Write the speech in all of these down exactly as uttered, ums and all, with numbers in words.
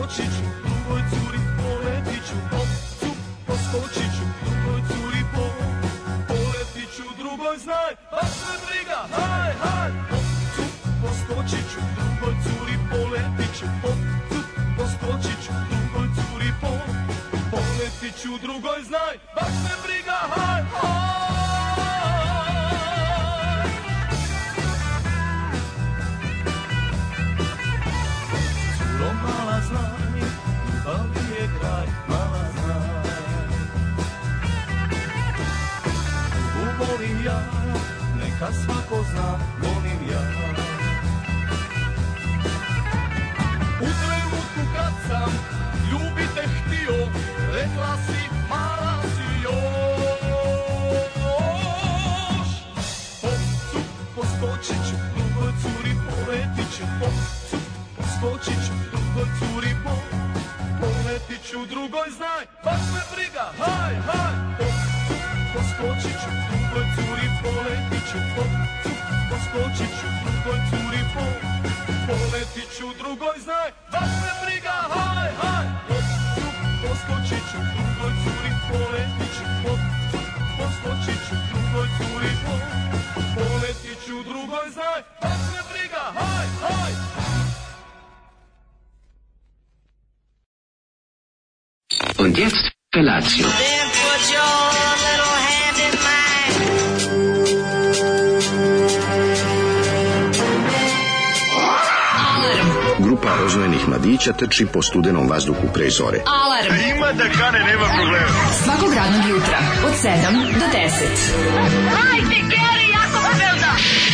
poskočiću, drugoj curi poletiću, hop, cup, poskočiću, drugoj curi po, poletiću, drugoj znaj, baš me briga, haj, haj, hop, cup, poskočiću, drugoj curi poletiću, hop, cup, poskočiću, drugoj curi po, poletiću, drugoj znaj, baš me briga, haj, haj. Mala znaj, ljubavi je kraj, mala znaj. Ljubav volim ja, neka svako zna, volim ja. U trenutku kad sam ljubite htio, rekla si, mala si još. Hop, cup, poskočit ću, drugoj curi poletit ću, hop, cup, poskočit ću, drugoj curi po, poletit ću, drugoj znaj, baš me briga, haj, haj, hop, cup, poskočit ću, drugoj curi poletit ću, hop, cup, poskočit ću, drugoj curi po, poletit ću, drugoj znaj, baš me briga, haj, haj, hop, cup, poskočit ću, drugoj curi poletit ću, hop, cup, poskočit ću, drugoj curi po, poletit ću, drugoj znaj, baš me briga, haj, haj. Und jetzt Felatio. Then put your little hand in mine. Grupa rozvojenih mladića trči po studenom vazduhu pre zore. Alarm. Ima da kane, nema problema. Svakog radnog jutra od sedam do deset. Hajde, Geri, jako se velda.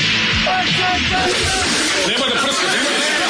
Nema da prska, nema da prska.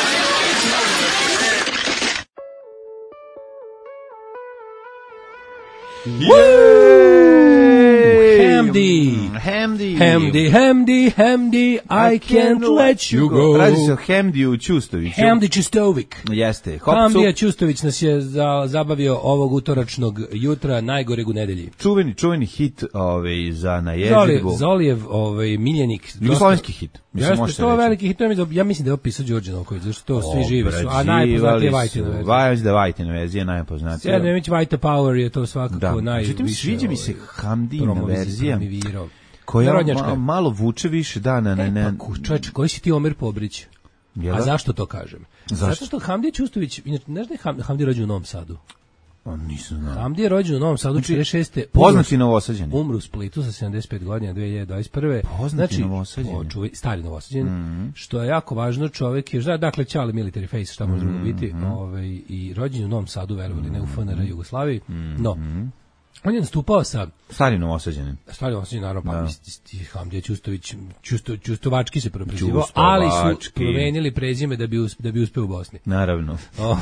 Hamdi, Hamdi, Hamdi, Hamdi, Hamdi, I can't let you go. Radi se o Hamdiju Ćustoviću. Hamdi Ćustović. Jeste. Hop, Hamdija Ćustović nas je za, zabavio ovog utoračnog jutra, najgoreg u nedelji. Čuveni, čuveni hit ovaj, za na Zolijev, jeziku. Zolijev ovaj, miljenik. Jugoslovenski hit. Mislim, Jeste, može se to je reći. veliki hit, to je, ja mislim da je opisao Đorđe Novković, zašto to svi živi su, a Obrađivali najpoznatije su. Vajtina verzija. Vajac da Vajtina verzija najpoznatija. Sjednemić Vajta Power je to svakako Da. najviše. Međutim, sviđa mi se Hamdina promoviz- verzija, promovirao. koja Narodnjačka. ma, malo vuče više dana. Ne, E, ne, pa, čovječe, koji si ti Omer Pobrić? Jel A da? zašto to kažem? Zašto? Zato što Hamdi Ćustović, inače, znaš da je Ham- Hamdi rođen u Novom Sadu? On nisam znao. Hamdi je rođen u Novom Sadu Znači, četrdeset šeste Poznati Novosađani. Umru u Splitu sa sedamdeset pet godina dve hiljade dvadeset prve. Poznati Novosađani. o, čuvaj, stari Novosađani, Mm-hmm. što je jako važno, čovjek je, zna, dakle, Ćale military face, šta može drugo Mm-hmm. biti, ovaj, i rođen u Novom Sadu, verovali, ne u F N R Jugoslaviji. Mm-hmm. No, on je nastupao sa Stari Novosađanin. stari Novosađani, naravno, pa Da. mislim, Hamdija Ćustović, Ćusto, Ćustovački se prvo prezivao, ali su Ćustovački. promenili prezime da bi, us, da bi uspeo u Bosni. Naravno. O,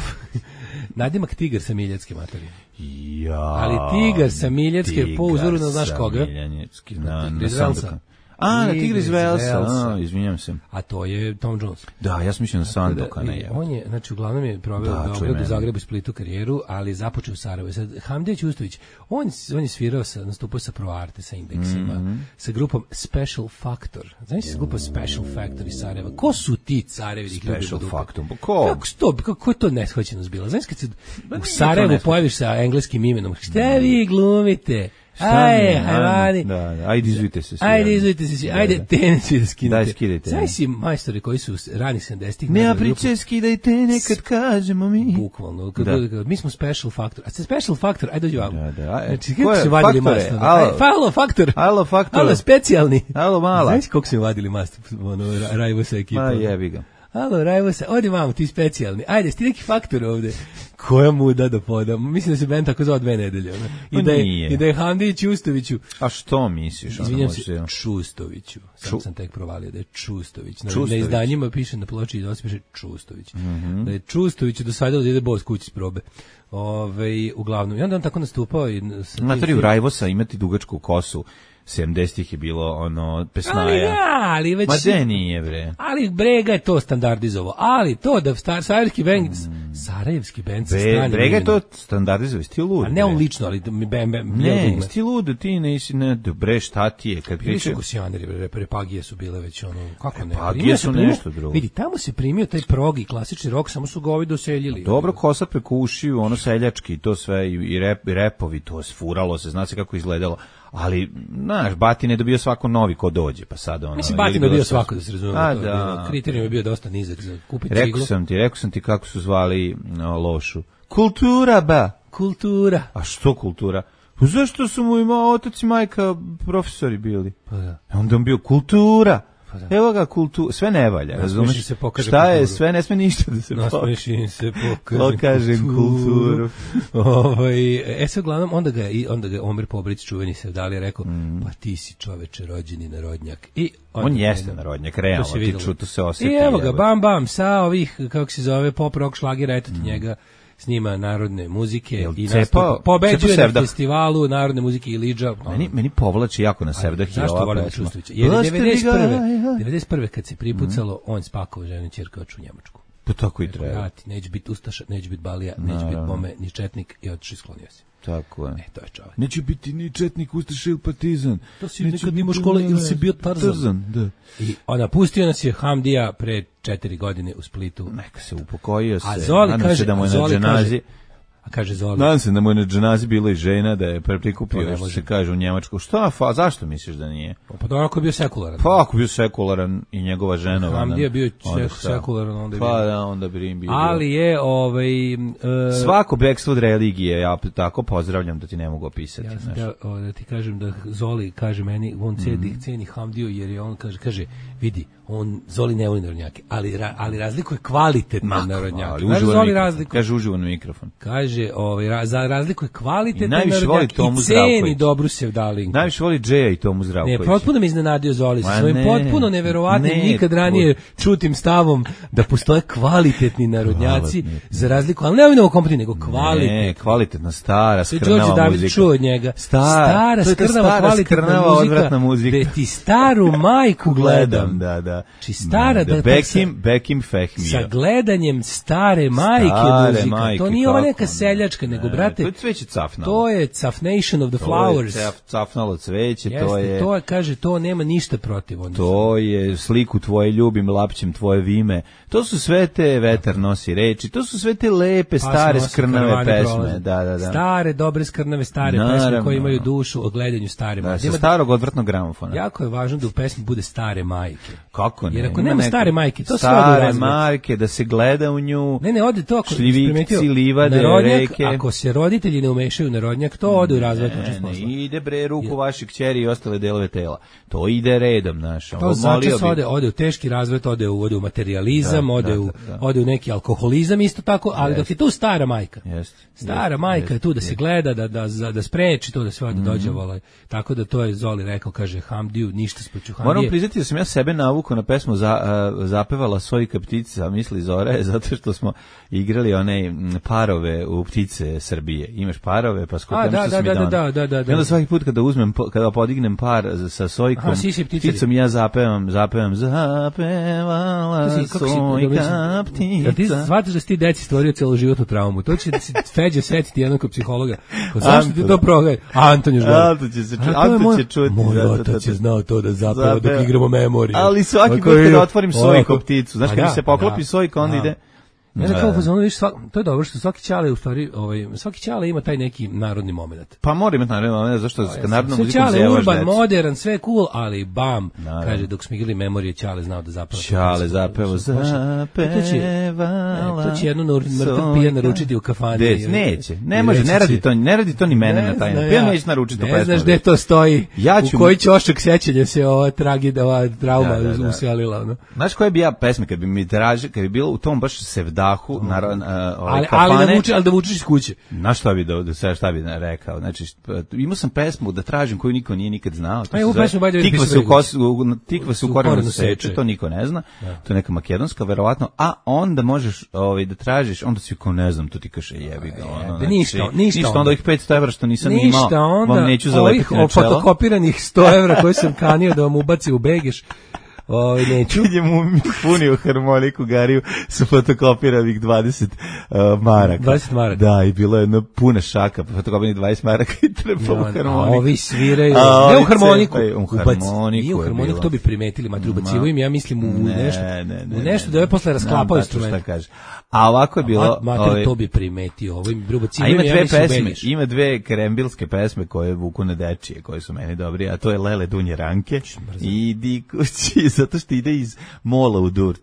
nadimak Tigar sa Miljacke materije. Ja, Ali Tigar sa Miljacke po uzoru na znaš sa koga? Miljacke, Na Na, Tigra na iz Velsa. Sandokan. A, na Tigre iz Tigra iz Velsa, Velsa. a, izvinjam se. A to je Tom Jones. Da, ja sam mislio na Sandokana. Da, on je, znači, uglavnom je proveo Da, u čuj Beogradu, mene. Zagrebu i Splitu karijeru, ali započeo u Sarajevu. Sad, Hamdija Ćustović, on, on je svirao, sa, nastupao sa ProArte, sa Indeksima, Mhm. sa grupom Special Factor. Znaš se grupa Special Factor iz Sarajeva? Ko su ti carevi? da ih ljubimo Special dupe? Factor, pa ko? Kako su to, kako je to neshvaćenost bila? Znaš kad se Ma u nije Sarajevu to neshvaćeno. pojaviš sa engleskim imenom, šta vi glumite? Šta mi Aj, je, hajvani. Da, da, ajde izvite se. svi, Ajde, da. izvojite se svi, Da, ajde, da. tenisi da skinete. Daj, skidajte. Znaš si majstori koji su s- ranih sedamdesetih Nema napravili grupu- priče, skidajte nekad kažemo mi. Bukvalno, kad Da. bude- kad- mi smo Special Factor. A ste Special Factor, ajde dođi ovamo. Da, da, aj, Znači, ko kako je? su vadili Faktore, mast? alo. Aj, Alo, Factor. Alo, Faktore. Alo, specijalni. Alo, mala. Znaš kako su vadili mast? Ono, Ra- Rajvosa ekipa. Ma jebi ga. Alo, Rajvosa, odi vamo, ti specijalni. Ajde, sti neki Faktor ovde. Koja muda do poda. Mislim da se band tako zvao dve nedelje. Ono. I, Pa da je, nije. I da je Hamdi Ćustoviću. A što misliš? ono Izvinjam može se, da- Čustoviću. Sam Ču- sam tek provalio da je Čustović. Na, Čustović. na izdanjima piše na ploči i dosta piše Čustović. Mhm. Da je Čustoviću do sada da ide bos kući s probe. Ove, uglavnom. I onda on tako nastupao. I, sa Materi tim- u Rajvosa imati dugačku kosu. sedamdesetih je bilo ono pesnaja. Ali da, ali već... Ma de nije bre. Ali Brega je to standardizovao. Ali to da star, sajerski, veng, Sarajevski bend sa Be, stranim Brega je to imenom. standardizuje, sti lud. A ne on bre. lično, ali mi bem, bem, Ne, sti lud, ti nisi, ne, bre, šta ti je, kad Bili su pričaju... Gosjaneri, bre, Repagije su bile već ono, kako ne? Repagije primio se su primio- nešto drugo. Vidi, tamo se primio taj prog i klasični rok, samo su ga ovi doseljili. Dobro, kosa preko ušiju, ono seljački, to sve, i, i, rep, i repovi, to sfuralo se, zna se kako izgledalo. Ali, znaš, Batin je dobio svako novi ko dođe, pa sad ono... Mislim, ili Batin je bilo bio sve- svako, da se razumemo. A, to je da. bilo- kriterijum je bio dosta nizak za kupiti Rekao ciglu. sam ti, rekao sam ti kako su zvali no, lošu. Kultura, ba! Kultura. A što kultura? Pa zašto su mu ima otac i majka profesori bili? Pa da. Onda on bio kultura. Pa da. Evo ga kultura, sve ne valja, Nasmeši razumeš? se, pokaže Šta je, kulturu. sve ne sme ništa da se pokaže. Nasmeši im se, pokažem, Pokažem kulturu. Ovaj, e sad uglavnom, onda ga, je- i onda ga je Omer Pobrić, čuveni se da li je rekao, pa ti si čoveče rođeni narodnjak. I On onda- jeste narodnjak, realno, To se ti videlo. ču, to se osjeti. I evo ga, jebote. bam bam, sa ovih, kako se zove, pop rock šlagera, eto Mm. ti njega snima narodne muzike Jel i cepao- nastupa. Pobeđuje cepao na Sevdah? festivalu narodne muzike i Lidža. Meni, meni povlači jako na Sevdah i Zašto ova volim pesma. Čustovića? Jer je Ostavi ga, devedeset prve. aj, devedeset prve kad se pripucalo, on spakovao ženu i ćerka oču u Njemačku. Pa tako i Rekao, treba. vrati, neće biti Ustaša, neće biti Balija, neće biti Bome, ni Četnik i otišao i sklonio se. Tako je. E, to je čovjek. Neće biti ni četnik, ustaša ili partizan. To si Neće nekad biti imao škole ili si bio Tarzan? Tarzan, da. I ona pustio nas je Hamdija pre četiri godine u Splitu. Neka se upokojio se. A Zoli Nadam kaže, se da mu je na Zoli dženazi. kaže, a kaže Zoli, Nadam se da mu je na dženazi bila i žena, da je pre- To prikupio, ne što može. se kaže u Njemačku. Šta, fa, zašto misliš da nije? pa da onako je bio sekularan. Pa ako bio sekularan i njegova žena. Hamdija je bio onda sek- šta? sekularan, onda je Pa bio. da, onda bi im bio. Ali je, ovaj... e, Svako bekstvo od religije, ja tako pozdravljam da ti ne mogu opisati. ja sam znaš. da, o, da ti kažem da Zoli kaže meni, on ceni, Mhm. ceni Hamdiju jer je on kaže, kaže, vidi, on Zoli ne voli narodnjake, ali, ra, ali razlikuje kvalitetne Ma, narodnjake. ali Znaš, uživo na Zoli mikrofon. razlikuje. Kaže uživo na mikrofon. Kaže, ovaj, ra, za razlikuje I kvalitetne najviše voli narodnjake Tomu i ceni Zdravković. dobru sevdalinku. Najviše voli Džeja i Tomu Ne, Zdravkovića. potpuno me iznenadio Zoli sa Ma svojim ne, potpuno neverovatnim, ne, nikad ranije čutim stavom da postoje kvalitetni narodnjaci, Kvalitetni. za razliku, ali ne ovim novokompletni, nego Ne, kvalitetni. kvalitetna, stara, Sve skrnava Đorđe David muzika. čuo od njega. Stara, stara to je ta skrnava, stara, kvalitetna skrnava, muzika. odvratna muzika. Da ti staru majku gledam. Da, da. Či stara, da, da, da Bekim, Bekim Fehmija. sa gledanjem stare majke Stare muzika. majke, To nije ova kako neka ne. seljačka, nego, Ne, brate, to je cveće cafnalo. to je Cafnation of the Flowers. To je caf- cafnalo cveće, Jeste, to je... to je, kaže, to nema ništa protiv. Onda To je sliku tvoje ljubim, lapćem tvoje vime. To su sve te vetar nosi reči. To su sve te lepe, stare, Pasno, skrnave karavane pesme. prolaze. Da, da, da. Stare, dobre, skrnave, stare pesme Naravno. koje imaju dušu o gledanju stare Da, majke. sa Ima- starog odvrtnog gramofona. Jako je važno da u pesmi bude stare majke. Kako ne? Jer ako Ima nema neka- stare majke, to sve ode u Stare razvrat. majke, da se gleda u nju. Ne, ne, ode to ako Šljivikci, primetio, livade, narodnjak, reke. ako se roditelji ne umešaju u narodnjak, to ode u razvrat. Ne, ne, ide bre ruku vaših kćeri i ostale delove tela. To ide redom, naš. To začas ode, ode u teški razvrat, ode u, ode u materializam, Da, ode, da, u, da, da. ode u neki alkoholizam isto tako, ali dok je tu stara majka. Jeste. Stara Jeste, majka je jeste, tu da se jeste. gleda, da, da, da, da spreči to da sve Mhm. ode dođe vola. Tako da to je Zoli rekao, kaže Hamdiju, ništa sproću Moram Hamdije. priznati da sam ja sebe navukao na pesmu za, a, zapevala Sojka ptica, misli Zora, zato što smo igrali one m, parove u Ptice Srbije. Imaš parove, pa skupljam A, da, što da, sam mi da, donao. da, da, da, da. I onda svaki put kada uzmem, po- kada podignem par z- sa Sojkom, Aha, sisi pticari. pticom ja zapevam, zapevam, zapevala To si- kako si- Sojka Da ti ptica. shvataš da si ti deci stvorio celoživotnu traumu. To će da se Feđa setiti jednog kod psihologa. Ko, zašto ti Anton. to progaje? Anton još gore. Anton će se ču- A, to je Anton moj- će čuti, Moj zato- otac je zato- znao to da zapeva dok Zapeva. igramo memoriju. Ali svaki Ako put kada je- otvorim Sojko ovako- pticu, znaš Pa kad mi da, se poklopi da. Sojka, onda Da. ide... Ne znam Da, kako da. fazonu, vidiš, svak, to je dobro što svaki ćale u stvari, ovaj, svaki ćale ima taj neki narodni moment. Pa mora imati naravno, ne, zašto kad narodnom Sve muzikom ćale zevaš urban, decu. modern, sve cool, ali bam, Naravno. kaže, dok smo igrali memorije, ćale znao da zapravo. Ćale zapevo, zapevala To će jednu mrtav pijan naručiti u kafani. Dec, I- neće, ne i može, reći ne radi će- to, ne radi to ni mene Ne na taj znam način. Ja ja. neću naručiti to Ne pesmu. znaš gde to stoji, Ja ću- u koji ćošak sećanja se ova tragedija, ova trauma Da, da, da. uselila. No? Znaš koje bi ja pesme, kad bi mi traži, kad bi bilo u tom baš sevdahu, naravno, ovaj, Ali, ali, kafane, da vuče, ali da vučeš iz kuće. znaš šta bi da, da sve šta bi rekao, znači št- imao sam pesmu da tražim koju niko nije nikad znao. To Pa je se ovu zove pesmu, by the way, Tikva napisao se u Bregović. kos, u, tikva se u U korenu korenu seče, seče. to niko ne zna. To je neka makedonska verovatno, a onda možeš ovaj da tražiš, onda svi ko ne znam, to ti kaže jebi ga, ono. jebe, ništa, ništa ništa onda. onda ovih petsto evra što nisam Ništa, imao. onda Vam neću ovih zalepiti na čelo. fotokopiranih sto evra koje sam kanio da vam ubaci u Begeš. Ovaj neću. Kad je mu punio harmoniku Gariju su fotokopiranih dvadeset uh, maraka. dvadeset maraka. Da, i bilo je jedna puna šaka fotokopiranih dvadeset maraka i trepao u harmoniku. A ovi sviraju, A, ne ovi u harmoniku. cepaju, u Ubac, harmoniku nije u je harmoniku, bilo. to bi primetili, ma ubacivaju im, ja mislim, u Ne, nešto. ne, ne, u nešto ne, da je posle rasklapao znam tačno instrument. šta kaže. A ovako je bilo... Ma, mater, ovaj, to bi primetio, ovo im a ubacivaju ima im, ja dve mislim, pesme, ubediš. ima dve krembilske pesme koje vuku na dečije, koje su meni dobri, a to je Lele Dunje Ranke. Idi kući, zato što ide iz mola u dur.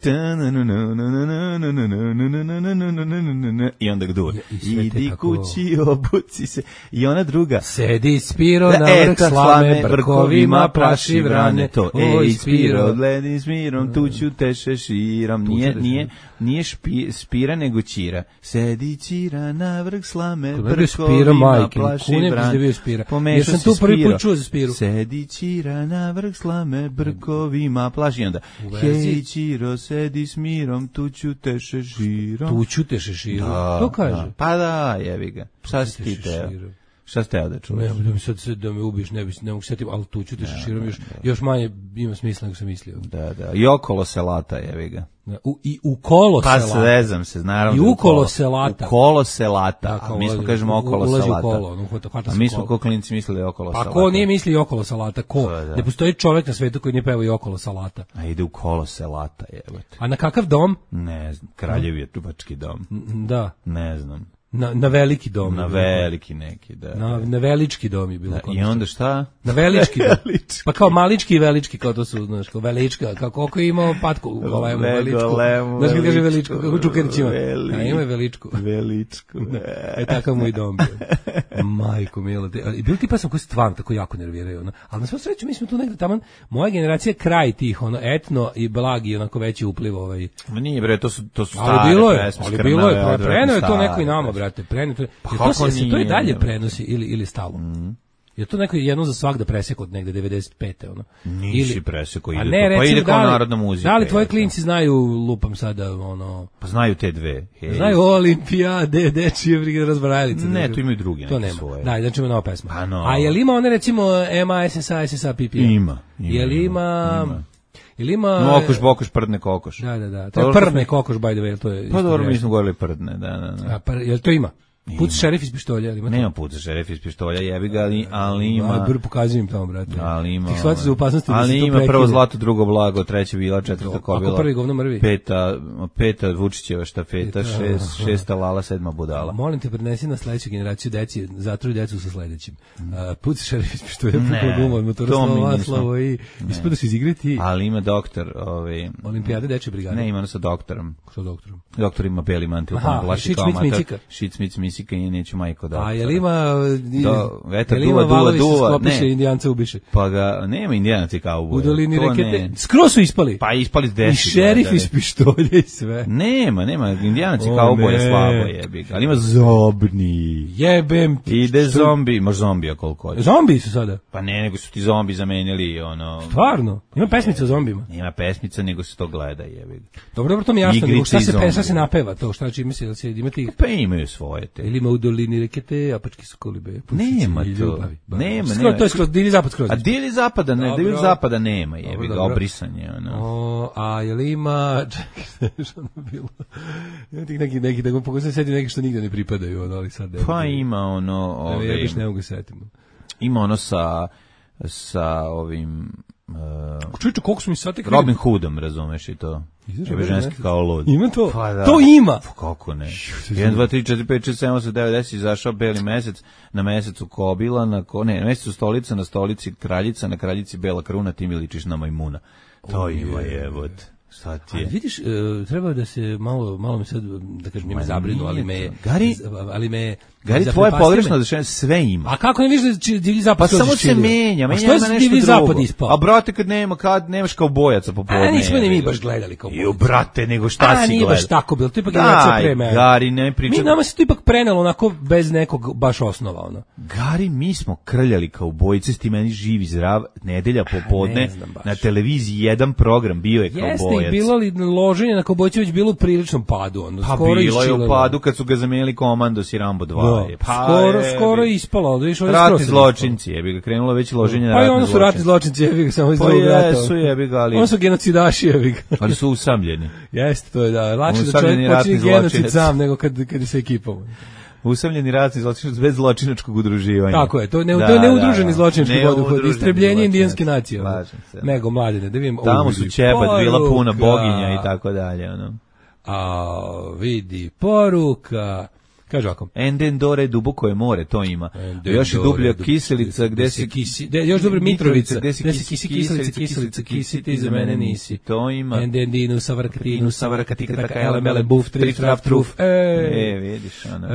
I onda dur. Idi kući, obuci se. I ona druga. Sedi Spiro na E, vrh ta slame, brkovima plaši vrane. To, ej, Spiro, gledi s mirom, tu ću te šeširam. Nije, nije, nije špi, Spira, nego Ćira. Sedi Ćira na vrh slame, Kod mene je Spiro, majke, plaši kunem vrane. da je bio Spira. Pomešao Jer sam si tu prvi Spiro. put čuo za Spiru. Sedi Ćira na vrh slame, brkovima plaši. I onda, hej Ćiro, sedi s mirom, tu ću te šeširam. Tu ću te šeširam. Da, To kaže. da. Pa da, jebi ga. Šta si ti teo? Šta ste teo da čuješ? Ne, da mi sad da me ubiješ, ne bi ne mogu setim, al tu ću te šeširam još još manje ima smisla nego sam mislio. Da, da. I okolo selata, jebi ga. U, i u kolo Pa selata. svezam se, naravno. I da u u kolo selata. U kolo selata. Da, kao a mi smo ulazi- kažemo okolo ulazi u selata. kolo, ono, hvata- hvata a se mi kolo. smo ko klinci mislili okolo Pa selata. ko nije misli okolo salata, ko? Da, da. Ne postoji čovjek na svetu koji nije pevao i okolo salata. A ide u kolo selata, jebote. A na kakav dom? Ne znam, Kraljev je tubački dom. N- Da, Ne znam. na, na veliki dom. Na je bilo. veliki neki, da. Na, na velički dom je bilo. Da, kod I nas. onda šta? Na velički dom. Velički. Pa kao malički i velički, kao to su, znaš, kao velička, kao koliko je imao patku, golemu, veličku. Golemu, Znaš kad kaže veličku, veličku, kako Čukarić ima. veli- A ima je veličku. Veličku. E, takav moj dom bio. Majko milo. te- ali Bilo ti pesma koje stvarno tako jako nerviraju. Ono. Ali na svu sreću, mi smo tu negde taman, moja generacija je kraj tih, ono, etno i blagi, onako veći upliv ovaj. Ma nije, bre, to su, to su stare Ali bilo je, pesme, ali skrnave, bilo je, odvratne, preneo je to stare neko i nama, pesme. brate, preneo to. Pa Je to kako se, se to i nije, dalje jebote? prenosi ili ili stalo? Je to neko jedno za svak da presek od negde devedeset pete ono. Nisi preseko, ide A to. ne, Pa recimo, ide kao da li- narodna muzika, Da li tvoji je to. klinci znaju, lupam sada, ono, Pa znaju te dve. Hej. znaju Olimpijade, dečije brige razbrajalice. Ne, tu imaju drugi To neke nema. svoje. Da, znači ima nova pesma. Pa no. A je li ima one recimo M A S S A S S A P P? Ima, ima, Je li ima, ima? ima. Je li ima? No, okoš, bokoš, prdne, kokoš. Da, da, da. To Dobro je što prdne smo- kokoš, by the way, to je. Pa isto dobro, mi grešno. smo govorili prdne, da, da, da. A, pa, jel to ima? Puc šerif iz pištolja, ili ima to? Nema puca šerif iz pištolja, jebi ga, ali, ali A, ima... br, pokazujem im tamo, brate. Ali ima... Ti shvatiš za opasnosti da ali se to ima prekine. prvo zlato, drugo blago, treće bila, četvrta kobila. Ako prvi govno mrvi. Peta, peta Vučićeva štafeta, šest, šesta lala, sedma budala. Molim te, prenesi na sledeću generaciju deci, zatruj decu sa sledećim. Uh, puc šerif iz pištolja, Ne, pukla guma od motora, to mi slova, nismo. slovo i ispadaš iz igre ti. Ali ima doktor, ovaj... Olimpijade dečje brigade. Ne, ima ono sa doktorom. Sa doktorom. Doktor ima beli mantil, Aha, pa plaši šic, kao mic, mater. micika. Šic, mic, misika i neću majko doktora. A je li ima... Do, vetar je li ima duva, duva, valovi se duva, sklopiše, ne. indijanca ubiše? Pa ga, nema indijanaca kao U uboje. dolini To rekete. ne. Skroz su ispali. Pa ispali s I deset. šerif da, da. iz pištolja i sve. Nema, nema, indijanac je O, kao oboje ne. slabo jebi ga. Ali ima zobni. Jebem ti. Ide zombi, može zombija koliko je. Zombi su sada. Pa ne, nego su ti zombi zamenili, ono... Stvarno. Ima pesmica o zombima. Nema pesmica, nego se to gleda, jebi ga. Dobro, dobro, to mi je jasno. Igrice Nego šta i se zombi. pe, šta se napeva to? Šta će misli da se imati? Pa imaju svoje te. Ili ima u dolini rekete, apački su kolibe. Nema i to. ljubavi. Ba- Nema, Skroz, nema. to je skroz, divlji zapad skroz. A divlji zapada, ne, Dobro. divlji zapada nema, jebi Dobro, ga, dobro. obrisanje, ono. O, a je li ima, čekaj, što ono bilo? Ima tih neki, neki, da pokušam setim neki što nigde ne pripadaju, ono, ali sad ne mogu. Pa ima ono, Da me ove, jebiš, ne mogu se setiti. ima ono sa, sa ovim, uh, Čuče, koliko su mi sad tek... Robin Hoodom, razumeš i to. Izašao Jebe Robin ženski Hood. kao lud. Ima to? Pa da. To ima? Pa kako ne? jedan, dva, tri, četiri, pet, šest, sedam, osam, devet, deset, izašao beli mesec, na mesecu kobila, na, ko, ne, na mesecu stolica, na stolici kraljica, na kraljici bela kruna, ti mi ličiš na majmuna. To ima jebot. Šta ti Ali je? vidiš, e, treba da se malo, malo me sad, da kažem, nije me Ma zabrinu, ali nije me... to. Gari- ali me... Gari, tvoje zaprepastio pogrešno me. odrešenje, sve ima. A kako ne vidiš da će divlji zapad Pa skroz samo se iščilio? menja, A menja što je ima se nešto divlji drugo. zapad ispao? A brate, kad nema, kad nemaš kao bojaca popodne. A nismo ni mi jebi ga. baš gledali kao Jo, brate, nego šta A, si nije gledao? baš tako bilo, to je ipak generacija pre Daj, mene. Gari, ne pričam. Mi nama se to ipak prenelo onako bez nekog baš osnova, ono. Gari, mi smo krljali kao bojice, s ti meni živi zdrav, nedelja popodne, ne znam baš. na televiziji jedan program bio je kao Jeste, bojice. je bilo li loženje na Koboćević bilo u priličnom padu, ono, Pa skoro bilo je u isčililo. padu kad su ga zamenili Komandos i Rambo dva. Da, je. Pa skoro, je, skoro je je ispalo, onda je išlo ratni zločinci, je bi ga krenulo već loženje na Pa i ratni ono su ratni zločinci. zločinci, jebi ga samo iz Pa drugog rata. jesu, jebi ga, ali, Ono su genocidaši, jebi ga. ali su usamljeni. Jeste, to je da. Lakše da Usamljeni čovjek počini ratni genocid zločinac. sam nego kad, kad je sa ekipom. Usamljeni ratni zločinac bez zločinačkog udruživanja. Tako je, to je ne, Da, to je da, neudruženi da. zločinački poduhvat, Neudruženi istrebljenje zločinac. indijanske nacije. ono. Slažem se. Nego mladine, da vidim. Tamo o, su vidi, Čebat bila puna poruka. boginja i tako dalje. Ono. A, vidi, poruka. Kaže ovako. Enden dore duboko je more, to ima. Enden Još je dore, dublja dub- kiselica, gde se kisi, de, još dobro Mitrovica, gde se gde se kisi kiselica, kiselica, kisi, ti za mene nisi. To ima. Endendinu, savarkatinu, savarkatika, taka, ele, mele, buf, trif, traf, truf. E, E, vidiš, ono.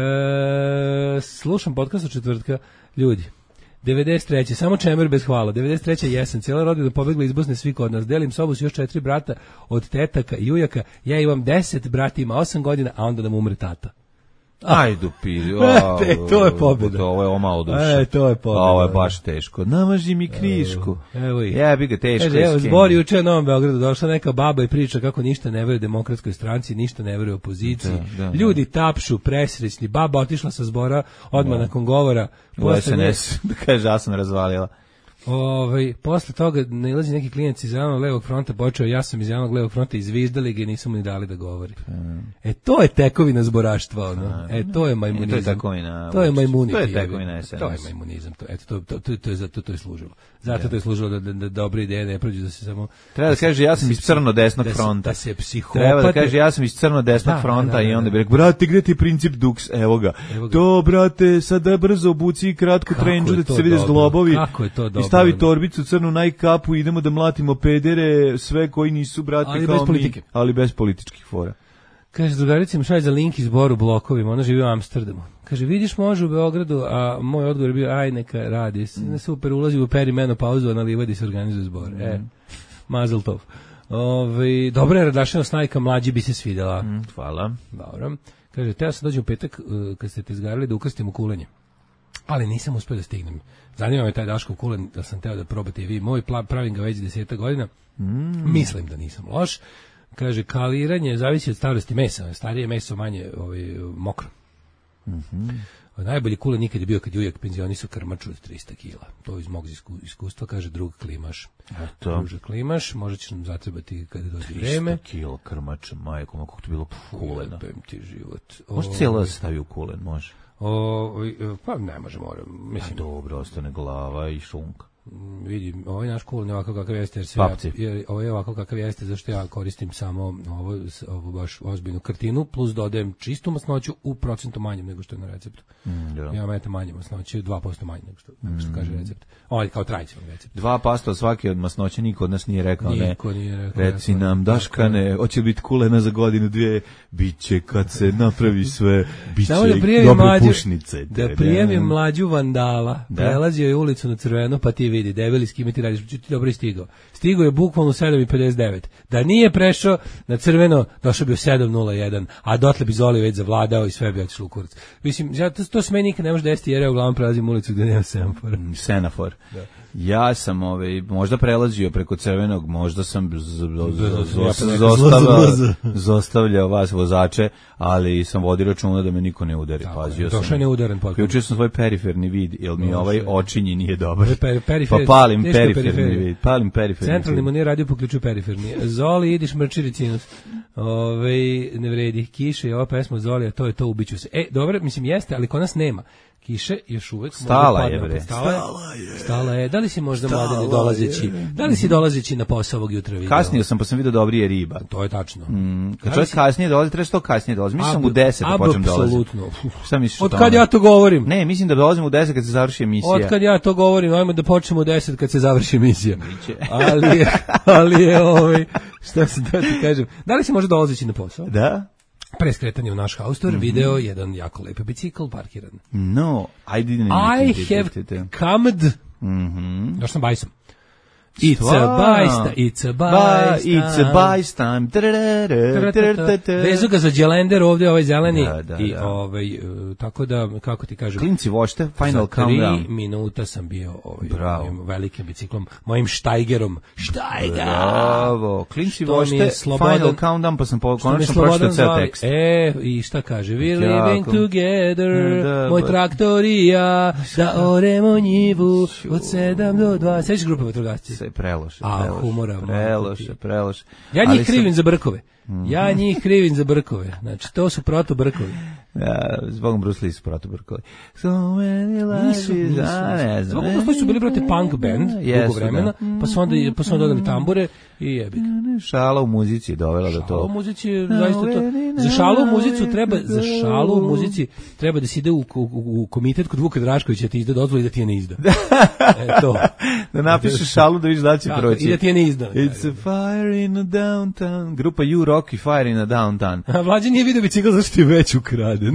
e, slušam podcast od četvrtka, ljudi. devedeset treće samo čemer bez hvala. devedeset treće jesen, cijela rodina pobegla iz Bosne, svi kod nas. Delim sobu s još četiri brata od tetaka i ujaka. Ja imam deset, brat ima osam godina, a onda nam umre tata. Ajdu piri. E, to je pobjeda. To ovo je omalo duše. E, to je pobjeda. Ovo je baš teško. Namaži mi krišku. Evo ih. Ja bi ga teško Kaže, evo, je zbor juče u Novom Beogradu, došla neka baba i priča kako ništa ne veruje demokratskoj stranci, ništa ne veruje opoziciji. Da, da, da. Ljudi tapšu, presrećni. Baba otišla sa zbora odmah nakon govora. U Posle S N S, da kaže, ja sam razvalila. Ovaj, posle toga nailazi neki klijent iz Zelenog levog fronta, počeo ja sam iz Zelenog levog fronta, izviždali ga i nisam mu ni dali da govori. E, to je tekovina zboraštva, ono. E, to je majmunizam. E, to je tekovina. To je majmuniti. To je tekovina S N S. To je majmunizam. To, eto, to, to, to, to, je, zato to je služilo. Zato to je služilo da, da, da dobre ideje ne prođu, da se samo... Treba da kaže, ja sam iz crno-desnog da se, fronta. Da se psihopate... Treba da kaže, ja sam iz crno-desnog Da, fronta da, da, i onda da. bi rekao, brate, gde ti princip Dux? Evo ga. Evo ga. To, brate, sada brzo obuci kratku Kako trenđu je da ti to se vide dobro. zglobovi. Kako je to dobro, I stavi ono. torbicu crnu najkapu i idemo da mlatimo pedere, sve koji nisu, brate, Ali kao bez mi. politike. Ali bez političkih fora. Kaže, drugarica mi šalje za link iz Boru blokovima, ona živi u Amsterdamu. Kaže, vidiš, može u Beogradu, a moj odgovor je bio, aj, neka radi. Mm. Super, ulazi u perimenopauzu, a na livadi se organizuje zbor. Mm. E, mazel tov. Ove, dobra je Radašina snajka, mlađi bi se svidjela. Mm, hvala. Dobro. Kaže, teo sam dođem u petak, uh, kad ste te izgarali, da ukrstim u kulenje. Ali nisam uspio da stignem. Zanima me taj Daškov kulen, da sam teo da probate i vi. Moj pla, pravim ga već deseta godina. Mm. Mislim da nisam loš. Kaže, kaliranje zavisi od starosti mesa. Starije meso, manje ovaj, mokro. Mhm. Najbolji kulen nikad je bio kad je ujak penzionisao krmaču od trista kila. To iz mog iskustva, kaže drug klimaš. Eto. Druže klimaš, možda će nam zatrebati kada dođe vreme. trista kila krmača, majko, ma kako to bilo kulena. Jebem ti život. Može O, cijela da se stavi u kulen, može. o, pa ne može, moram. A Mislim, dobro, ostane glava i šunka. vidi, ovaj naš kulen je ovako kakav jeste, jer sve Papci. ja, jer ovo je ovako kakav jeste, zašto ja koristim samo ovo, ovo baš ozbiljnu kartinu, plus dodajem čistu masnoću u procentu manjem nego što je na receptu. Mm, da. Ja imam manje masnoće, dva posto manje nego što, nego što kaže recept. Ovo je kao tradicionalni recept. Dva pasta svaki od masnoće, niko od nas nije rekao Niko ne. nije rekao, Reci rekao, nam, Daškane, hoće li biti kulena za godinu, dvije, bit će kad se napravi sve, bit će Samo da i prijavim dobre mlađu, pušnice. da prijavim mlađu vandala, Da. prelazio je ulicu na crveno, pa ti vidi, debeli s kime ti radiš, ti dobro je stigao. Stigao je bukvalno u sedam i pedeset devet. Da nije prešao na crveno, došao bi u sedam nula jedan, a dotle bi Zoli već zavladao i sve bi otišlo u kurac. Mislim, ja, to, to se meni nikad ne može desiti jer ja uglavnom prelazim ulicu gde nema semafora. Semafor. Ja sam ovaj, možda prelazio preko crvenog, možda sam z- z- z- z- zostavljao, zostavljao vas vozače, ali sam vodio računa da me niko ne udari. Tako Pazio je, sam. došao je neudaren potpuno. Uključio sam svoj periferni vid, jer mi Došao ovaj je. očinji nije dobar. Pe- perifer- Pa palim teško periferni periferija. vid. Palim periferni Centralni mu vid. nije radio, poključio periferni. Zoli, idiš mrči ricinus. Ove, ne vredi. Kiše i ova pesma od Zoli, a to je to, ubiću se. E, dobro, mislim, jeste, ali kod nas nema. Kiše još uvek Stala možda je, padne, bre. Stala je. Stala je. Da li si možda mladene dolazeći? Da li si dolazeći na posao ovog jutra video? Kasnio sam, pa sam vidio dobri je riba. To je tačno. Mm, kad Da li čovjek si- kasnije dolazi, treba što kasnije dolazi. Mislim sam u deset da počnem dolaziti. Apsolutno. Šta misliš o Od tome? kad ja to govorim? Ne, mislim da dolazim u deset kad se završi emisija. Od kad ja to govorim, ajmo da počnemo u deset kad se završi emisija. Biće. ali je, ali je ovaj, šta se da ti kažem, da li si možda dolazeći na posao? Da? Pre skretanja u naš haustor, Mhm. video jedan jako lep bicikl parkiran. No, I didn't I have comed, Mhm. došao sam bajsom. It's a bajsta, it's a bajsta. It's a bajsta. Vezu ga za Đelender ovdje, ovaj zeleni. Da, da, I da. ovaj, uh, tako da, kako ti kažem... Klinci vošte, Final Countdown. Tri minuta sam bio ovaj, Bravo. ovim velikim biciklom, mojim Štajgerom. Štajger! Bravo. Klinci Što mi vošte, je slobodan- Final Countdown, pa sam po, Što mi konačno Slobodan pročitao ceo zvali- tekst. E, i šta kaže? We Jako. living together, Da, moj ba- traktor i ja, da oremo njivu od sedam do dva. Sećaš grupe vatrogasci? Sve preloše, A, preloše, humora, preloše, preloše. Ja Ali njih sam- krivim za brkove. Ja njih krivim za brkove. Znači, to su proto brkovi. Ja, zbog Bruce Lee su protobrkali. So many Nisu, lives, nisu. a ne znam. Zbog toga su bili, brate, punk band Jesu, dugo vremena, da. pa su onda, pa su onda dodali tambure i jebi ga. Šala u muzici je dovela do Šalo u to. muzici je zaista to. Za šalu u muzicu treba, za šalu u muzici treba da se ide u, u, u komitet kod Vuka Draškovića, ti izda dozvoli da ti je ne izda. E, to. Da napišeš šalu da vidiš da će Tako, proći. i da ti je ne izda. It's a fire in a downtown. Grupa You Rock i Fire in a downtown. A Mlađe nije vidio bicikl zašto je već ukraden.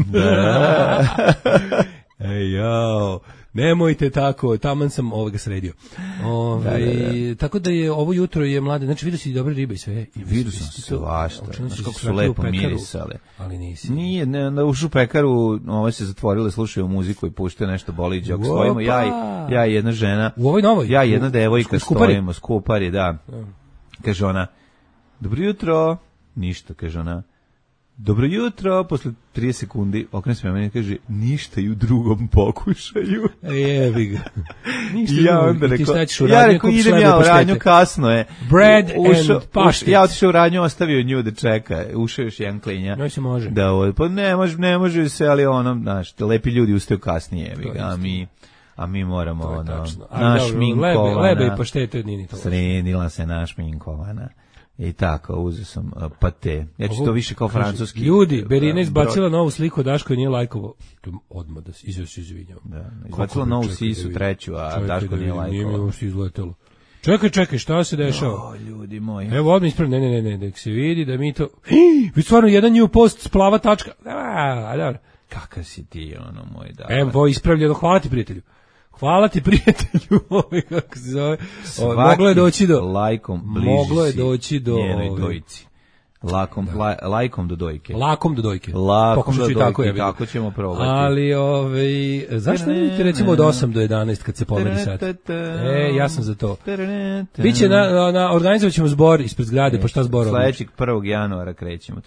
Ej, jao. Nemojte tako, taman sam ovoga sredio. Ove, Da, da, da. Tako da je ovo jutro je mlade, znači vidio si dobre ribe i sve. I Vidio sam svašta, Učinio znaš si kako su svratio u lepo pekaru, mirisale. Ali nisi. Nije, ne, onda ušu u pekaru, ove se zatvorile, slušaju muziku i puštaju nešto boliđe. Ako stojimo, ja i, ja i jedna žena, U ovoj novoj? ja i jedna U- devojka u Skupari? stojimo, Skupari, da. Kaže ona, dobro jutro, ništa, kaže ona. Dobro jutro, posle trideset sekundi okrene se meni i kaže, ništa i u drugom pokušaju. Jebi ga. Ništa I ja drugo. onda I ti rekao, šta ćeš u ja radnju, rekao, kupiš idem hleba ja i u radnju, paštete. kasno je. Bread Ušao- and uš- paštet. Ja otišao u radnju, ostavio nju da čeka, ušao još jedan klinja. Njoj se može. Da, ovo, pa ne može, ne može se, ali ono, znaš, te lepi ljudi ustaju kasnije, jebi To je ga, a istina. mi, a mi moramo, To je ono, tačno. Ali dobro, našminkovana, lebe, lebe i paštete nije ni to. sredila se našminkovana. I tako, uzeo sam uh, pate. Ja ću Ovo, to više kao kaže, francuski. Ljudi, Berina uh, izbacila novu sliku, Daško je nije lajkovo. Odmah da se izveo se izvinjao. Da, izbacila novu sisu, treću, a Daško nije lajkovo. Nije mi lajkovao. uopšte izletelo. Čekaj, čekaj, šta se dešava? O, ljudi moji. Evo odmah ispravim, ne, ne, ne, ne, nek se vidi da mi to... Hi, vi stvarno jedan new post, splava tačka. A, a, dobro. Kakav si ti, ono, moj da. Evo, ispravljeno, hvala ti prijatelju. Hvala ti prijatelju, ovaj, kako se zove. Ovaj, moglo je doći do... lajkom bliži Moglo je si doći do... njenoj ovaj, dojci. Lakom, la, lajkom do dojke. Lakom do dojke. Lakom Pokušat do ću i dojke, tako, ja vidim. tako ćemo probati. Ali, ovaj, zašto ne vidite recimo od osam do jedanaest kad se pomeri sat? E, ja sam za to. Biće na, na, na organizovat ćemo zbor ispred zgrade, pa šta zbor? Sledećeg prvog januara krećemo.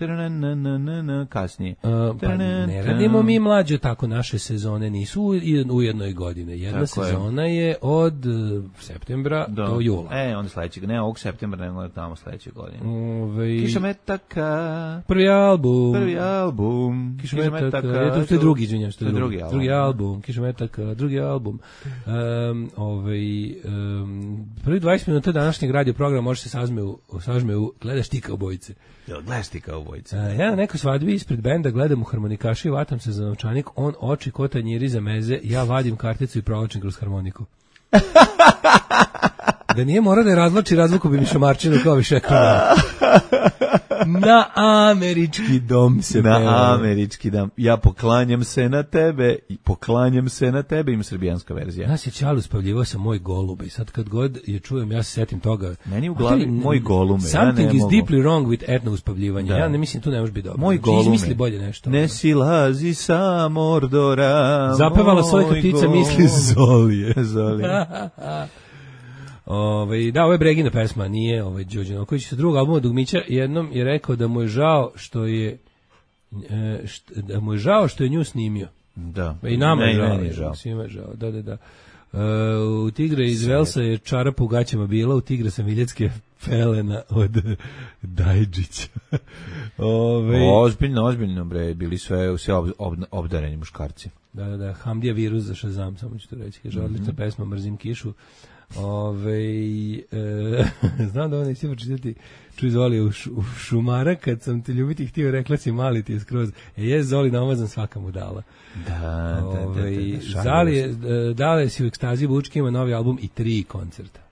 Kasnije. Uh, pa ne radimo mi mlađe tako, naše sezone nisu u, u jednoj godine. Jedna Tako je. sezona je od uh, septembra do, do jula. E, onda sledećeg, ne ovog septembra, nego tamo sledeće godine. Ove, Kiša metaka, prvi album. prvi album. Kiša metaka, je, to, to je drugi, izvinjam se, to je drugi, album. drugi album, Kiša metaka, drugi album. Um, ovaj, um, prvi dvadeset minuta današnjeg radio programa može se sažme u, sažme u gledaš ti kao bojice. Jel gledaš ti kao bojice? Uh, ja na nekoj svadbi ispred benda gledam u harmonikašu i vatam se za novčanik, on oči ko tanjiri za meze, ja vadim karticu i provlačim kroz harmoniku. Da nije mora da je razvlači, razvuku bi mi šamarčinu kao više ekrana. Na američki dom se Na peva. američki dom. Ja poklanjam se na tebe i poklanjam se na tebe, ima srbijanska verzija. Nas je Čalu spavljivao sa Moj golube i sad kad god je čujem, ja se setim toga. Meni u glavi Moj golume. Something ja ne is mogu. deeply wrong with etno uspavljivanje. Da. Ja ne mislim, tu ne može biti dobro. Moj Znači, golume. izmisli bolje nešto. Ne silazi sa Mordora. Zapevala moj Sojka ptica, golume. misli Zolije. Zolije. Ove, da, ovo je Bregina pesma, nije ovaj Đorđe Noković. Sa drugog albuma Dugmića jednom je rekao da mu je žao što je e, št, da mu je žao što je nju snimio. Da. I nama Ne, je žao. meni je žao. Svima je žao. Da, da, da. Uh, u Tigre iz Velsa je čarapa u gaćama bila, u Tigre sam Miljecke pelena od Dajđića. Ove, Ozbiljno, ozbiljno, bre, bili sve, sve ob, ob, obdareni muškarci. Da, da, da, Hamdija virus za Shazam, samo ću to reći. Kaže, odlična pesma, mrzim kišu. Ove, e, znam da ovo neće počitati, čuj Zoli, u, š, u Šumara, kad sam te ljubiti htio, rekla si mali ti je skroz. E, je Zoli namazan, svaka mu dala. Da, da, da, da, da, Zali je, Dale si u ekstazi, Bučki ima novi album i tri koncerta.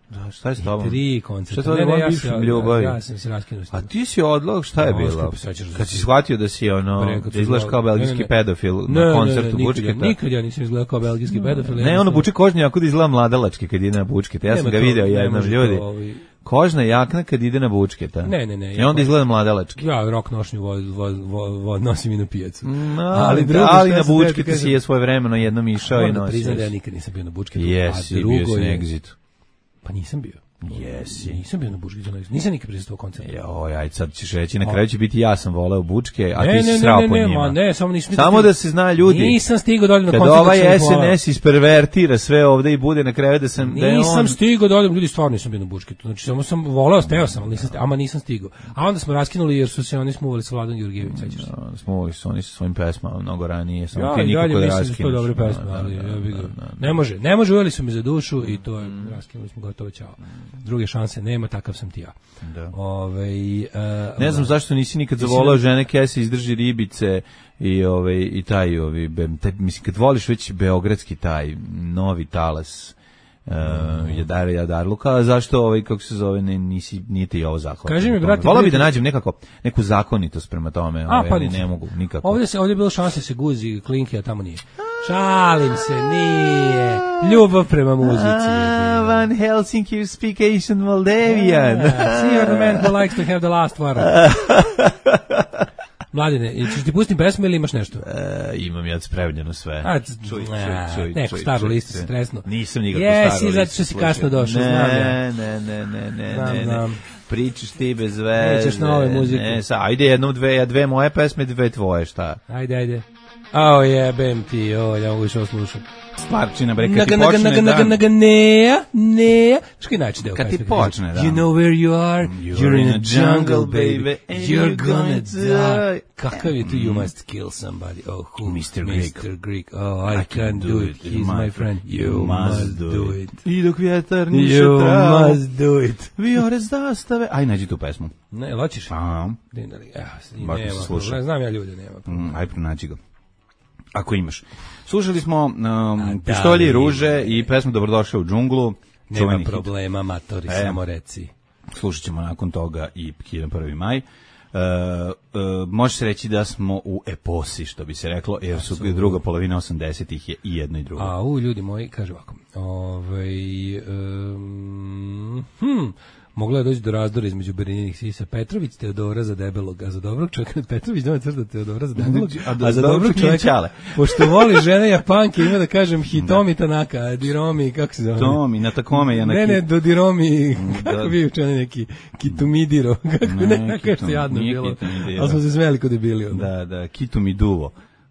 Da, šta je s tobom? Tri koncerta. Šta je Ne, ne, tvojom ja bivšom sam- ljubavi? Ja sam se raskinuo s A njim. ti si odlog, šta je No, bilo? što sećaš da Kad si- si shvatio da si ono, Bre, kad da sam izgledaš zvao- kao belgijski ne, ne. pedofil Ne, na ne, koncertu ne, Bučketa. nikad, ja- nikad ja nisam izgledao kao belgijski pedofil. Ne, ono jednostavno- buče kožnju jako da izgleda mladalački kad ide na Bučketa. Ja sam Nema ga to, video ne jednom može to, ljudi. ovaj- Kožna jakna kad ide na Bučketa. Ne, ne, ne, I ja onda pa- izgleda mladalački. Ja rok nošnju vo, vo, vo, vo, nosim i na pijacu. No, ali ali, drugo, ali šta na sam teo ti Bučketa kažem? si je svoje vremeno jednom išao i Moram da nosio. priznam da ja nikad nisam bio na Bučketu. Jesi, a bio drugo si na je- Exitu. Pa nisam bio. Jesi. Nisam bio na Bučketu. Nisam nikad prisustvovao koncertu. Joj, aj sad ćeš reći, na kraju će biti ja sam voleo Bučke, a ti Ne, si ne, srao ne, po ne, njima. ma ne, samo nisam Samo da se zna ljudi. Nisam stigao dolje na Kad koncert. ovaj dok sam ih volao. S N S ispervertira sve ovde i bude na kraju da sam da je Nisam on stigao da odem, ljudi, stvarno nisam bio na Bučketu. Znači samo sam voleo, steo sam, ali nisam stigao, ama nisam stigao. A onda smo raskinuli jer su se oni smuvali sa Vladom Georgijević, sećaš se. Ja, smuvali su oni sa svojim pesmama mnogo ranije, samo Ja ti i dalje nikako da mislim da su to raskineš. dobre Da, pesme, da, ali da, ja bih ga- da, da. ne može, ne može, uveli su mi za dušu i to je, raskinuli smo gotovo, ćao. Druge šanse nema, takav sam ti ja. Da. Ovaj e, Ne znam zašto nisi nikad zavolao žene kese izdrži ribice i ovaj i taj ovi be, taj, mislim kad voliš već beogradski taj novi talas uh, Jadar Jadarluka, zašto ovaj kako se zove ne, nisi nije ti ovo zahvalno. Kaži mi, brate, volao bi da prijatelj- nađem nekako neku zakonitost prema tome, A, ovaj, pa ali ni- ne mogu nikako. Ovdje se ovdje je bilo šanse se guzi klinke, a tamo nije. Šalim se, nije. Ljubav prema muzici. Ah, Van Helsinki you speak Asian Moldavian. Yeah, see you're the man who likes to have the last word. Mladine, ćeš ti pustim pesmu ili imaš nešto? E, imam ja spremljeno sve. A, Čuj, čuj, a, čuj, neku čuj, staru čuj, listu čuj. stresno. Nisam nikako Jesi, staru listu. zato što si slušaj. kasno došao, ne, znam ja. Ne, ne, ne, ne, Znam, ne, ne. znam. Pričaš ti bez veze. Nećeš nove muzike. Ne, sa, ajde jednom, dve, ja dve moje pesme, dve tvoje, šta? Ajde, ajde. Ao, jebem ti, o, ja mogu više ovo slušam. Stvarčina, bre, kad Naga, ti naga, počne naga, naga, dan. naga, neja, neja. Što je najče deo? Kad ti pesme, kaže, počne dan. You know where you are, you're in a jungle, baby, and you're gonna die. Kakav je tu You Must Kill Somebody? Oh, who? mister Greek. mister Greek. Oh, I can't do it. He's my friend. You must do it. I dok vjetar niše You travu, must do it. viore zastave. Aj, nađi tu pesmu. Ne, hoćeš? A, Dinari, evo, Baš nema se sluša. problema. Znam ja ljude, nema problema. mm, aj, pronađi ga. Ako imaš. Slušali smo um, da Pištolji li- i ruže i pesmu Dobrodošao u džunglu. Nema čuveni hit. problema, matori, E. samo reci. Slušat ćemo nakon toga i Kidan prvi maj. Uh, uh, može se reći da smo u eposi, što bi se reklo, jer su druga polovina osamdesetih je i jedno i drugo. A u ljudi moji, kaže ovako, ovaj, um, hm, mogla je doći do razdora između Berninih sisa. Petrović Teodora za debelog, a za dobrog čovjeka Petrović doma crta Teodora za debelog, A a, da- za dobrog dobrog nije čovjeka, Ćale. pošto voli žene Japanke, ima da kažem Hitomi Tanaka, Diromi, kako se zove? Tomi, na takome je na Ne, ne, do Diromi, kako Da. bi učeni neki Kitumidiro, kako Ne, ne, kako je što Kitum- jadno nije bilo, Kitumidiro. ali smo se smeli kod debili. onda. Da, da, Kitu mi duvo.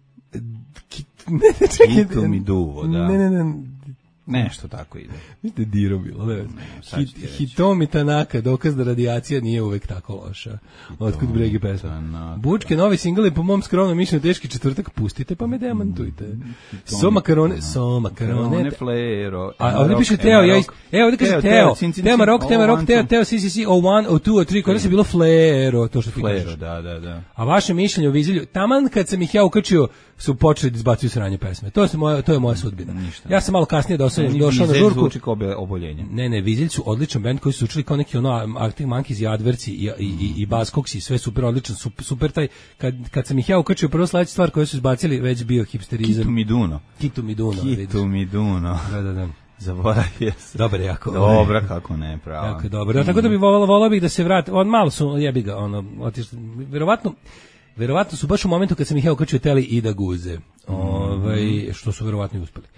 Ne, ne, čekaj, Kitu mi duvo, da. Ne, ne, ne, Nešto tako ide. Vidite Diro bilo, ne znam. sad ću Hit, ti reći. Hitomi Tanaka, dokaz da radijacija nije uvek tako loša. Otkud bregi pesma. Tanaka. Bučke, novi singl je po mom skromnom mišljenju teški četvrtak, pustite pa me demantujte. So makarone, so makarone. Karone flero. A ovdje piše Teo, ja is, e, ovdje kaže Teo, tema rock, tema rock, Teo, Teo, si, si, si, o jedan, o dva, o tri, kod nas je bilo flero, to što ti Flero, kažeš. da, da, da. A vaše mišljenje o Vizilju, taman kad sam ih ja ukrčio, su počeli da izbacuju sranje pesme. To je moja, to je moja sudbina. Ja sam malo kasnije došao, došao na Vizelj žurku. zvuči kao obe- oboljenje. Ne, ne, Vizilj su odličan bend koji su učili kao neki ono Arctic Monkeys i Adverci i, i, i, i Buzzcocks i sve super odličan, super, super taj, kad, kad sam ih ja ukrčio, prvo sledeća stvar koju su izbacili već bio hipsterizam. Kitu mi duno. Kitu mi duno. vidiš. Kitu mi duno. Da, da, da. Zaboravio se. Dobar je jako. Dobra, kako ne, pravo. Jako je dobro. Ja, tako da bi volao, volao bih da se vrati. On malo su, jebi ga, ono, otišli. Verovatno, verovatno su baš u momentu kad sam ih ja ukrčio teli i da guze. Ovaj, što su verovatno i uspeli.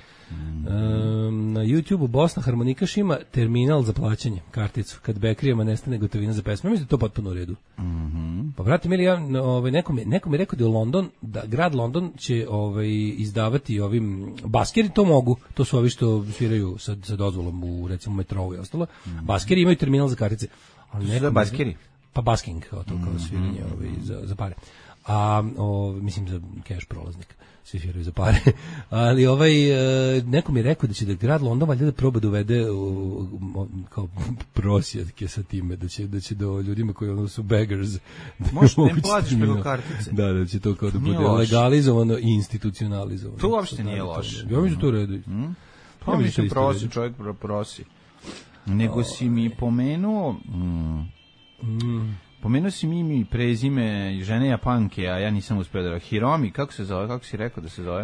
Um, na YouTubeu Bosna Harmonikaš ima terminal za plaćanje, karticu. Kad bekrijama nestane gotovina za pesmu. Mislim da je to potpuno u redu. Mhm. Pa brate, mili, ja, ovaj, neko, mi, neko mi je rekao da je London, da grad London će ovaj, izdavati ovim, baskeri to mogu, to su ovi što sviraju sa, sa dozvolom u recimo metrou i ostalo, baskeri imaju terminal za kartice. Ali Su neko da mi- baskeri? Pa basking, kao to, kao sviranje ovaj, za, za pare. A, o, mislim za cash prolaznik, svi sviraju za pare. Ali ovaj, e, neko mi je rekao da će da grad London valjda da proba da uvede u, u, kao prosjetke sa time, da će, da će do ljudima koji ono su beggars. Da Možeš da im moguće platiš terminal. preko kartice. Da, da će to kao da Nije bude loše. legalizovano i institucionalizovano. To uopšte Što nije znate, loše. Ja mislim da to u redu. Pa Ja mislim da mislim isto prosi, redu. čovjek pro- prosi. Nego si mi pomenuo... Mm, Mm. Pomenuo si mi mi prezime žene Japanke, a ja nisam uspio da... Hiromi, kako se zove? Kako si rekao da se zove?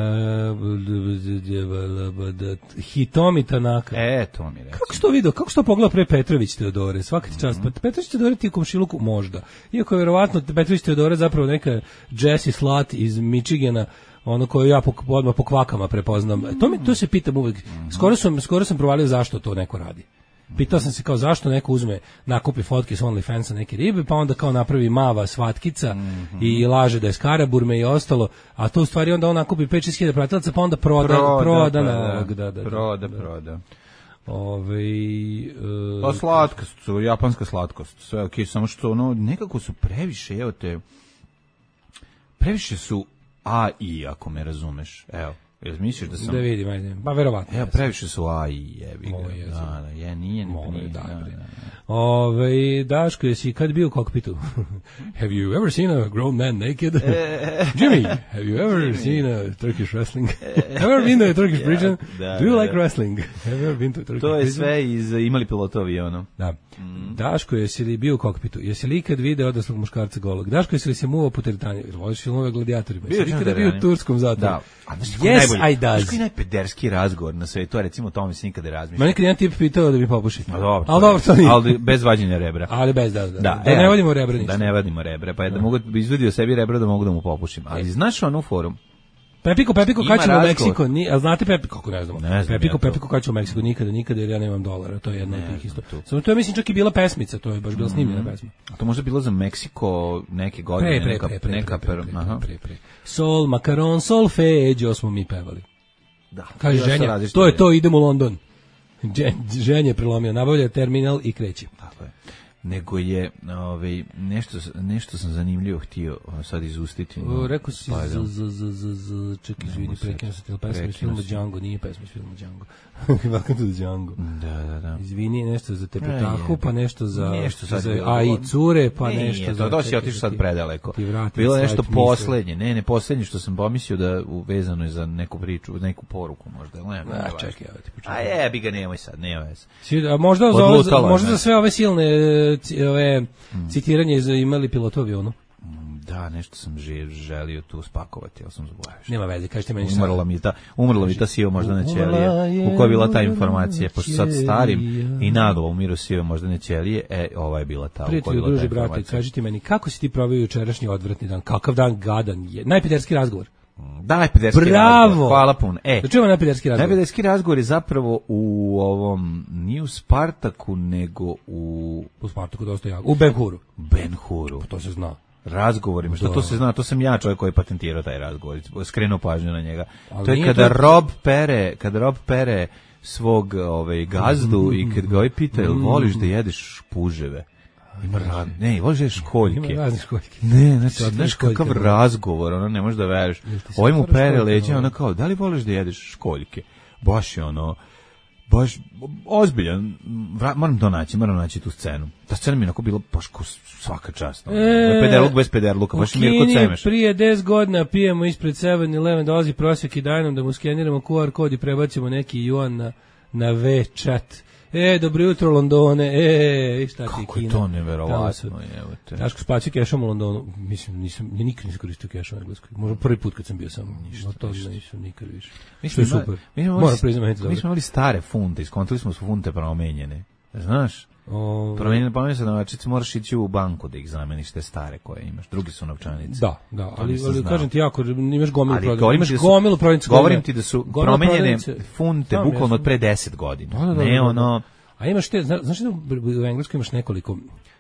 Uh, Hitomi Tanaka. E, to mi reći. Kako si to vidio? Kako si to pogledao pre Petrović Teodore? Svaka ti čast. Mm-hmm. Petrović Teodore ti je u komšiluku možda. Iako je verovatno Petrović Teodore zapravo neka Jessie Slat iz Michigana, ono koju ja po, odmah po kvakama prepoznam. To, mi, to se pitam uvek. Skoro sam, skoro sam provalio zašto to neko radi. Pitao sam se kao zašto neko uzme, nakupi fotke s OnlyFansa neke ribe, pa onda kao napravi mava svatkica mm-hmm. i laže da je skaraburme i ostalo, a to u stvari onda on nakupi pet šest hiljada pratilaca, pa onda proda, proda, proda na ovog, da, da, proda, da. proda. Ove, uh, pa slatkost, japanska slatkost, sve okej, okay, samo što ono, nekako su previše, evo te, previše su A I, ako me razumeš, evo. Jel misliš da sam... Da vidim, ajde. Pa verovatno. Evo, previše su A I, jebi ga. Ovo je, da, da, je, nije, Ovo nije. je, da, da, da. da. Ove, Daško, jesi kad bio u kokpitu? Have you ever seen a grown man naked? Jimmy, have you ever seen a Turkish wrestling? Have you ever been to a Turkish prison? Da, Do you da, like da. wrestling? Have you ever been to a Turkish To je prison? sve iz imali pilotovi, ono. Da. Mm. Daško, jesi li bio u kokpitu? Jesi li ikad video odraslog muškarca golog? Daško, jesi li se muvao po teretani? Voliš filmove gladijatorima? Bio Jesi li ikada bio u turskom zatvoru? Da. A znaš Yes, I does. Znaš koji je najpederski razgovor na svetu, a recimo o tome se nikada ne razmišlja. Ma nekad jedan tip pitao da mi popuši. A dobro, Ali dobro, to nije. Ali bez vađenja rebra. Ali bez, da, da. Da, Da e, ne vadimo rebra ništa. Da ne vadimo rebra, pa je da mogu izvadio sebi rebra da mogu da mu popušim. Ali znaš onu forum? Pepiko, Pepiko, Ima kad ćemo u razgovor. Meksiko? Ni, a znate Pepiko, kako ne znamo? Ne znam Pepiko, ja to. Pepiko, kad ćemo u Meksiko? Nikada, nikada, jer ja nemam dolara. To je jedna od Ne tih znam isto. to. Samo to je, mislim, čak i bila pesmica, to je baš bila snimljena pesma. A to možda bilo za Meksiko neke godine, Pre, pre, neka, pre, pre, neka pre, per, pre, aha. pre, pre. Sol, makaron, solfeđo smo mi pevali. Da. Kaže Bila su ženja, različite to je ideje. to, idemo u London. Dže- Ženje je prelomio, nabavlja terminal i kreće. Tako je. Nego je, ovaj, nešto, nešto sam zanimljivo htio o, sad izustiti. O, rekao si Pa, za, da. za, za, za, za, čekaj, izvini, mogu prekinuo sam ti, ali pesma iz Prekinuo filma si. Django, nije pesma iz filma Django. Welcome to the Django. Da, da, da. Izvini, nešto za E, tepetahu, jebi. pa nešto za, Nešto sad za bilo. A I cure, pa Nije, nešto to, za... to si čekaj, otišao da sad ti- predaleko. ti vratim Bilo je sajt nešto misli. poslednje, ne, ne, poslednje što sam pomislio da uvezano je za neku priču, neku poruku možda, ili ne, ne, A, ne, čekaj, evo ti počekaj. A jebi ga, nemoj sad, nemoj veze. Si- a možda, za, ove- Odlutalo je, možda ne. za sve ove silne e, ci- ove, citiranje za imali pilotovi, ono? Da, nešto sam že, želio tu spakovati, ali sam zaboravio. Nema veze, kažete meni Umrla sad. mi je ta, umrla mi je ta siva možda na Umrla ćelije. je U kojoj je bila ta informacija, pošto sad ćelija. starim i naglo umiru sive možda na ćelije, e, ova je bila ta u kojoj je Prijatelju, bila ta druži, brate, informacija. kažite meni, kako si ti proveo jučerašnji odvratni dan? Kakav dan gadan je? Najpederski razgovor. Da, najpederski Bravo! razgovor. Hvala puno. E, Da čujemo najpederski razgovor. najpederski razgovor je zapravo u ovom, nije u Spartaku, nego u U Spartaku dosta jako. U Ben-Huru. Ben-Huru. To se zna. Razgovorima, što Da. to se zna, to sam ja čovjek koji je patentirao taj razgovor, skrenuo pažnju na njega. Ali To je nije kada to- Rob pere, kada Rob pere svog ovaj gazdu i kad ga ovaj pita, jel voliš da jedeš puževe? Ima rad, ne, voliš da jedeš školjke. Ima razne školjke. Ne, znači, Slatke znaš školjke, kakav da. razgovor, ono, ne možeš da veriš. Jel ti se Ovaj mu otvara pere školjka, leđa, ono? ono kao, da li voliš da jedeš školjke? Baš je ono, baš ozbiljan, vra, moram to naći, moram naći tu scenu. Ta scena mi je onako bila baš ko svaka čast. ono. E, Pederluk bez pederluka, baš U Mirko Kini Cemeš. prije deset godina pijemo ispred seven eleven, dolazi prosjek i daj nam da mu skeniramo Q R kod i prebacimo neki juan na, na V-chat. E, dobro jutro Londone, e, šta ti Kako je Kina? to Tamo su- neverovatno, evo te. Daško, spacio kešom u Londonu, mislim, nisam, ja nikad nisam koristio keš u Engleskoj. Možda prvi put kad sam bio samo, ništa, od toga nisam nikad više. Mi Što je smo super. imali- mi smo Moram imali- priznam, meni je to Mi dobro. smo imali stare funte, iskontali smo su funte promenjene. Znaš? Ove, Promenjene, pomenjene se novčice, moraš ići u banku da ih zameniš te stare koje imaš. Drugi su novčanice. Da, da, ali, nisam ali znao. kažem ti jako, imaš gomilu Ali prodavnicu. govorim Imaš ti da su- gomilu prodavnicu. Govorim ti da su Gomila promenjene prodavnice- funte Znam, bukvalno jesam. od pre deset godina. Da, da, da, Ne da, da. ono... A imaš te, zna, znaš da u u Engleskoj imaš nekoliko,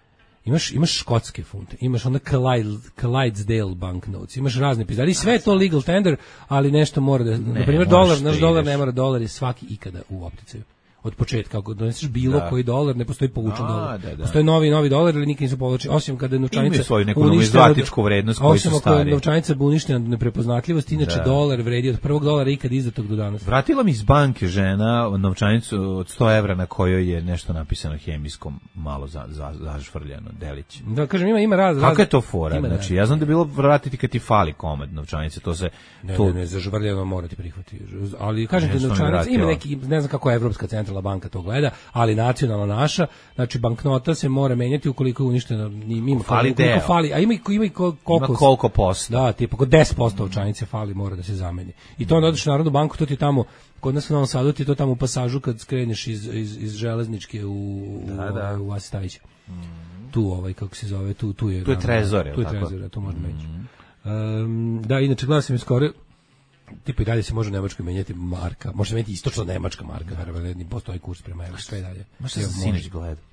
imaš, imaš škotske funte, imaš onda Clyde, Clydesdale banknotes, imaš razne pizari, i sve je to legal tender, ali nešto mora da, na primjer moraš dolar, da naš dolar ideš. ne mora, dolar je svaki ikada u opticaju. Od početka, ako doneseš bilo Da. koji dolar, ne postoji povučen A, dolar. da, da. Postoji novi novi dolar ili nikad nisu povlači, osim kada je novčanica Imaju svoju neku uništena od- numizmatičku vrednost koji osim su ako je stari. novčanica uništena od neprepoznatljivosti, inače Da. dolar vredi od prvog dolara ikad izdatog do danas. Vratila mi iz banke žena novčanicu od sto evra na kojoj je nešto napisano hemijskom, malo za, za, zažvrljano, delić. Da, kažem, ima, ima raz, Kako razne- je to fora? ima, Znači, da. ja znam da je bilo vratiti kad ti fali komad novčanice, to se... Ne, to, ne, ne, zažvrljeno mora ti prihvati. Ali kažem ti, Nešto mi novčanica, ima vratila. neki, ne znam kako je Evropska centralna centralna banka to gleda, ali nacionalna naša, znači banknota se mora menjati ukoliko je uništena, ima fali ukoliko deo. fali, a ima, ima i koliko, Ima koliko posto. Da, tipa kod deset posto novčanice fali, mora da se zameni. I to onda odeš u Narodnu banku, to ti tamo, kod nas u Novom Sadu ti to tamo u pasažu kad skreneš iz, iz, iz železničke u, Da, da. u, u Asistajića. Tu ovaj, kako se zove, tu, tu je... Tu je trezor, je Tu je tako? trezor, to možda među. Um, da, inače, gledao sam je skoro, tipa i dalje se može u Nemačkoj menjati marka, može se menjati istočno nemačka marka, naravno, ne postoji kurs prema evo, sve dalje. Možda Evo, sam može. sinoć gledao.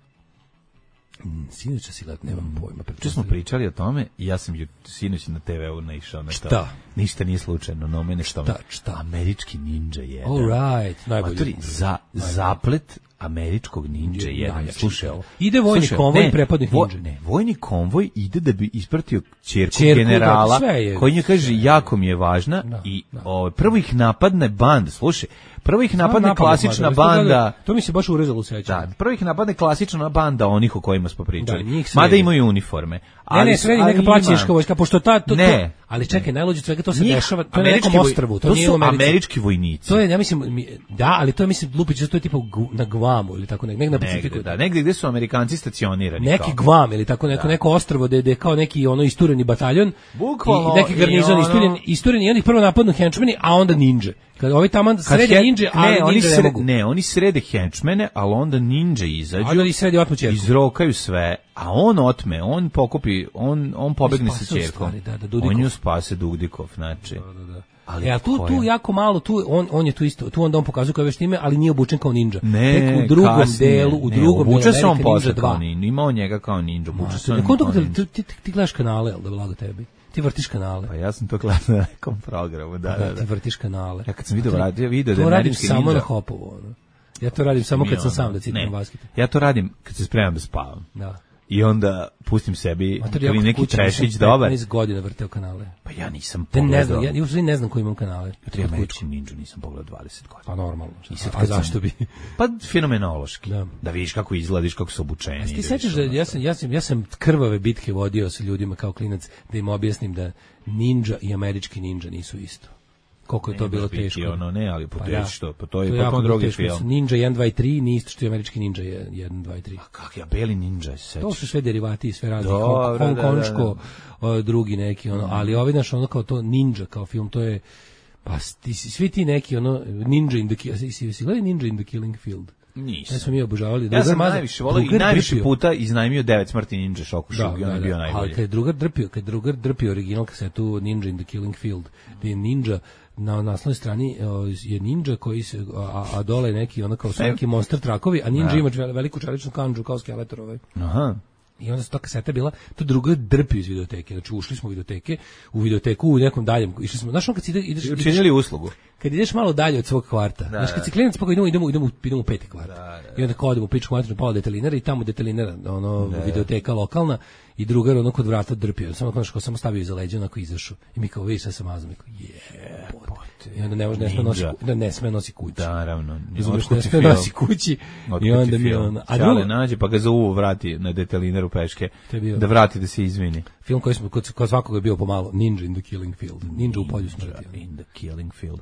Mm, Sinoć si gledao, nemam pojma. Ču smo pričali o tome i ja sam ju sinoć na te veu naišao na to. Šta? Ništa nije slučajno, no mene što. Šta, šta? Američki ninja jedan. All right, najbolji. Matori, za zaplet američkog ninja Je jedan. najjači. Slušaj ovo. Ide vojni Slušaj, konvoj ne, prepadnih vo- ninja. Ne, vojni konvoj ide da bi ispratio ćerku Ćerku, generala, da, sve je- koji nje kaže jako mi je važna Da, i da. ovaj, prvo ih napadne banda. Slušaj, prvo ih napadne Napadne klasična smo, da, banda. To mi se baš urezalo u sećanje. Da, prvo ih napadne klasična banda onih o kojima smo pričali. Da, njih Mada sredi. imaju uniforme. Ne, ne, sredi ali neka ima- plaćenička vojska, pošto ta, to, Ne. to, ali čekaj, najluđe od svega to se Njih- dešava, to je na američki nekom voj- ostrvu, to, to nije su u Americi. američki vojnici. To je, ja mislim, mi- da, ali to je, mislim, Lupić, to je tipa u Gu- na Guamu ili tako, nek, nek na Pacifiku. Negde, da, negde gde su Amerikanci stacionirani. Neki kao. Guam ili tako neko neko ostrvo gde je kao neki ono istureni bataljon Bukvalno, i neki garnizon i ono- isturen istureni i oni prvo napadnu henchmeni, a onda ninja. Kad ovi tamo Kad srede he- ninja, ali ne, oni ninja ne sre- mogu. ne, oni srede henchmene, ali onda ninja izađu. A onda i sredi otmu ćerku. Izrokaju sve, a on otme, on pokupi, on on pobegne sa spasao ćerkom. stvari, da, da, Dudikov. On ju spase Dudikov, znači. Ali E, a tu, ko tu je? jako malo, tu on, on je tu isto, tu onda on pokazuje kao već time, ali nije obučen kao ninja. Ne, Tek u drugom kasnije. delu, u Ne, drugom delu obuče se on American Ninja posle kao dva. ninja, imao njega kao ninja, obuče se on Neko kao to, ninja. ti, ti, ti gledaš kanale, jel da blago tebi? Ti vrtiš kanale. Pa ja sam to gledao na nekom programu, da, da, Da, da. ti vrtiš kanale. Ja kad sam video, radio, video da To je radim američki samo ninja. na Hopovu, ono. Ja to radim samo kad sam sam da citiram Ne, basket. ja to radim kad se spremam da spavam. Da. I onda pustim sebi Mater, ili ja kod neki kuće trešić nisam dobar. petnaest godina vrteo kanale. Pa ja nisam Te ne pogledao. znam, ja, ja uopšte ne znam koji imam kanale. Ja Kod kuće. američku ninju nisam pogledao dvadeset godina. Pa normalno. I sad A kad sam- zašto bi? Pa fenomenološki. Da. Da vidiš kako izglediš, kako su obučeni. Ti da sećaš vidiš da ono ja što- sam, ja sam, ja sam krvave bitke vodio sa ljudima kao klinac da im objasnim da ninja i američki ninja nisu isto. Koliko je to Ne bilo može biti teško. Ono, ne, ali po Pa teži da. što, po to je jako potpuno bilo drugi teško. film. Ninja jedan, dva i tri nije isto što i američki ninja je jedan, dva i tri. Kak ja, beli ninja, se To sećaš? su sve derivati i sve razne Dobro, da, da, hongkonško, drugi neki ono, ali ovi naš ono kao to ninja kao film, to je pa ti, si- svi ti neki ono Ninja in the Ki- si, si, si gledali Ninja in the Killing Field? Nisam. Ja smo mi obožavali. Ja Drugar sam Maza- najviše volao i drugar najviše drpio. puta iznajmio devet smrti ninja Šokušug Da, i on da, je bio da. Ali najbolji. kad je drugar drpio, kad je drugar drpio original kasetu Ninja in the Killing Field, gdje je ninja na naslovnoj strani o, je ninja koji se, a, a dole je neki ono kao su E. neki monster trakovi, a ninja Da. ima vel- veliku čeličnu kandžu kao skeletor ovaj. Aha. I onda se ta kaseta bila, to druga drpi iz videoteke. Znači ušli smo u videoteke, u videoteku u nekom daljem, išli smo, znaš on kad si ide, ideš, I ideš, učinili uslugu. kad ideš malo dalje od svog kvarta, znaš kad si klinac pa idemo, idemo, idemo, idemo u peti kvart. I onda kao odemo u pičku materinu pola detelinera i tamo detelinera, ono, videoteka lokalna i drugar ono kod vrata drpio. Samo kao samo stavio iza leđa, onako izašao. I mi kao, vidiš, sad sam mazom. I kao, jebote. I onda ne može, ne sme nosi, Ninja. da ne sme nosi kući. Da, naravno. Razumeš, Otkud ne ti sme film? nosi kući. Otkud I onda ti mi film? ono, a Ćale drugo, nađe pa ga zovu vrati na detelineru peške To je bio- da vrati da se izvini. film koji smo, kod, kod svakog je bio pomalo, Ninja in the Killing Field. Ninja u polju smrti. In the killing field.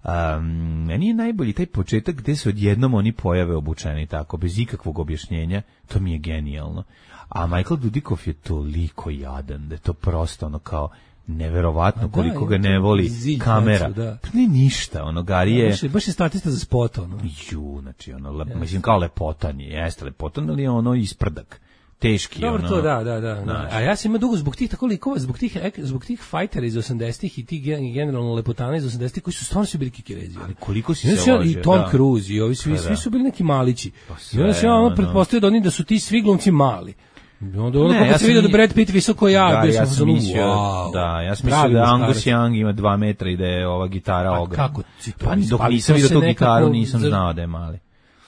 Um, meni je najbolji taj početak gde se odjednom oni pojave obučeni tako, bez ikakvog objašnjenja. To mi je genijalno. A Michael Dudikoff je toliko jadan da je to prosto ono kao neverovatno A da, koliko ga ima ne to voli zilj kamera. facu, da. Pa ne ništa, ono Gari je... Baš je, baš je statista za spot, ono. Ju, znači ono, lep, mislim kao lepotan je, jeste lepotan, ali je ono isprdak. Teški, Dobro, ono... to da, da, da. Znaš. A ja sam imao dugo zbog tih tako likova, zbog tih, ek- zbog tih fajtera iz osamdesetih i tih gen- generalno lepotana iz osamdesetih koji su stvarno su bili kikirezi. Ali koliko si I onda se sam ja- ložio, I Tom da. Cruise i ovi svi, Pa svi da. su bili neki malići. Pa I onda sam ja sve, ono ono. pretpostavio da oni da su ti svi glumci mali. I onda ono Ne, kako ja se sam vidio da mi- Brad Pitt visoko ja, Da, bio ja sam sam ono, mislio, wow. da, ja sam mislio Pravi da muškarac. Angus Young ima dva metra i da je ova gitara Pa ogromna. kako si to Pa mislio? dok Ali nisam to vidio se tu nekako- gitaru, nisam za- znao da je mali.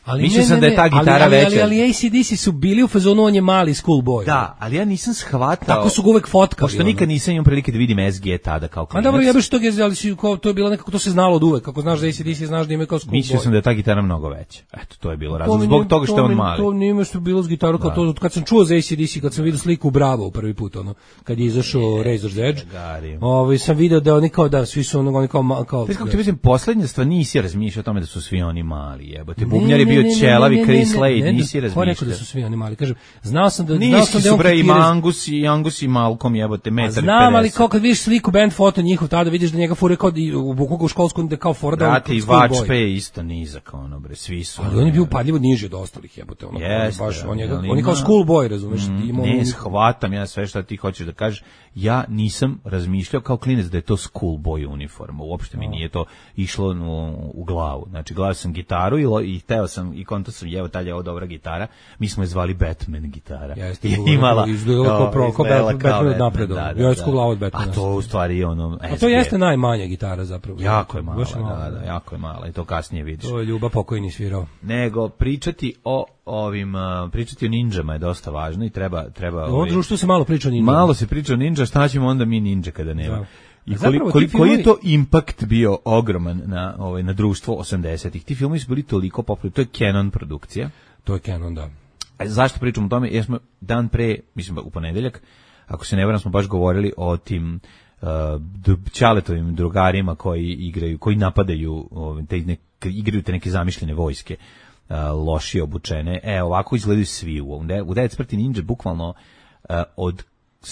Ali Mislio ne, sam ne, da je ta ne, gitara ali, ali, veća. ali, ali A C D C su bili u fazonu, on je mali schoolboy. Da, ali ja nisam shvatao. Tako su ga uvek fotkali. Pošto nikad nisam imao prilike da vidim S G tada kao A klinac. dobro, jebeš to, ali si, kao, to je bilo nekako, to se znalo od uvek. Kako znaš da A C D C, znaš da ima kao schoolboy. Mislio sam da je ta gitara mnogo veća. Eto, to je bilo razlog. Zbog toga što je on mali. To nije što bilo s gitarom, kao to, kad sam čuo za A C D C, kad sam vidio sliku Bravo prvi put, ono, kad je izašao Razor's Edge, ovaj, sam video da oni kao da, svi su ono, oni kao... kao Ti kako ti mislim, poslednja stvar nisi razmišljao o tome da su svi oni mali, jebote. Bubnjar je bio ćelavi Chris Slade, nisi razmišljao. Ko rekao da su svi oni mali? Kažem, znao sam da... Nisi znao su bre i Angus i Angus i Malcolm, jebote, metar i pedeset. Znam, ali kao kad vidiš sliku band foto njihov, tada vidiš da njega fure kao u, u školskom, da kao fora da... Brate, i Vačpe je isto nizak, ono bre, svi su... Ali on je bio upadljivo niži od ostalih, jebote. Ono, Jeste, baš, on je, ali on je kao ima- schoolboy, razumeš? Mm, Ima ne, on- shvatam ja sve što ti hoćeš da kažeš. Ja nisam razmišljao kao klinac da je to schoolboy uniforma. Uopšte mi nije to išlo u, u glavu. Znači, gledao sam gitaru i, lo, i teo sam, i konto sam, evo, tad je ovo dobra gitara. Mi smo je zvali Batman gitara. Jeste, I imala, izgledala kao pro, kao izgledala Batman, Batman od napredom. da, da, Ja da. isku glavu od Batmana. A to u stvari ono... A to jeste najmanja gitara zapravo. Jako je mala, Baš je da, da, jako je mala. I to kasnije vidiš. To je Ljuba pokojni svirao. Nego, pričati o ovim, uh, pričati o ninjama je dosta važno i treba... treba U ovom ovaj, društvu se malo priča o ninjama. Malo se priča o ninja, šta ćemo onda mi ninja kada nema? Da. I A koli, zapravo koli, ti koji je filmovi- to impakt bio ogroman na, ovaj, na društvo osamdesetih? Ti filmovi su bili toliko popularni, to je Canon produkcija. To je Canon, da. A zašto pričamo o tome? Jer smo dan pre, mislim u ponedeljak, ako se ne varam, smo baš govorili o tim uh, Ćaletovim drugarima koji igraju, koji napadaju, ovaj, te nek, igraju te neke zamišljene vojske, uh, lošije obučene. E, ovako izgledaju svi u ovom. U Devet smrti ninja bukvalno uh, od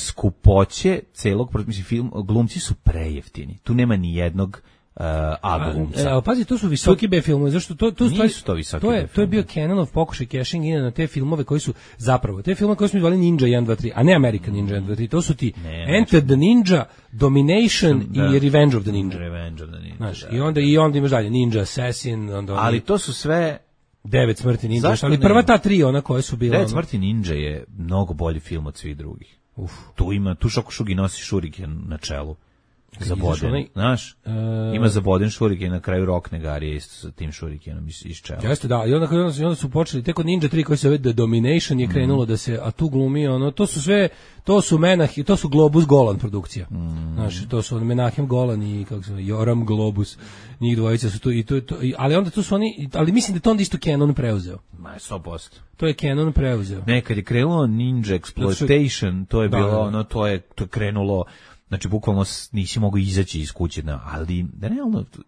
skupoće celog, mislim, film, glumci su prejeftini. Tu nema ni jednog uh, A glumca. A, e, pazi, to su visoki B filmovi, zašto to to stvari, Nisu to visoki to je B to je bio Canonov pokušaj cashing in na te filmove koji su zapravo te filmove koje smo zvali Ninja jedan dva tri, a ne American Ninja jedan dva tri, to su ti Ne, Enter the Ninja, Domination Da. i Revenge of the Ninja. Revenge of the Ninja. Znaš, da. i onda i onda imaš dalje Ninja Assassin, onda Ali to su sve... Devet smrti ninja, Zašto ali ne? prva ta tri ona koje su bile. Devet ono- smrti ninja je mnogo bolji film od svih drugih. Uf. Tu ima, tu Šokošugi nosi šuriken na čelu. Zaboden, onaj- znaš? E, Ima zaboden šuriken i na kraju Rock Negarije isto sa tim šurikenom iz, iz čela. Jeste, da, i onda, i onda, su, i onda su počeli, tek od Ninja tri koji se zove The Domination je krenulo da se, a tu glumi, ono, to su sve, to su Menah, to su Globus Golan produkcija. Mm. Znaš, to su Menahem Golan i, kako se zove, Joram Globus, njih dvojica su tu, i to, to, i, ali onda tu su oni, ali mislim da to onda isto Canon preuzeo. Ma, sto posto. To je Canon preuzeo. Nekad je krenulo Ninja Exploitation, to je Da, bilo, da. ono, to je, to je krenulo, znači, bukvalno s- nisi mogao izaći iz kuće, na, ali, realno, t-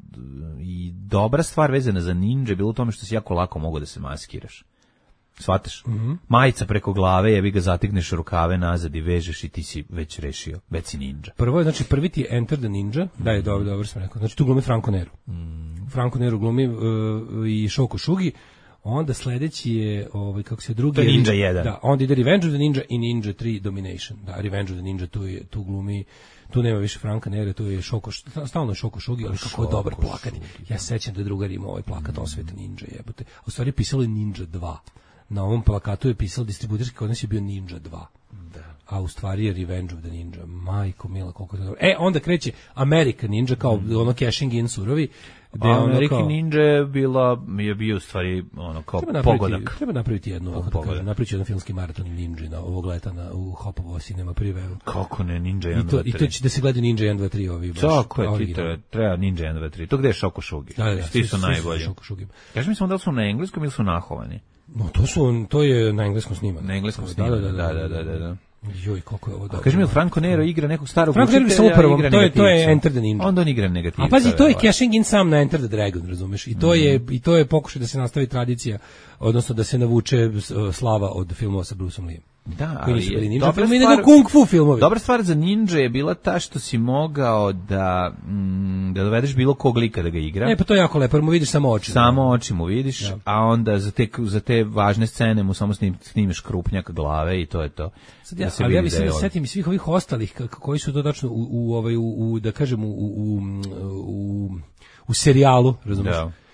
i dobra stvar vezana za ninja je bilo u tome što si jako lako mogao da se maskiraš. Shvataš? Mhm. Majica preko glave, jebi ga, zategneš rukave nazad i vežeš i ti si već rešio, već si ninja. Prvo je, znači, prvi ti je Enter the Ninja, da je dobro, dobro sam rekao, znači tu glumi Franco Nero. Mm. Franco Nero glumi uh, i Shoko Shugi, onda sledeći je, ovaj, kako se drugi... To je Ninja jedan. Da, onda ide Revenge of the Ninja i Ninja tri Domination. Da, Revenge of the Ninja, tu, je, tu glumi, tu nema više Franka Nere, tu je Shoko, stalno je Shoko Shugi, ali kako je dobar plakat. Ja se sećam da je drugar imao ovaj plakat Osveta Ninja, jebote. A u stvari je pisalo je Ninja dva. Na ovom plakatu je pisalo distributerski kod nas je bio Ninja dva. Da. A u stvari je Revenge of the Ninja. Majko mila, koliko je to dobro. E, onda kreće American Ninja, kao ono cashing in surovi. Gde A ono American kao- Ninja je bila, je bio u stvari ono kao Treba napraviti, pogodak. treba napraviti jednu, kako da Pogodak. kažem, napraviti jedan filmski maraton Ninja na ovog leta na, u Hopovo Cinema Priveu. Kako ne, Ninja I jedan, to, dva, i to tri. će da se gleda Ninja jedan dva tri ovi baš. Tako je, ti originalno. treba, treba Ninja jedan, dva, tri. To gde je Shoko Shugi? Da, da, da, Ti svi su svi najbolji. Shoko Shugim. Kaži mi samo da li su na engleskom ili su nahovani? No, to su, to je na engleskom snimano. Na engleskom Da, snimano, da, da, da, da, da, da. Joj, koliko je ovo dobro. A kaži mi, Franco Nero igra nekog starog Franco Nero učitelja, samo u prvom, igra to je- to je negativca. Enter the Ninja. Onda on igra negativca. A pazi, to je verovatno. cashing in sam na Enter the Dragon, razumeš? I to je i to je pokušaj da se nastavi tradicija, odnosno da se navuče uh, slava od filmova sa Bruceom Lee. Da, Koji ali nisu bili je ninja dobra filmovi, stvar- nego kung fu filmovi. Dobra stvar za ninja je bila ta što si mogao da mm, da dovedeš bilo kog lika da ga igra. E, pa to je jako lepo, jer mu vidiš samo oči. Samo oči mu vidiš, Da. a onda za te, za te važne scene mu samo snim, snimiš krupnjak glave i to je to. Sad ja, Da se ali ja vidi bih da se je da on. setim i svih ovih ostalih k- koji su to tačno u, u ovaj u, u da kažem u u u, u, u serijalu, razumeš? Da.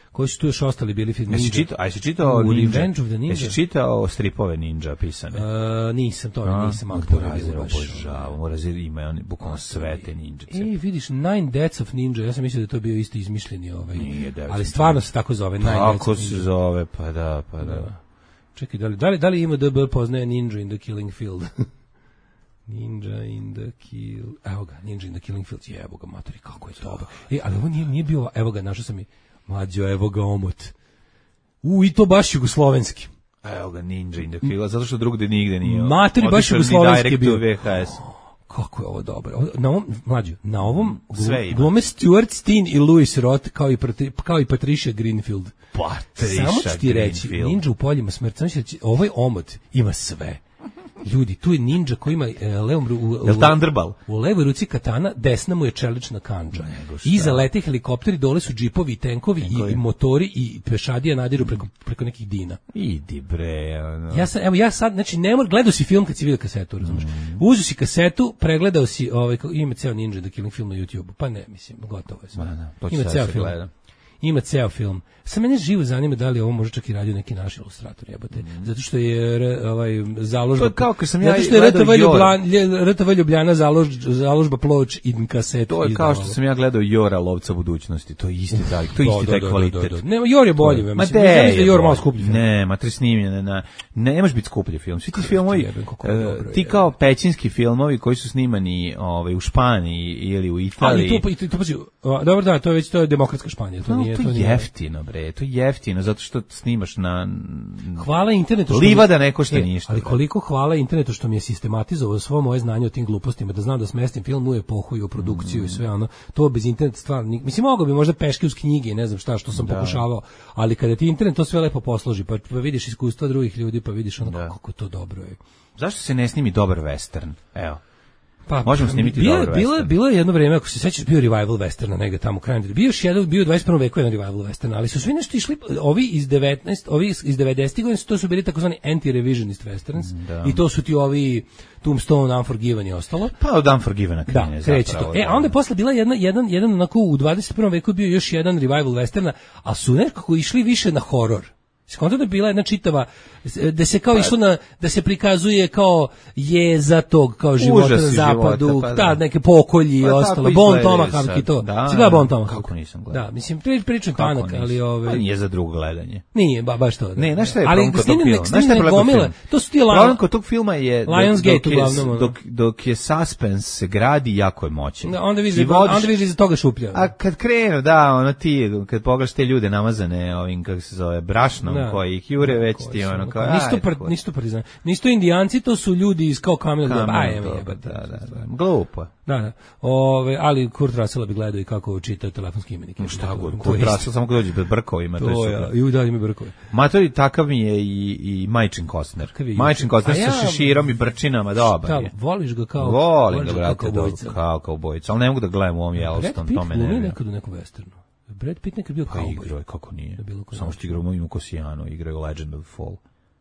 koji su tu još ostali bili film Jesi Ninja. čitao, a jesi čitao U Ninja? Revenge of the Ninja? Jesi čitao stripove Ninja pisane? Uh, nisam, to A, nisam, ali to je Morazir, bilo baš. obožavam, Morazir ima oni bukvalno sve te ninđice. E, vidiš, Nine Deaths of Ninja, ja sam mislio da je to bio isto izmišljeni ovaj, Nije, ali stvarno se tako zove, Nine Deaths Kako of se Ninja. zove, pa da, pa da. Čekaj, da li, da li, da li ima D B poznaje Ninja in the Killing Field? Ninja in the Kill... Evo ga, Ninja in the Killing Field. Evo ga, matori, kako je to ovo. E, ali ovo nije, nije bio... Evo ga, našao sam i... Mlađo, evo ga omot. U, i to baš jugoslovenski. Evo ga, Ninja in the Kill, zato što drugde nigde nije. Matori, baš Otišao ni jugoslovenski je direct to bio. V H S. Kako je ovo dobro. Ovo- Na ovom, mlađo, na ovom Sve ima. glume Stuart Steen i Louis Roth, kao i, Patri- kao i Patricia Greenfield. Patricia Samo ću ti reći, Greenfield. Ninja u poljima smrti, samo ću ti reći, ovaj omot ima sve. Ljudi, tu je ninja koji ima e, levom ru- u, Jel u, Thunderball? u levoj ruci katana, desna mu je čelična kandža. Iza lete helikopteri, dole su džipovi i tenkovi i, i motori i pešadije nadiru preko, preko nekih dina. Idi bre, ono. Ja sam, evo ja sad, znači ne mor, gledao si film kad si vidio kasetu, razumeš? Mm. Uzeo si kasetu, pregledao si, ovaj, kako- ima ceo Ninja the Killing film na YouTubeu. Pa ne, mislim, gotovo je sve. Ma da, to ću Ima sad ceo se film. gledam. Ima ceo film. Sa mene živo zanima da li je ovo možda čak i radio neki naš ilustrator, jebote. Zato što je r- ovaj založba. To je kao kad sam ja Zato što je gledao R T V Jora. Ljubljana, R T V Ljubljana založ, založba ploč i kaset. To je kao što sam ja gledao Jora, lovca budućnosti, to je isti taj, to je Da, isti da, taj da, da, kvalitet. da, da. Ne, Jor je bolji, Ma mislim. de, Ja mislim da je Jor je malo bolji. skuplji film. Ne, ma tri snimljene na, ne može biti skuplji film. Svi ti filmovi, jebem, kako je e, dobro, ti je. kao pećinski filmovi koji su snimani ovaj, u Španiji ili u Ali Italiji, to, i to, to, pazi, a, dobro, da, to je već to je demokratska Španija, to no, nije, to to je nije. jeftino, bre, to je jeftino, zato što snimaš na... Hvala internetu što Livada mi- ne košta E, ništa, Ali bre. koliko hvala internetu što mi je sistematizovao svo moje znanje o tim glupostima, da znam da smestim film u epohu i u produkciju Mm. i sve ono. To bez interneta stvarno, ni- mislim mogao bi možda peške uz knjige, ne znam šta što sam pokušavao, ali kada ti internet to sve lepo posloži, pa, pa vidiš iskustva drugih ljudi, pa vidiš ono Da. kako to dobro je. Zašto se ne snimi dobar western? Evo. Pa Možemo snimiti bilo, je- dobar bilo, je- western. bilo je jedno vreme, ako se sećaš, bio revival westerna negde tamo krajem. Bio još jedan, bio u dvadeset prvom veku jedan revival westerna, ali su svi nešto išli, ovi iz devetnaest, ovi iz, iz devedesetih godina, to su bili takozvani anti-revisionist westerns, Da. i to su ti ovi Tombstone, Unforgiven i ostalo. Pa od Unforgivena Da, krene kreće zapravo. to. E, a onda je posle bila jedna, jedan, jedan onako u dvadeset prvom veku je bio još jedan revival westerna, a su nekako išli više na horor. Skonto da je bila jedna čitava, da se kao išlo na, da se prikazuje kao jeza tog, kao života Užasi na zapadu, života, pa da, da. neke pokolji i Pa tako ostalo, Bon izgledaju Tomahawk sad. i to. Da, Si gledao Bon da, Tomahawk? kako nisam gledao. Da, mislim, pri, pričam Kako tanak, nisam? ali ove... Pa nije za drugo gledanje. Nije, ba, baš to. Da. Ne, znaš šta je ali problem kod tog snimljene- filma? Znaš šta je snimljene problem kod gomile, filma? to su ti Problem la... kod tog filma je dok, Lionsgate dok, je, uglavnom, ono. dok, dok je suspense se gradi, jako je moćan. Da, onda vidiš, I vodiš- onda vidiš iza toga šuplja. A kad krenu, da, ono ti, kad pogledaš te ljude namazane ovim, kako se zove, brašnom, Da. koji ih jure, već Koji ti su, ono, kao, nisu to aj, par- ko- nisu to partizani. Nisu to indijanci, to su ljudi iz kao Kamil Gleba. kamen, Aj, to, jebate. da, da, da. Glupo. Da, da. Ove, ali Kurt Russell bi gledao i kako čita telefonski imenik. Šta god, To ko je isto. odrastao, samo kad dođe bez brkovima, to, To je je, super. i da ima brkove. Matori, takav mi je i, i Majčin Kostner. Kakav je Majčin juče? Kostner A ja- sa šeširom i brčinama, dobar Šta, je. voliš ga kao... Volim voliš ga, brate, kao dobro, bojica? kao kao bojica, ali ne mogu da gledam u ovom Brad Yellowstone, Pitt to me glumio ne nekad u nekom westernu. Brad Pitt nekad bio Pa cowboy. igrao je, kako nije. Da bilo ko Samo zna. što igrao u Kosijanu, igrao je u Legend of the Fall.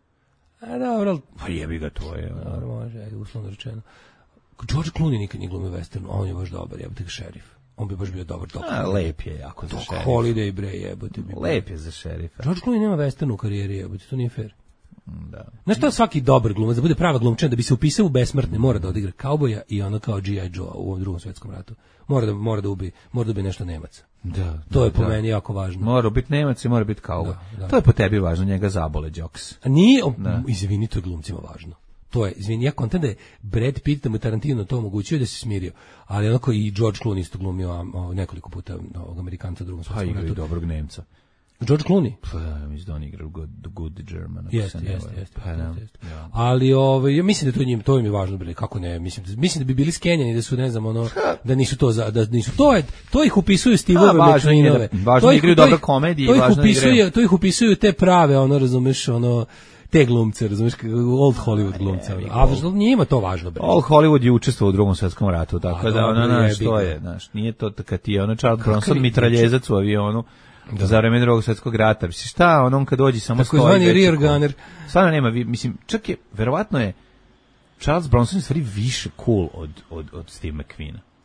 A dobro, ali... Pa jebi ga, to je. ono. Dobro, može, ajde, uslovno rečeno. George Clooney nikad nije glumio westernu, a on je baš dobar, jebote ga šerif. On bi baš bio dobar doktor. A, lep je jako za Dok šerifa. Holiday, bre, jebote. bi bio. Lep je za šerifa. George Clooney nema westernu u karijeri, jebote, to nije fair. Da. Znaš šta, svaki dobar glumac, da bude prava glumčina, da bi se upisao u besmrtne, mora da odigra kauboja i ono kao G I. Joe u ovom drugom svetskom ratu. Mora da, mora da ubi, mora da ubi nešto Nemaca. Da, To da, je po da. meni jako važno. Mora biti Nemac i mora biti kauboj. Da, da. To je po tebi važno, njega zabole Jokes. A nije, izvini, to je glumcima važno. To je, izvini, ja kontent da je Brad Pitt da mu Tarantino to omogućio da se smirio, ali onako i George Clooney isto glumio a, a, nekoliko puta ovog Amerikanca u drugom Pa svetskom igra i ratu. dobrog Nemca. George Clooney? Pa, mislim da on igra u Good, the Good German. ako Jeste, se ne jeste, varam. jeste, Pa, da. jeste, jeste. Ja. Ali ovaj ja mislim da to njim to im je važno bre, kako ne, mislim da mislim da bi bili skenjani da su ne znam ono da nisu to za da nisu to je to ih upisuju Steveove A, važno je da- McQueenove. važno To da ih- igraju to ih- dobre komedije i To ih važno da upisuje, igraju. to ih upisuju te prave, ono razumeš, ono te glumce, razumeš, old Hollywood glumce. ono. A važno njima to važno bre. All Hollywood je učestvovao u drugom svetskom ratu, tako A, da ono, dobro, znaš, jebi to ga. je, znaš, nije to kad ti je ono Charles Kakav Bronson je mitraljezac u avionu, za vreme drugog svjetskog rata. Mislim, šta, on, on kad dođe samo Tako stoji. zvani već rear je cool. gunner. Stvarno nema, vi- mislim, čak je, verovatno je Charles Bronson u stvari više cool od, od, od Steve McQueena.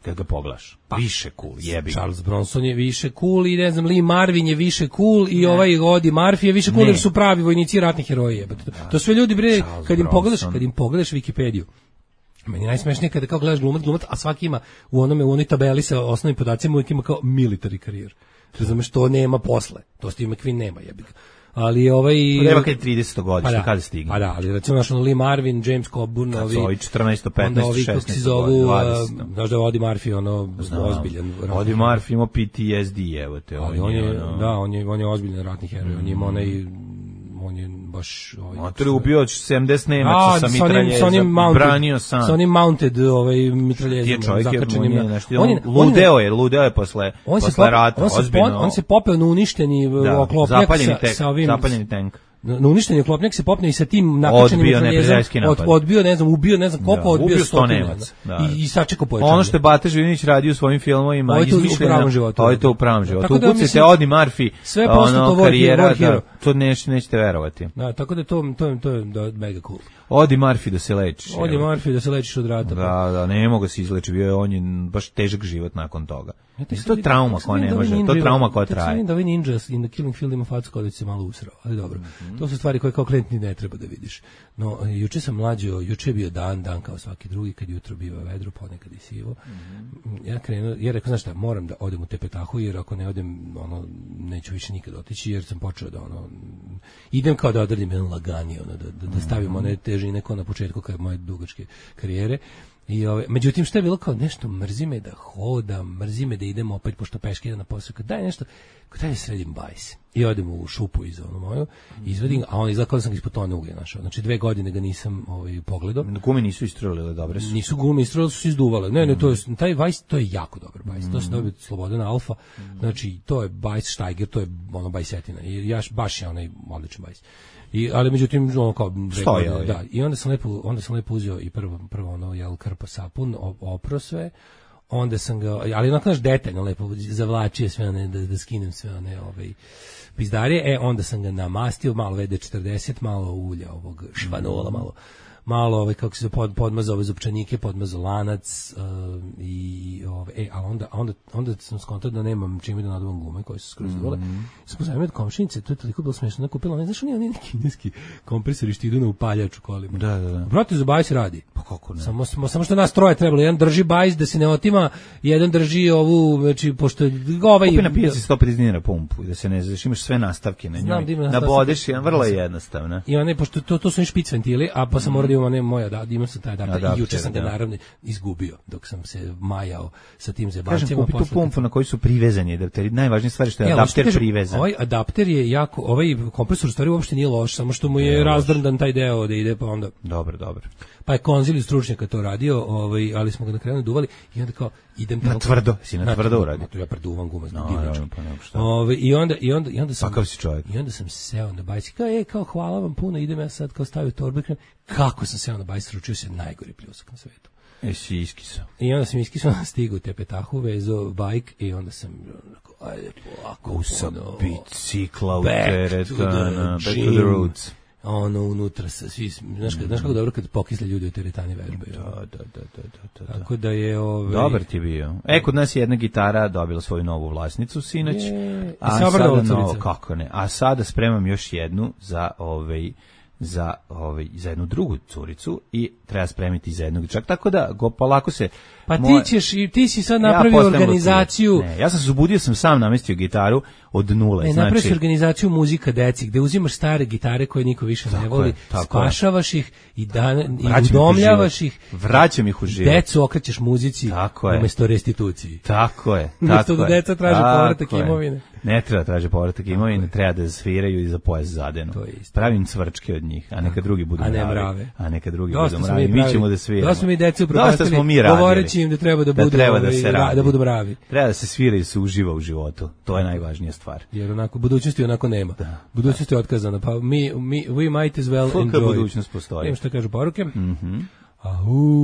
kad ga poglaš. Pa, više cool, jebi. Charles Bronson je više cool i ne znam, Lee Marvin je više cool i ne. ovaj Odi Murphy je više cool, jer su pravi vojnici i ratni heroji. Jebate. Da. To sve ljudi bre, Charles kad im Bronson. pogledaš, kad im pogledaš Wikipediju. Meni najsmešnije kada kao gledaš glumac, glumac, a svaki ima u onome u onoj tabeli sa osnovnim podacima uvijek ima kao military karijer. Razumeš, to nema posle. To Steve McQueen nema, jebi ga. Ali ovaj nema kad trideset godišnje, pa kada stigne. Pa da, ali recimo naš Lee Marvin, James Coburn, ovi ovi četrnaest, petnaest, šesnaest, dvadeset. Znaš da je Odi Murphy ono ozbiljan. Odi Murphy ima P T S D, evo te. Ali on je, da, on je, on je ozbiljan ratni heroj. On je ima onaj, on je baš ovaj Motor ubio sedamdeset Nemaca sa mitraljezom, branio sam. Sa onim mounted ovaj mitraljezom zakačenim. On je ludeo je, ludeo je posle posle rata, ozbiljno. On se popeo na uništeni oklopnjak sa ovim zapaljeni tank. Na uništeni oklopnjak se popne i sa tim nakačenim mitraljezom od, odbio, ne znam, ubio, ne znam koliko, da, odbio sto Nemaca. Da. I, i sačekao pojačanje. Ono što je Bata Živinić radio u svojim filmovima, izmišljeno, to je to u pravom životu. Ukucajte Odi Murphy, sve ono, karijera, da, to neš, nećete verovati. Da, tako da to, to, to je da, mega cool. Odi Murphy da se lečiš. Odi Murphy da se lečiš od rata. Da, da, ne mogu se izleči, bio je on je baš težak život nakon toga. Ja, to je trauma koja ne može, to je trauma koja traje. Tako da ovaj Ninja in the Killing Field ima facu kao da se malo usrao, ali dobro. Mm-hmm. To su stvari koje kao klijent ni ne treba da vidiš. No, juče sam mlađo, juče je bio dan, dan kao svaki drugi, kad jutro biva vedro, ponekad i sivo. Mm-hmm. Ja krenuo, ja rekao, znaš šta, moram da odem u Tepetahu, jer ako ne odem, ono, neću više nikad otići, jer sam počeo da, ono, idem kao da odradim jedan lagani, ono, da, da, da stavim one težine kao na početku kao moje dugačke karijere. I ove, međutim što je bilo kao nešto mrzi me da hodam, mrzi me da idem opet pošto peške idem na posao, kad daj nešto, kad daj sredim bajs i odem u šupu iz onu moju, izvadim, a on izgleda kao da sam ga ispod tone uglja našao, znači dve godine ga nisam ovaj, pogledao. Gume nisu istrolile, dobre su. Nisu gume istrolile, su se izduvale, ne, ne, to je, taj bajs, to je jako dobar bajs, to se dobio Slobodan Alfa, znači to je bajs Steiger, to je ono bajsetina i ja baš je onaj odličan bajs. I ali međutim ono kao Stoje, godine, da i onda sam lepo onda sam lepo uzeo i prvo prvo ono jel krpa sapun opro sve, onda sam ga ali onako naš detaljno lepo zavlačio sve one da, da skinem sve one ovaj pizdarije, e onda sam ga namastio malo V D četrdeset, malo ulja ovog švanola, malo malo ovaj kako se pod, podmazao ove zupčanike, podmazao lanac uh, i ove e a onda onda onda sam skontao da nemam čime da naduvam gume koje su skroz dole. Mm-hmm. Sam pozajmio od komšinice, to je toliko bilo smešno, kupila, ne znaš, oni oni neki kineski kompresori što idu na upaljač u kolima. Da, da, da. Brate, za bajs radi. Pa kako ne? Samo samo, samo što nas troje trebalo, jedan drži bajs da se ne otima, jedan drži ovu, znači pošto ovaj kupi na pijaci sto pedeset dinara pumpu da se ne znaš, imaš sve nastavke na njoj. Da nabodeš jedan vrlo jednostavno. I one pošto to to su i špic ventili, a pa sam morao imam ne moja da imam sam taj adapter i juče sam ga naravno izgubio dok sam se majao sa tim zebancima. Kupi tu pumpu na koju su privezani adapteri. Najvažnija stvar je što je e, adapter kažem, privezan. Ovaj adapter je jako, ovaj kompresor stvari uopšte nije loš, samo što mu je ne, razdrndan taj deo da ide pa onda. Dobro, dobro. Pa je konzil stručnjaka to radio, ovaj, ali smo ga na kraju duvali i onda kao idem na tvrdo, si na tvrdo uradio. Ja preduvam gume no, divnički. Pa ovaj i onda i onda i onda sam Kakav si čovjek? I onda sam seo na bajs. Kao e kao hvala vam puno, idem ja sad kao stavio torbe. Kako sam seo na bajs, ručio se najgori pljusak na svetu. E si iskisao. I onda sam iskisao, stigao u Tepetahu, vezao bajk i onda sam ajde polako usa bicikla u teretana, back to the roots. Ono unutra sa svi, znaš, znaš kako dobro kad pokisle ljudi u teretani vežbaju. Da, da, da, da, da, da. Tako da je ovaj dobar ti bio. E, kod nas je jedna gitara dobila svoju novu vlasnicu sinoć. Je, a sada novo, kako ne? A sada spremam još jednu za ovaj za ovaj za jednu drugu curicu i treba spremiti za jednog čak tako da go polako se pa moje, ti ćeš i ti si sad napravio ja organizaciju. Ne, ja sam se uzbudio, sam sam namestio gitaru od nule, ne, znači napraviš organizaciju muzika deci gde uzimaš stare gitare koje niko više ne voli, spašavaš ih i dan i udomljavaš ih, vraćam ih u život. Decu okrećeš muzici umesto restituciji. Tako je, tako umesto da deca traže povratak imovine. Ne treba traže povratak imovine, treba da sviraju i za pojas zadenu. Pravim cvrčke od njih, a neka drugi budu mravi, a neka drugi budu mravi. Mi ćemo da sviramo. Da smo mi decu upropastili, govoreći im da treba da budu, da, treba da, se da, da budu mravi. Treba da se svira i se uživa u životu. To je najvažnija stvar. Jer onako, budućnosti onako nema. Da. Budućnost je otkazana. Pa mi, mi, we might as well Kolika enjoy. budućnost postoji. Imam šta kažu poruke. Mm-hmm. A,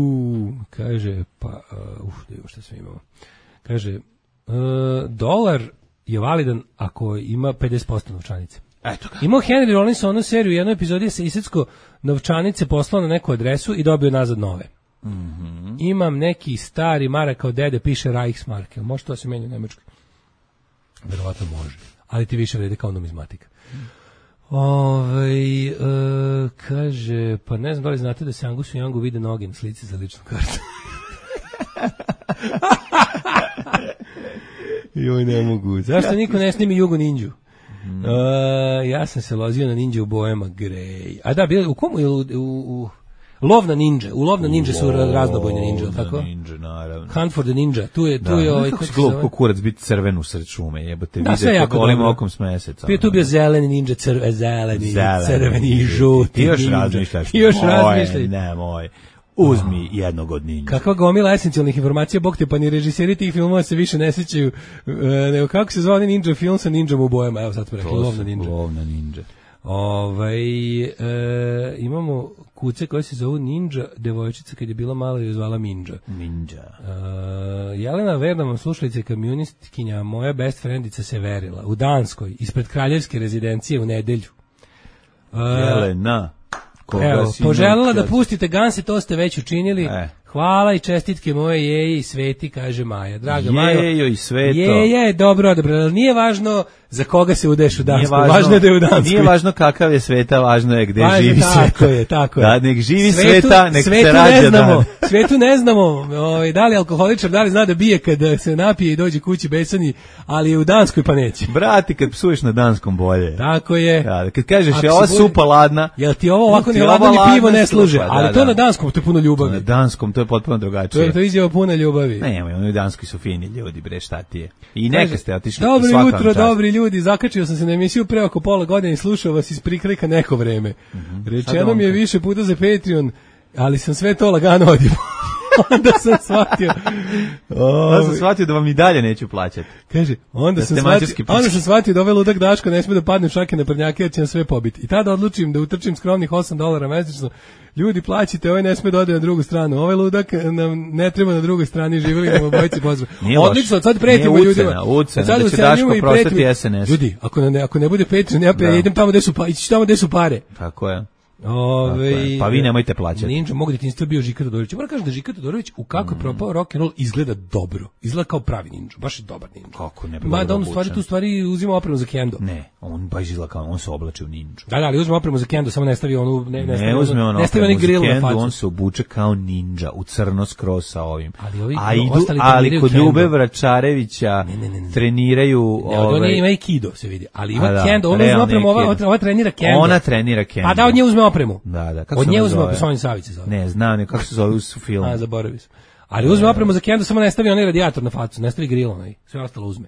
u, kaže, pa, uh, uf, da imamo šta sve imamo. Kaže, uh, dolar je validan ako ima pedeset posto novčanice. Eto ga. Imao Henry Rollins onu seriju, u jednoj epizodi se isecko novčanice poslao na neku adresu i dobio nazad nove. Mm-hmm. Imam neki stari maraka kao dede, piše Reichsmarke. Može to se meni u Nemačkoj? Verovatno može. Ali ti više vrede kao numizmatika. Ove, e, kaže, pa ne znam da li znate da se Angusu i Yangu vide noge na slici za ličnu kartu. Joj, ne mogu. Zašto niko ne snimi Jugo Ninju? Mm. Uh, ja sam se lozio na ninja u bojama Grey. A da, bilo, u komu je u, u, u Lov na ninja. U Lov na ninja su raznobojne ninja, tako? Ninja, naravno. Hunt for the Ninja. Tu je, tu da, je ovaj... Kako si glup ko kurac biti crven u sred šume, jebote, da, vide kako golim okom s meseca. Prije tu bio zeleni ninja, crve, zeleni, zeleni, crveni i žuti. Ti još razmišljaš. Ti još razmišljaj. Ne, moj. Uzmi oh. jednog od ninja. Kakva gomila esencijalnih informacija, bog te, pa ni režiseri tih filmova se više ne sećaju. Uh, nego kako se zvao ninja film sa ninjama u bojama. Evo sad smo rekli, Lov na ninja. Lov na ninja. Ovaj, e, imamo kuce koje se zovu Ninja, devojčica kad je bila mala je zvala Minđa. Minđa. E, Jelena Verna, slušalica i kamionistkinja, moja best friendica se verila u Danskoj, ispred kraljevske rezidencije u nedelju. E, Jelena, koga evo, si poželjela kad... da pustite Ganse, to ste već učinili. E. Hvala i čestitke moje Jeje i Sveti, kaže Maja. Draga Majo. Jejo i Sveto. Jeje, dobro, dobro, ali nije važno za koga se udeš u Danskoj, važno, važno je da je u Danskoj. Nije važno kakav je Sveta, važno je gde važno, živi tako Sveta. Tako je, tako je. Da, nek živi Svetu, Sveta, nek svetu se rađa ne znamo, dan. Svetu ne znamo, ovaj, da li alkoholičar, da li zna da bije kada se napije i dođe kući besani, ali je u Danskoj pa neće. Brati, kad psuješ na danskom bolje. Tako je. Da, kad kažeš je ova supa ladna. Jel ti ovo ovako ni ladno ni pivo ne služe, ali da, to da. Na danskom to je puno ljubavi. Na danskom to je potpuno drugačije. To je to izjava puno ljubavi. Ne, oni u Danskoj su fini ljudi, bre, šta ti je. I neka ste otišli. Dobro jutro, dobri ljudi, zakačio sam se na emisiju pre oko pola godine i slušao vas iz prikrajka neko vreme. Mm-hmm. Rečeno mi je više puta za Patreon, ali sam sve to lagano odio. Onda sam shvatio. Onda sam shvatio da vam i dalje neću plaćati. Kaže, onda, da sam, shvatio, onda sam shvatio da ovaj ludak Daško ne sme da padne šake na prnjake, jer će nam sve pobiti. I tada odlučim da utrčim skromnih osam dolara mesečno. Ljudi, plaćite, ovaj ne sme da ode na drugu stranu. Ovaj ludak nam ne treba na drugoj strani, živjeli nam obojice pozdrav. Odlično, sad pretimo ljudima. Ucena, sad da će Daško prostati S N S. Ljudi, ako ne, ako ne bude Patreon, ja da. idem tamo gde su, pa, ići tamo gde su pare. Tako je. Ove, pa vi nemojte plaćati. Ninja, mogu detinjstvo bio Žika Todorović. Moram kažem da Žika Todorović u kako je mm. propao rock and roll izgleda dobro. Izgleda kao pravi ninja, baš je dobar ninja. Kako ne bi Ma da on u stvari tu stvari uzima opremu za kendo. Ne, on baš izgleda kao on se oblači u ninju. Da, da, ali uzme opremu za kendo, samo ne stavi onu ne ne, ne uzme on. Ne stavi oni grill na facu. On se obuče kao ninja u crno skroz sa ovim. Ali ovi, A idu, ali kod Ljube Vračarevića ne, ne, ne, ne. treniraju ne, ovaj. On ima i kido se vidi, ali ima da, kendo, on uzme opremu, ova, ova trenira kendo. Ona trenira kendo. A da od nje uzme opremu. Da, da. Od nje uzme Sonja Savić se zove. Ne, znam ne kako se zove u filmu. A, zaboravio sam. Ali uzme opremu za kendo, samo ne stavi onaj radijator na facu, ne stavi grill onaj, sve ostalo uzme.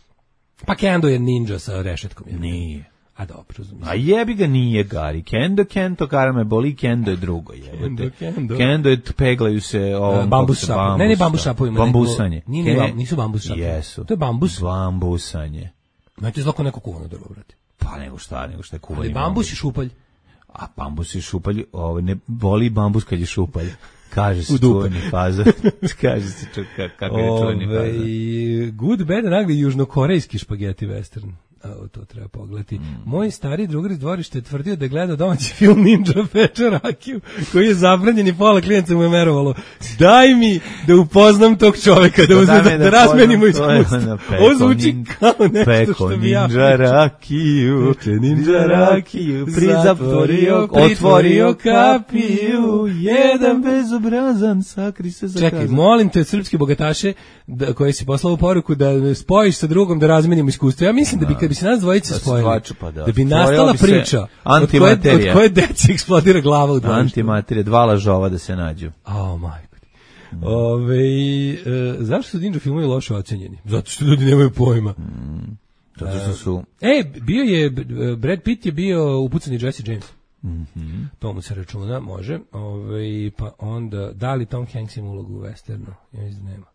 Pa kendo je ninja sa rešetkom. Je. Nije. A dobro, razumiješ. A jebi ga nije, Gari. Kendo, kento, karame boli, kendo je drugo. Kendo, kendo. Kendo je, peglaju se ovom... Bambus šapovima. Ne, ne bambus šapovima. Bambusanje. Nije, nije, bam, nisu bambus šapovima. Jesu. To je bambus. Bambusanje. Znači, zlako neko kuvano drvo, brate. Pa nego šta, nego šta je kuvanje. Ali bambus i šupalj. A bambus i šupalj, ovo, ne boli bambus kad je šupalj. Kaže se čuveni faza. Kaže se ču, kako je čuveni faza. Good, bad and ugly, južnokorejski špageti western. A, to treba pogledati. Mm. Moj stari drugar iz dvorišta je tvrdio da je gledao domaći film Ninja peče rakiju, koji je zabranjen i pola klijenca mu je merovalo. Daj mi da upoznam tog čoveka, da, uzme, da, da, da razmenimo iskustvo. Ovo zvuči kao nešto što bi ja Ninja rakiju, Ninja rakiju, prizaptorio, otvorio kapiju, jedan bezobrazan, sakri se zakazan. Čekaj, molim te, srpski bogataše, da, koji si poslao u poruku, da spojiš sa drugom, da razmenimo iskustvo. Ja mislim da bi kad bi se nas dvojice spojili, pa da. da bi nastala priča od koje, od koje deci eksplodira glava u dvorištu. Antimaterija, dva lažova da se nađu. A, majko. Mm. Ove, e, zašto su ninja filmovi loše ocenjeni? Zato što ljudi nemaju pojma. Mm. Zato što su... E, bio je, Brad Pitt je bio upucani Jesse James. Mm-hmm. To mu se računa, može. Ove, pa onda, da li Tom Hanks ima ulogu u westernu? Ja mislim da nema.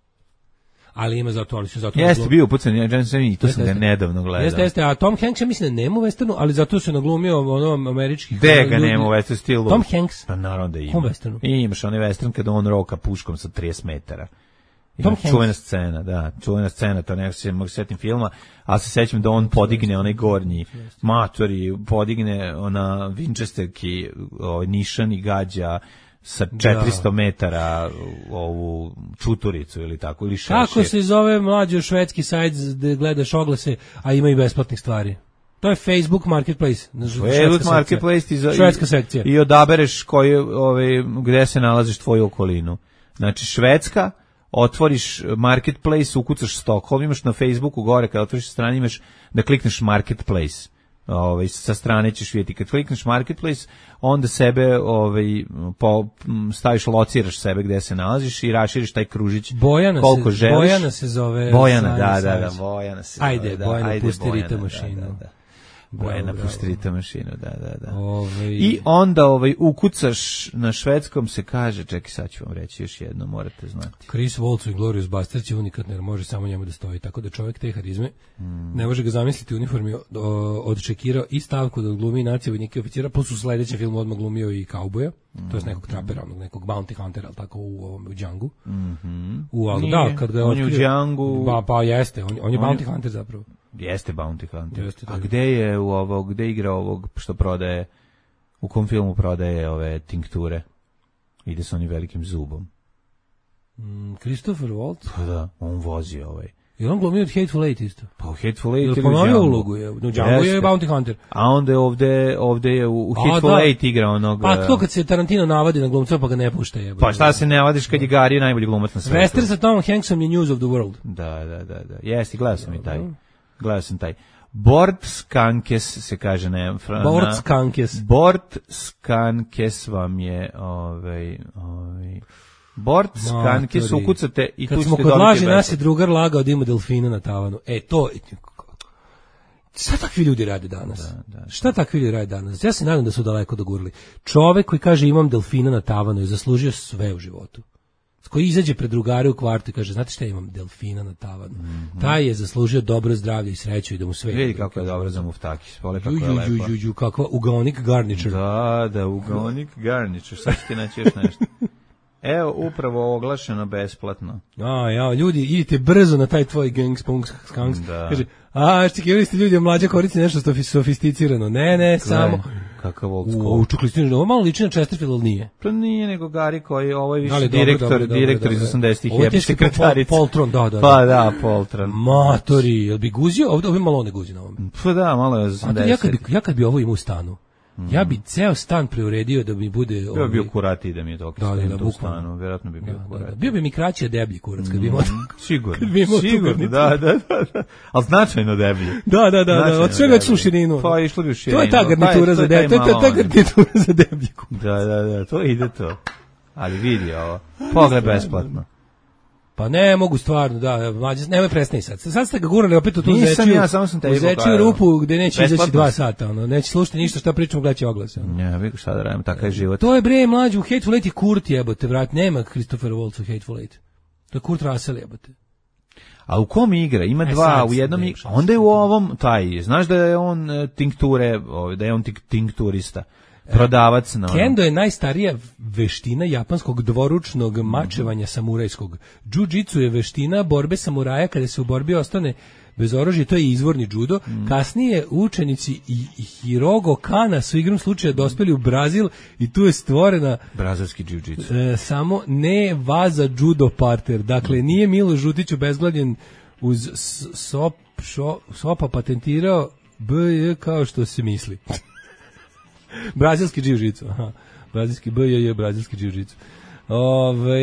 Ali ima zato, ali su zato... Jeste bio upucan, ja i to sam ga nedavno gledao. Jeste, jeste, a Tom Hanks, ja mislim da nema u westernu, ali zato se naglumio ono američkih... Gde ga nema u westernu stilu? Tom Hanks? Pa naravno da ima. U westernu? I imaš onaj western kada on roka puškom sa trideset metara. Tom Hanks? Čuvena scena, da, čuvena scena, to nekako se mogu setim filma, a se sećam da on podigne onaj gornji matori, podigne ona Winchesterki, ovaj nišan i gađa sa četiristo metara ovu čuturicu ili tako, ili šešir. Kako se zove mlađo švedski sajt gde gledaš oglase, a ima i besplatnih stvari? To je Facebook Marketplace. Facebook Marketplace i, švedska sekcija. I odabereš koji, ovaj, gde se nalaziš tvoju okolinu. Znači, Švedska, otvoriš Marketplace, ukucaš Stockholm, imaš na Facebooku gore, kada otvoriš stranu, imaš da klikneš Marketplace. Ovaj, sa strane ćeš vidjeti. Kad klikneš Marketplace, onda sebe ovaj, po, staviš, lociraš sebe gde se nalaziš i raširiš taj kružić Bojana koliko se, želiš. Bojana se zove. Bojana, da, da, da, Bojana se zove. Ajde, da, Bojana, ajde, pusti Bojana, ritam da, mašinu. Da, da. Bojana, pusti ritam mašinu, da, da, da. Ove... I onda ovaj, ukucaš, na švedskom se kaže, čekaj, sad ću vam reći još jedno, morate znati. Chris Waltz i Glorious Bastard će unikatno, jer može samo njemu da stoji, tako da čovjek te harizme, mm. ne može ga zamisliti u uniformi, odčekirao i stavku da glumi nacija vojnike oficira, plus u sledećem filmu odmah glumio i kauboja, mm. to je nekog trapera, onog nekog bounty huntera, ali tako u ovom u Django. Mm-hmm. U, ali da, kad ga je otkrio, on je u Django. Pa, pa jeste, on, on je bounty on hunter zapravo. Jeste bounty hunter. Jeste, a gde je u ovog, gde igra ovog što prodaje, u kom filmu prodaje ove tinkture? Ide sa onim velikim zubom. Mm, Christopher Waltz? Pa da, on vozi ovaj. Je on glumio od Hateful Eight isto? Pa u Hateful Eight ili ponovio ulogu je. U Django je bounty hunter. A onda je ovde, ovde je u, u Hateful da. Eight igra onog... Pa to kad se Tarantino navadi na glumca pa ga ne pušta je. Pa šta se ne navadiš kad je Gary najbolji glumac na svijetu? Western sa Tomom Hanksom je News of the World. Da, da, da, da. Jeste, gledao sam i taj. Gledao sam taj. Bort Skankes se kaže ne. Bort Skankes. Bort Skankes vam je ovaj ovaj Bort Skankes ukucate i kad tu smo ste kod dobili. laži nas je drugar lagao da ima delfina na tavanu. E to šta takvi ljudi rade danas? Da, da, šta takvi ljudi rade danas? Ja se nadam da su daleko dogurili. Čovek koji kaže imam delfina na tavanu je zaslužio sve u životu. Koji izađe pred drugare u kvartu i kaže, znate šta, imam delfina na tavanu. Mm-hmm. Taj je zaslužio dobro zdravlje i sreću i da mu sve... Vidi kako je dobro za Muftakis, vole kako je lepo. Ju, ju, ju, kakva ugaonik garničar. Da, da, ugaonik garničar, sad ću ti naći još nešto. Evo, upravo oglašeno besplatno. A, ja, ljudi, idite brzo na taj tvoj gang spunk skanks. Da. Kaže, a, štikivali ste ljudi, mlađa koristi nešto sofisticirano. Ne, ne, samo... Kakav old school. U čuklistinu, ovo malo liči na Chesterfield, ali nije. To nije nego Gari koji, ovo je više ali, direktor, dobro, dobro, direktor dobro, iz osamdesetih ovo je teški sekretarica. Poltron, da, da. Pa da, Poltron. Matori, jel bi guzio? Ovdje, ovdje malo ne guzi na ovom. Pa da, malo je osamdeset. Ja kad bi, ja kad bi ovo imao u stanu, mm. ja bi ceo stan preuredio da mi bude... Bio bi bio kurati da mi je dok da, da, da, u stanu, vjerojatno bi bio da, kurati. Da, da. Bio bi mi kraći od deblji kurac kad bi imao... Mm, sigurno, kad bi imao sigurno, da, da, da. Ali značajno deblji. Da, da, da, da, od svega već u širinu. Pa išlo bi u širinu. To je ta garnitura za deblji, to je ta garnitura za deblji kurac. Da, da, da, to ide to. Ali vidi ovo, pogled besplatno. Pa ne mogu stvarno, da, mlađe, nemoj prestani sad. Sad ste ga gurali opet u tu zečiju, ja, zečiju rupu gde neće izaći dva sata, ono, neće slušati ništa šta pričamo, gledaće oglase. Ono. Ja, vidim šta da radim, takav je život. To je bre mlađe, u Hateful Eight i Kurt jebote, vrat, nema Christopher Waltz u Hateful Eight. To je Kurt Russell jebote. A u kom igra? Ima e, dva, u jednom igra. Onda je u ovom taj, znaš da je on uh, tinkture, da je on tinkturista. Prodavac na ono. Kendo je najstarija veština japanskog dvoručnog mačevanja samurajskog. Jiu-jitsu je veština borbe samuraja kada se u borbi ostane bez oružja, to je izvorni judo. Mm. Kasnije učenici i, i Hirogo Kana su igrom slučaja dospeli u Brazil i tu je stvorena brazilski jiu-jitsu. E, samo ne vaza judo parter. Dakle, nije Milo Žutić obezglavljen uz sop, šo, sopa patentirao B J kao što se misli. Brazilski jiu-jitsu, aha. Brazilski B J je brazilski jiu-jitsu. Ove,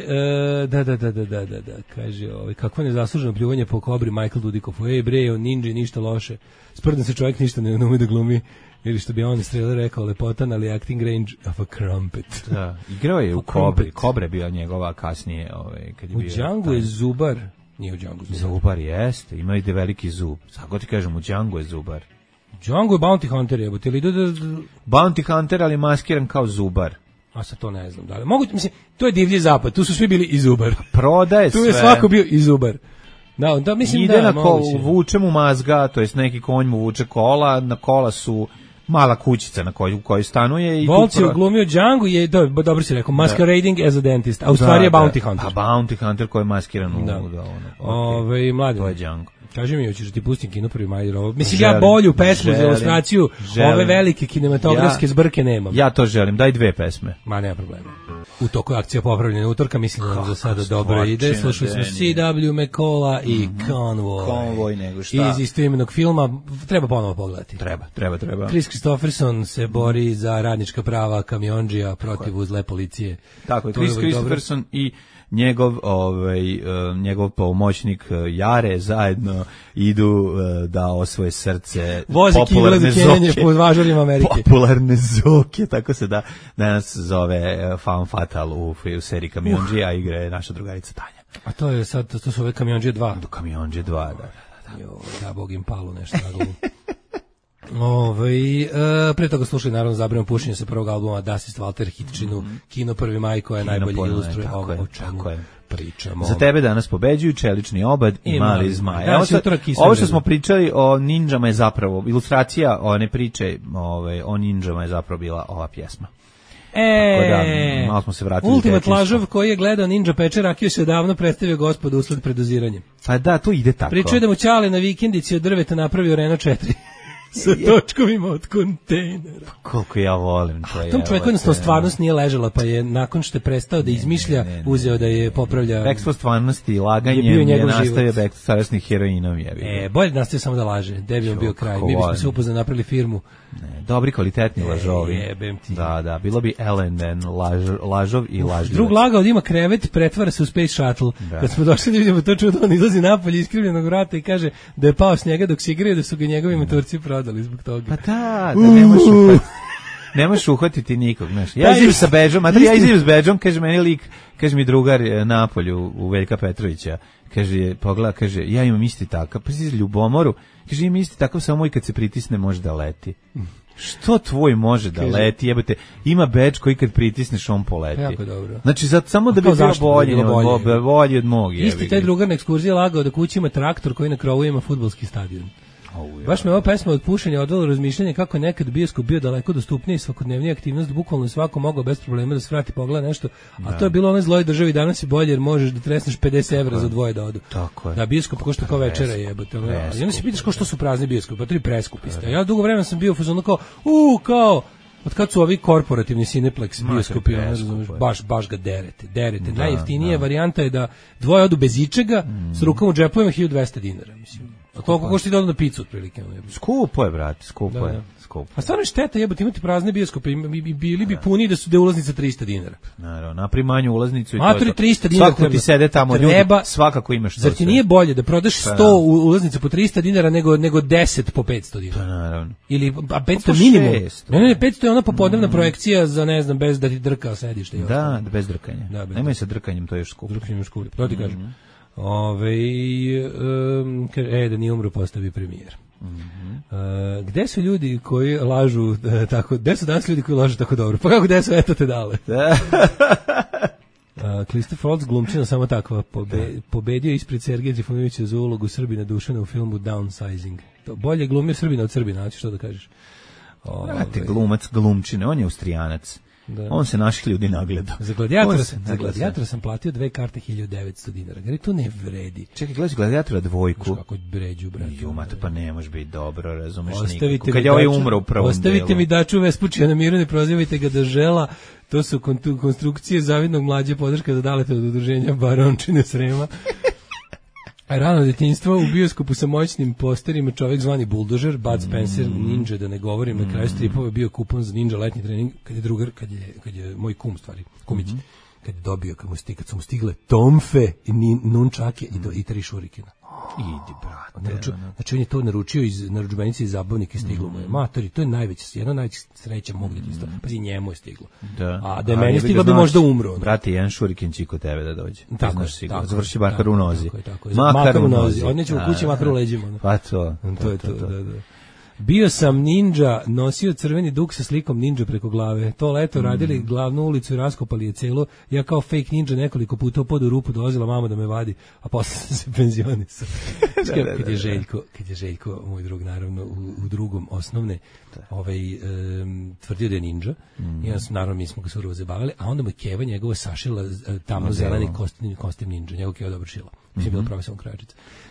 e, da, da, da, da, da, da, da, kaže, ove, kakvo nezasluženo pljuvanje po kobri Michael Dudikov. Ej, bre, on ninja, ništa loše. Sprdan se čovjek ništa ne ume da glumi. Ili što bi on strela rekao, lepotan, ali acting range of a crumpet. Da, igrao je u Kobri. Kobre bio njegova kasnije. Ove, kad je u bio Django je Zubar. Nije u Django Zubar. Zubar jeste, ima i de veliki zub. Sad ti kažem, u Django je Zubar. Django je Bounty Hunter, jebote, ili da... Bounty Hunter, ali maskiran kao Zubar. A sad to ne znam, da li. Mogu, mislim, to je divlji zapad, tu su svi bili i Zubar. Prodaje sve. Tu je svako bio i Zubar. Da, da, mislim ide da... na kol, vuče mu mazga, to jest neki konj mu vuče kola, na kola su mala kućica na kojoj, u kojoj stanuje. I Volci pro... uglumio Django je, do, dobro si rekao, masquerading as a dentist, a u stvari je Bounty Hunter. A Bounty Hunter koji je maskiran u... Da. Da, ono, okay. Ove, mladen. To je Django. Kaži mi, hoćeš da ti pustim Kino prvi maj? Mislim, Želim, ja bolju pesmu želim, za ilustraciju želim. ove velike kinematografske Ja- zbrke nemam. Ja to želim, daj dve pesme. Ma, nema problema. U toku je akcija popravljena utorka, mislim da nam za sada Kako dobro ide. stvarčina, Slušali smo Deni. C W McCalla i Convoy. Convoy, nego šta? Iz istoimenog filma, treba ponovo pogledati. Treba, treba, treba. Chris Christopherson se bori za radnička prava kamiondžija protiv zle policije. Tako je, To Chris uvek dobro. Christopherson i njegov ovaj eh, njegov pomoćnik eh, Jare zajedno idu eh, da osvoje srce Vozi kigla za kenjanje po važarima Amerike. Popularne zoke, tako se da danas zove eh, Fan Fatal u, u seriji Kamionđija, a igra je naša drugarica Tanja. A to je sad, to su ove kamiondžije dva. Do Kamionđe dva, da, da, da. Jo, da, Bog im palu nešto na glavu. Ove, e, pre toga slušali naravno Zabranjeno pušenje sa prvog albuma Dasist Walter Hitchinu, Kino prvi maj koja Kino najbolje prvi maj, ilustruje tako ovo je, o čemu tako je. pričamo. Za tebe danas pobeđuju Čelični obad i, I Mali Mali zmaj. zmaj. Evo Danas je sad, utorak i ovo što sreda. smo pričali o ninđama je zapravo, ilustracija one priče ove, o ninđama je zapravo bila ova pjesma. E, Tako da, malo smo se vratili u Ultimat detinjstvo. lažov koji je gledao Ninja Peče rakiju se davno predstavio gospodu usled predoziranja. Pa da, to ide tako. Pričao je da mu Ćale na vikendici od drveta napravio Renault četiri sa točkovima od kontejnera. Koliko ja volim to. Tom čovjeku jednostavno stvarnost nije ležala, pa je nakon što je prestao da izmišlja, ne, ne, uzeo da je popravlja. Bekstvo stvarnosti i Je bio laganjem je, njegov nastavio život. bekstvo stvarnosti heroinom. Je, E, bolje da nastavio samo da laže. Debi on bio kraj. Mi bismo volim. se upoznali, napravili firmu. ne, dobri, kvalitetni lažovi. jebem ti. Da, da, bilo bi L and N, laž, lažov i lažljivac. Drug lagao da ima krevet, pretvara se u Space Shuttle. Da. Kad smo došli da vidimo to čudo, on izlazi napolje iskrivljenog vrata i kaže da je pao s njega dok se igraju, da su ga njegovi maturci prodali zbog toga. Pa da, da ne možeš uhvatiti, ne možeš uhvatiti nikog, znaš. Ja Da, izim isti- sa bedžom, a da ja isti- izim s bedžom, kaže meni lik, kaže mi drugar e, Napolju u Veljka Petrovića, kaže, pogleda, kaže, ja imam isti takav, pa si ljubomoru, kaže, imam isti takav, samo moj kad se pritisne može da leti. Što tvoj može da Kaže- leti, jebote, ima bedž koji kad pritisneš on poleti. Jako dobro. Znači, za, samo da bi kao bio zašto bi bolji, bilo bolje? bolji, bolji od mog. Isti jebi taj ga. drugar na ekskurziji lagao da kući ima traktor koji na krovu ima fudbalski stadion. Au, ja. Baš me ova pesma od pušenja odvela u razmišljanje kako je nekad bioskop bio daleko dostupniji i svakodnevnija aktivnost, bukvalno je svako mogao bez problema da se vrati pogleda nešto, a to je bilo onoj zloj državi, danas je bolje jer možeš da tresneš pedeset evra za dvoje da odu. Tako je. Da, bioskop košta kao večera jebote. ono. I onda se pitaš kao što su prazni bioskopi, pa to je preskupi ste. Ja dugo vremena sam bio u fazonu kao, u, kao, od kad su ovi korporativni Cineplex Ma, bioskopi, to je ono, preskupo, razumeš, je. baš, baš ga derete, derete. Najjeftinija varijanta je da dvoje odu bez ičega, s rukom u džepovima hiljadu dvesta dinara, mislim. A koliko košta da odu na picu otprilike? ono, jebote. Skupo je, brate, skupo Da, je. da. Skupo. A stvarno je šteta jebote imati prazne bioskope, im- bi- bi- bili bi puni da su da je ulaznica trista dinara. Naravno, napravi manju ulaznicu i to Matori je to. trista dinara. Svako ti sede tamo, treba, ljudi, svakako imaš to Zar ti sve. nije bolje da prodaš Pa sto da. u- ulaznica po trista dinara nego nego deset po petsto dinara? Pa naravno. Ili a petsto po minimum. šest. Ne, ne, petsto je ona popodnevna projekcija za ne znam bez da ti drka sedište i ostalo. Da, bez drkanja. Da, bez Nemoj sa drkanjem, to je još skupo. Drkanje još skuplje. To ti kažem. Ove, um, kaže, e, da nije umro postavi premijer. Uh, gde su ljudi koji lažu e, tako, gde su danas ljudi koji lažu tako dobro? Pa kako gde su, eto te dale. Uh, Christopher Waltz glumčina samo takva pobe, pobedio ispred Sergeja Trifunovića za ulogu Srbina Dušana u filmu Downsizing. To bolje glumio Srbina od Srbina, znači što da kažeš. Brate, Ove, glumac, glumčine, on je Austrijanac. Da. On se naših ljudi nagledao. Za gladijatora, On se sam, za nagledao. gladijatora sam platio dve karte hiljadu devetsto dinara. Gari, to ne vredi. Čekaj, gledaš gladijatora dvojku. Znaš kako bređu, brate. Ju, mate, pa ne može biti dobro, razumeš Ostavite nikako. mi Kad je ovaj daču- umro u prvom Ostavite delu. mi daču Vespučija na miru, ne prozivajte ga da žela. To su kontu- konstrukcije zavidnog mlađe podrška za dalete od udruženja Barončine Srema. A rano detinjstvo u bioskopu sa moćnim posterima čovjek zvani Buldožer, Bud Spencer, Ninja, da ne govorim, na kraju stripova bio kupon za Ninja letnji trening, kad je drugar, kad je, kad je moj kum stvari, kumić, kad je dobio, kad, mu sti, kad su mu stigle tomfe i nin, nunčake i, do, i tri šurikina. Idi, brate. Naručio, znači on je to naručio iz narudžbenice iz zabavnika i stiglo mu je. Matori, to je najveća, jedna najveća sreća mog djetinjstva. Pa i njemu je stiglo. Da. A da je A meni jebi ga, stiglo bi znaš, možda umro. ono. Brate, jedan šuriken će kod tebe da dođe. Ti Tako znaš je, sigurno. tako je, Završi tako makar u je, nozi. tako je, tako je. Makar u nozi. Odneće u kući Da, makar u da. leđima. ono. Pa to. To je to, da, da. Bio sam ninja, nosio crveni duk sa slikom ninja preko glave. To leto radili glavnu ulicu i raskopali je celo. Ja kao fake ninja nekoliko puta upad u rupu, dolazila mama da me vadi, a posle sam se penzionisao. Da, da, Kad je da. Željko, kad je Željko, moj drug naravno, u, u drugom osnovne, ovaj, um, tvrdio da je ninja. I onda smo, naravno, mi smo ga surovo zabavili, a onda mu je Keva njegovo sašila e, tamo zeleni kostim, kostim ninja, njegov Keva dobro šila. Mislim, bila profesionalna krajačica.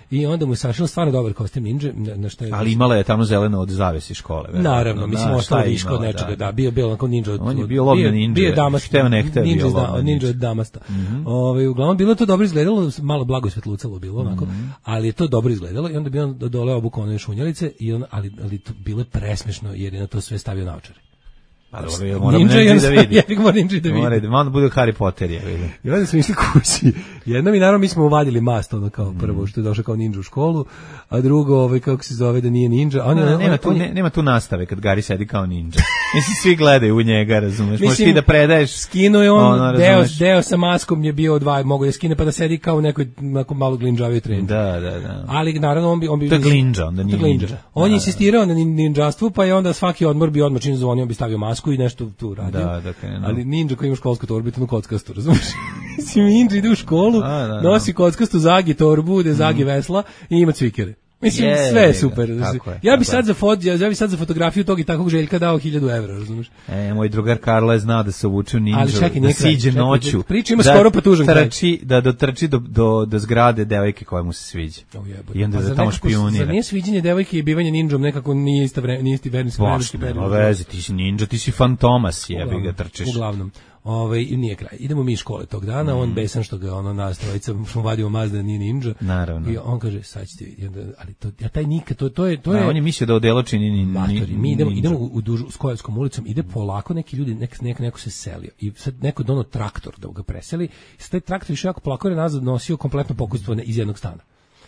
i onda mu je sašao stvarno dobar kostim ninja, na, na što je... Ali imala je tamo zeleno od zavesi škole. Verovatno. Naravno, mislim, da, ostalo je viško od imala, nečega, da, da, bio bio onako ninja od... On je bio lobno ninja. Bio je damast, hteo ne hteo ninja, bio da, lobno ninja od damasta. Mm-hmm. Ove, uglavnom, bilo je to dobro izgledalo, malo blago svetlucalo bilo, onako, Mm-hmm. ali je to dobro izgledalo i onda bi on dole obukao one šunjelice, i on, ali, ali to bilo je presmešno jer je na to sve stavio naočare. Pa dobro, mora ninja, ninja da vidi. Ja bih mora ninja da vidi. Mora da onda bude Harry Potter, ja vidim. I onda smo išli kući. Jedno mi naravno mi smo uvadili mast, ono kao prvo što je došao kao ninja u školu, a drugo, ovaj kako se zove da nije ninja. On, A, on, nema, on, tu, on, ne, nema tu nastave kad Gari sedi kao ninja. Mislim, svi gledaju u njega, razumeš? Možeš Mislim, ti da predaješ. Skinuo je on, ono, deo, razumeš? deo sa maskom je bio odvaj, mogu da skine pa da sedi kao u nekoj onako malo glinđavoj trenđi. Da, da, da. Ali naravno on bi on bi To je glinđa, onda nije to je glinđa. ninja. On je Da, insistirao na nin- ninđastvu, pa je onda svaki odmor bi odmah čim zvonio, on bi stavio masku i nešto tu radio. Da, da, krenuo. Ali ninja koji ima školsku torbu, to kockastu, razumeš? Mislim, ninja ide u školu, A, da, da. nosi kockastu zagi torbu, da zagi vesla i ima cvikere. Mislim, Je, sve je je, super. tako je, Ja bi tako sad je. za fot, ja, ja bi sad za fotografiju tog i takvog Željka dao hiljadu evra, razumeš? E, moj drugar Karlo je znao da se obuče u ninđu, Ali čekaj, da nije kraj, siđe čekaj, noću. priča ima da skoro pa tužan kraj. trči, da dotrči do, do, do zgrade devojke koja mu se sviđa. O jebote. I onda Pa da zar tamo nekako- špionira. Zar nije sviđenje devojke i bivanje ninđom nekako nije isti vre, nije isti vremenski Baš vremenski nema period? veze, ti si ninja, ti si fantomas, jebi ga Uglavnom, trčiš. Uglavnom. Ovaj nije kraj. Idemo mi iz škole tog dana, Mm. on besan što ga ono nas trojica smo vadio mazda nije ninja. Naravno. I on kaže sad ćete vidjeti, onda, ali to ja taj nikad to to je to Da, je on je mislio da odelo čini ni, ni, Matori, mi idemo, ninja. idemo u, u dužu, s Kojevskom ulicom, ide polako, neki ljudi, nek, nek, neko se selio. I sad neko dono traktor da ga preseli, i sad taj traktor više jako polako je nazad nosio kompletno pokustvo iz jednog stana.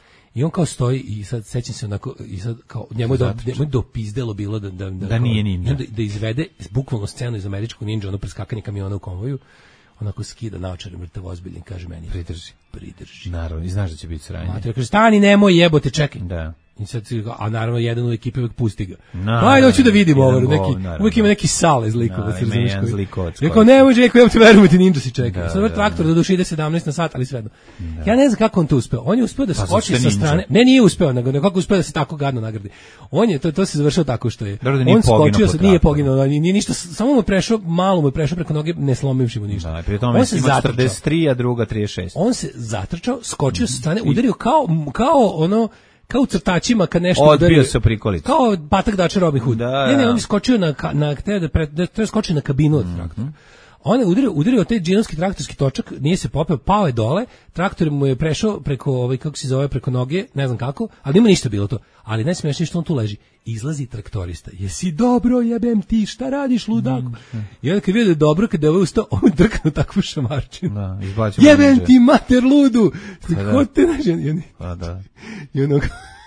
I on kao stoji i sad sećam se onako i sad kao njemu je do, njemu je dopizdelo bilo da da da, Da nije ninja. da, da izvede bukvalno scenu iz američkog ninja, ono preskakanje kamiona u konvoju, onako skida naočare mrtav ozbiljan, kaže meni Pridrži. pridrži. Naravno, i znaš da će biti sranje. Mater kaže stani, nemoj, jebote, čekaj. Da. I sad, si ga- a naravno jedan u ekipi uvek pusti ga. Na, Pa ajde, hoću da vidim jedan ovo, gol, neki, naravno. uvek ima neki sale zlikovac. Da, ima razumeš, jedan koji- zlikovac Rekao, koji- ne može, rekao, ja ti verujem, ti ninja si čeka. Da, Sad ovaj da, traktor da. da duše ide sedamnaest na sat, ali svejedno. Ja ne znam kako on to uspeo. On je uspeo da Pa skoči zašto je sa ninja? strane. Ne, nije uspeo, nego nego kako uspeo da se tako gadno nagradi. On je to to se završilo tako što je. Dobro da nije On poginuo skočio, po sa- nije traktoru. poginuo, nije, nije ništa, samo mu je prešao, malo mu je prešao preko noge, ne slomivši mu ništa. Da, pri tome on se ima zatrčao. četrdeset tri, a druga trideset šest. On se zatrčao, skočio sa strane, udario kao kao ono kao u crtačima kad nešto Odbio udari. se o prikolicu. Kao Batak Dače Robin Hood. Da, ne, ne, da. on je skočio na ka- na te da pre, da treba skoči na kabinu od traktora. On je udario, udario taj džinovski traktorski točak, nije se popeo, pao je dole, traktor mu je prešao preko, ovaj, kako se zove, preko noge, ne znam kako, ali nema ništa bilo to. Ali najsmešnije što on tu leži. Izlazi traktorista. Jesi dobro, jebem ti, šta radiš, ludaku? I onda kad vidio da je dobro, kad je ovaj ustao, on drknu takvu šamarčinu. Da, izbacio Jebem ninja. ti, mater ludu! da. Ko te nađe? I oni- Pa da. I ono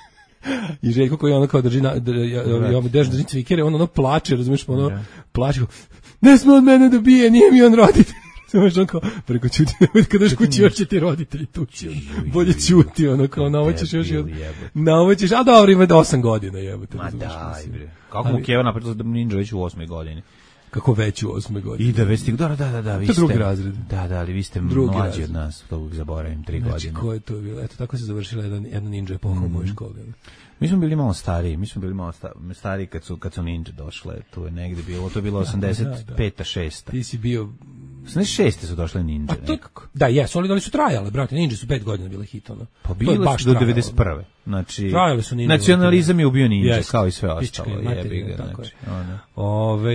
i Željko koji ono kao drži na dr, ja ja ja drži drži cvikere, on ono plače, razumiješ, ono Da. plače. Ne sme od mene da bije, nije mi on roditelj. Razumeš, on kao preko ćuti, kad dođeš kući još će ti roditelji tući. ono. Bolje ćuti, ono kao na ovo ćeš još Debil, jedan- jebote. na ovo ćeš, a dobro ima osam godina, jebote. Ma razumeš, daj, mislim. bre. Kako mu Ali- Keva napravila da ninja već u osmoj godini. Kako već u osmoj godini. I da već stig, da, da, da, da, vi To je ste. drugi razred. Da, da, ali vi ste Drugi mlađi razred. od nas, to uvijek zaboravim, tri Znači, godine. ko je to bilo? Eto, tako se završila jedna, jedna ninja epoha u mojoj školi. ono. Mi smo bili malo stariji, mi smo bili malo sta- stariji kad su, kad su ninja došle, tu je negde bilo, to je bilo osamdeset peta, šesta. Ti si bio... osamdeset šeste su došle ninja A to, nekako. da, jesu, ali da li su trajale, brate, ninja su pet godina bile hit, ono. Pa To je bile baš su do trajalo. devedeset prve. Znači, Trajale su ninja. nacionalizam je ubio ninja, Jeste. kao i sve Pička ostalo. je materina, Jebi ga, tako znači, je. ono. Ove,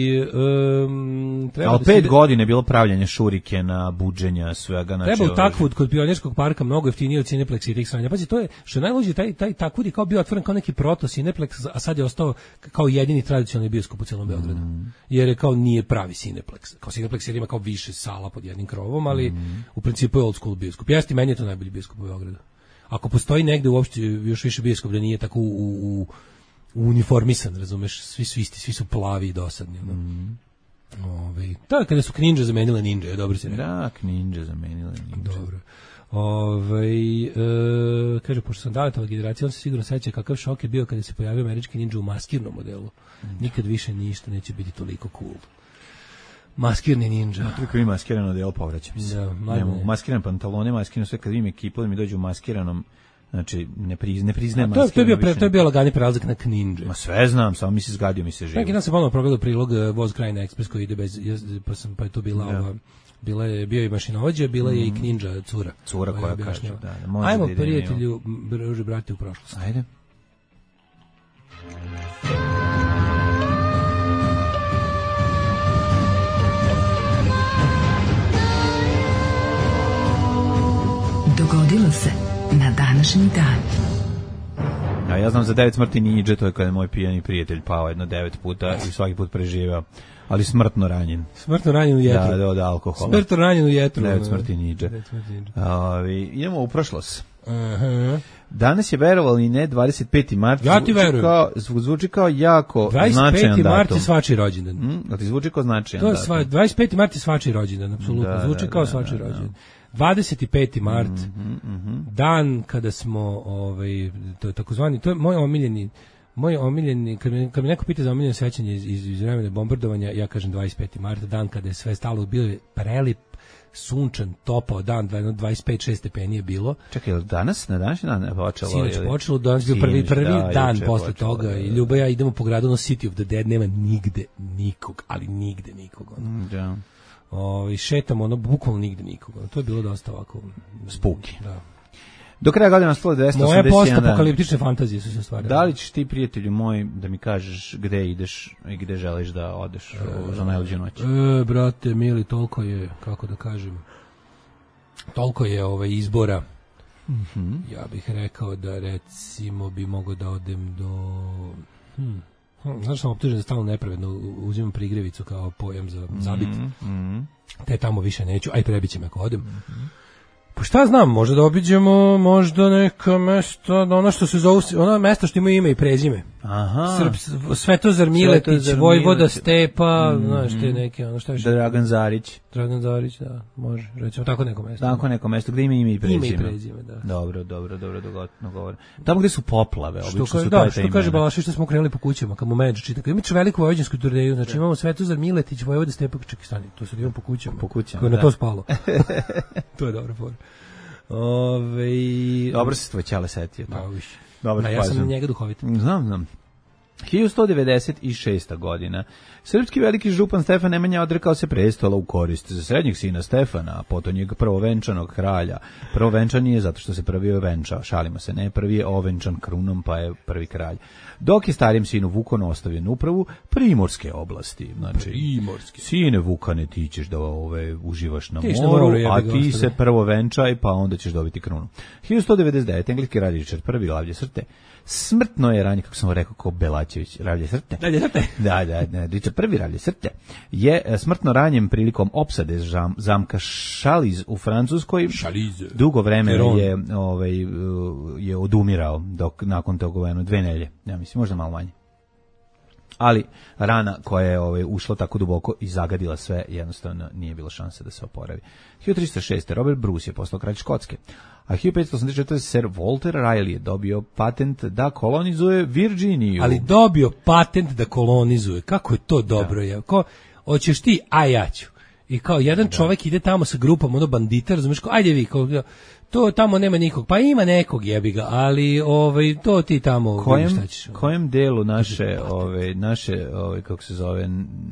um, treba Ali da se pet ide- godina je bilo pravljanje šurikena, buđenja, svega. Znači, Treba u ovo- Takwood kod Pionirskog parka mnogo jeftinije od Cineplexa i tih sranja. Pazi, to je, što je najluđe, taj, taj Takwood je kao bio otvoren kao neki proto Cineplex, a sad je ostao kao jedini tradicionalni bioskop u celom Beogradu. Mm. Jer je kao nije pravi Cineplex. Kao Cineplex jer ima kao više sala pod jednim krovom, ali Mm. u principu je old school bioskop. Jeste, meni je to najbolji bioskop u Beogradu. Ako postoji negde uopšte još više bioskop da nije tako u, u, u uniformisan, razumeš, svi su isti, svi su plavi i dosadni. Ono. Mm. Ove, da, kada su Ninja zamenile Ninja, je dobro si rekao. Da, ninja zamenila ninja. Dobro. Ove, e, kaže, pošto sam daletova generacija, on se sigurno seća kakav šok je bio kada se pojavio američki ninja u maskirnom modelu. Nikad više ništa neće biti toliko cool. Maskirni ninja. Toliko ima maskirano delo, povraćam se. Da, mladine. Nemo, maskirane pantalone, maskirano sve, kad vidim ekipu da mi dođu u maskiranom Znači, ne, priz, ne priznaje to, je, to, je bio, više. to je bio lagani prelazak na Kninđe. Ma sve znam, samo mi se zgadio, mi se živo. Neki dan sam ponovno progledao prilog uh, Voz Krajina Ekspres koji ide bez, pa, sam, pa je to bila da. ova, bila je, bio je mašinovođa, bila je mm. i Kninđa cura. Cura koja, koja kaže, da, da može ajmo da ide prijatelju, brže brati u prošlost. Ajde. Dogodilo se na današnji dan. Ja, ja znam za devet smrti ninja, to je kada je moj pijani prijatelj pao jedno devet puta i svaki put preživeo, ali smrtno ranjen. Smrtno ranjen u jetru. Da, da, od alkohola. Smrtno ranjen u jetru. devet smrti ninja. Ovi, idemo u prošlost. Uh-huh. Danas je, verovali ne, dvadeset peti mart. Ja ti verujem. Kao, zvuči kao jako značajan datum. dvadeset peti mart je svačiji rođendan. Mm, a ti zvuči kao značajan to je datum. sva, dvadeset peti mart je svačiji rođendan, apsolutno. Da, zvuči da, kao da, svačiji da, rođendan. dvadeset peti mart, mm-hmm, mm-hmm. dan kada smo, ovaj, to je takozvani, to je moj omiljeni, moj omiljeni, kad me, kad me neko pita za omiljeno sećanje iz, iz, iz vremena bombardovanja, ja kažem dvadeset peti mart, dan kada je sve stalo, bio je prelip, sunčan, topao dan, dvadeset pet šest stepeni je bilo. Čekaj, danas, na današnji dan je počelo? Sinoć je počelo, danas je prvi, prvi da, dan posle počelo, toga da, da. i Ljuba ja idemo po gradu, ono City of the Dead, nema nigde nikog, ali nigde nikog. Ono. Da. O, i šetamo, ono, bukvalno nigde nikoga. To je bilo dosta ovako... Spuki. Da. Do kraja godina sto dvesta osamdeset jedan. Moje postapokaliptične fantazije su se stvarale. Da li ćeš ti, prijatelju moj, da mi kažeš gde ideš i gde želiš da odeš e, za najluđu noć? E, brate, mili, toliko je, kako da kažem, toliko je ovaj izbora. Mm-hmm. Ja bih rekao da, recimo, bi mogao da odem do... Hmm. Znaš, sam optužen da stalno nepravedno uzimam prigrevicu kao pojam za zabit. Mm-hmm. Te tamo više neću, aj prebit će me ako odem. Mm-hmm. Pa šta znam, možda da obiđemo možda neka mesta, ono što se zovu, ono mesta što imaju ime i prezime. Aha. Srp, Svetozar Miletić, Svetozar Vojvoda Miletić. Stepa, Mm-hmm. znaš, te neke, ono šta više. Dragan Zarić. Dragan Zarić, da, može, recimo tako neko mesto. Tako neko mesto gde ima ime i prezime. Ime i prezime, da. Dobro, dobro, dobro, dogovoreno. Tamo gde su poplave, Što, obično kaže, su da, taj što imena. kaže Balaši što smo krenuli po kućama, kad mu menadžer čita. Kad imaš veliku vojvođansku turneju, znači imamo Svetozar Miletić, Vojvoda Stepa, čekaj stani, to sad idemo po kućama. Po kućama, Ko je na da. to spalo. To je dobra fora. Ove... Dobro se tvoj ćale setio. Da, više. Dobro, da, ja sam na njega duhovit. Znam, znam. hiljadu sto devedeset šesta. godina. Srpski veliki župan Stefan Nemanja odrekao se prestola u korist za srednjeg sina Stefana, a potom njega prvovenčanog kralja. Prvovenčan je zato što se prvi je venčao, šalimo se, ne, prvi je ovenčan krunom, pa je prvi kralj. Dok je starijem sinu Vukonu ostavljen upravu Primorske oblasti. Znači, Primorske. Sine Vukane, ti ćeš da ove, uživaš na ti moru, moru a ti se prvo venčaj, pa onda ćeš dobiti krunu. hiljadu sto devedeset devete. engleski kralj Richard prvi. Lavlje Srte. Smrtno je ranjen, kako sam rekao, ko Belačević, Ravlje Srte. Ravlje Srte? Da, da, da, Richard prvi. Ravlje Srte je smrtno ranjen prilikom opsade zam, zamka Šaliz u Francuskoj. Šalize. Dugo vremena je, ovaj, je odumirao dok, nakon toga dve nelje, ja mislim, možda malo manje. Ali rana koja je ovaj, ušla tako duboko i zagadila sve, jednostavno nije bilo šanse da se oporavi. hiljadu tristo šeste. Robert Bruce je postao kralj Škotske. A hiljadu petsto osamdeset četvrte. Sir Walter Raleigh je dobio patent da kolonizuje Virginiju. Ali dobio patent da kolonizuje. Kako je to dobro? Je? Ko, hoćeš ti, a ja ću. I kao jedan da. čovjek ide tamo sa grupom, ono bandita, razumiješ, kao, ajde vi, kao, to tamo nema nikog, pa ima nekog jebi ga, ali ovaj, to ti tamo kojem, vidiš šta ćeš. Kojem delu naše, ove, naše, ove, kako se zove,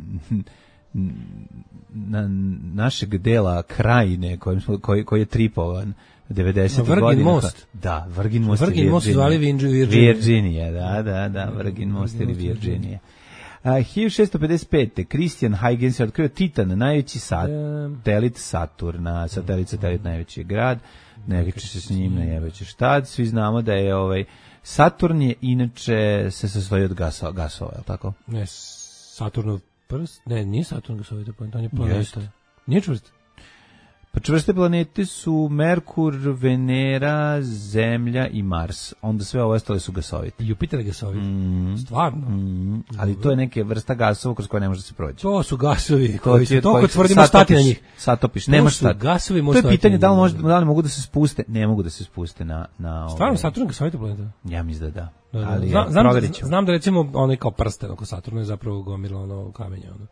na, našeg dela krajine kojim smo, koji, koji je tripovan devedesetih godina. Vrgin most. Da, Vrgin most. Vrgin most zvali Virginija. Virginija, da, da, da, Vrgin most ili Virginija. Uh, hiljadu šessto pedeset pete. Christian Huygens je otkrio Titan, najveći satelit Saturna, satelit satelit najveći grad, ne viče se s njim, ne jebeće štad, svi znamo da je ovaj Saturn je inače se sastoji od gasova, gasova, je li tako? Ne, Saturnov prst, ne, nije Saturn gasovita, on je planeta. Nije čvrst. Pa čvrste planete su Merkur, Venera, Zemlja i Mars. Onda sve ove ostale su gasovite. Jupiter je gasovit. Mm. Stvarno? Mm. Ali to je neke vrsta gasova kroz koje ne može da se proći. To su gasovi to koji su toliko tvrdimo stati na njih. Satopiš, nema šta. Gasovi to je pitanje da li, može, da li mogu da se spuste. Ne mogu da se spuste na... na Stvarno, Saturn je gasovita planeta? Ja mislim da da. da, da. Ali, znam, znam, znam da recimo onaj kao prsten oko Saturna je zapravo gomila ono kamenja. Ono.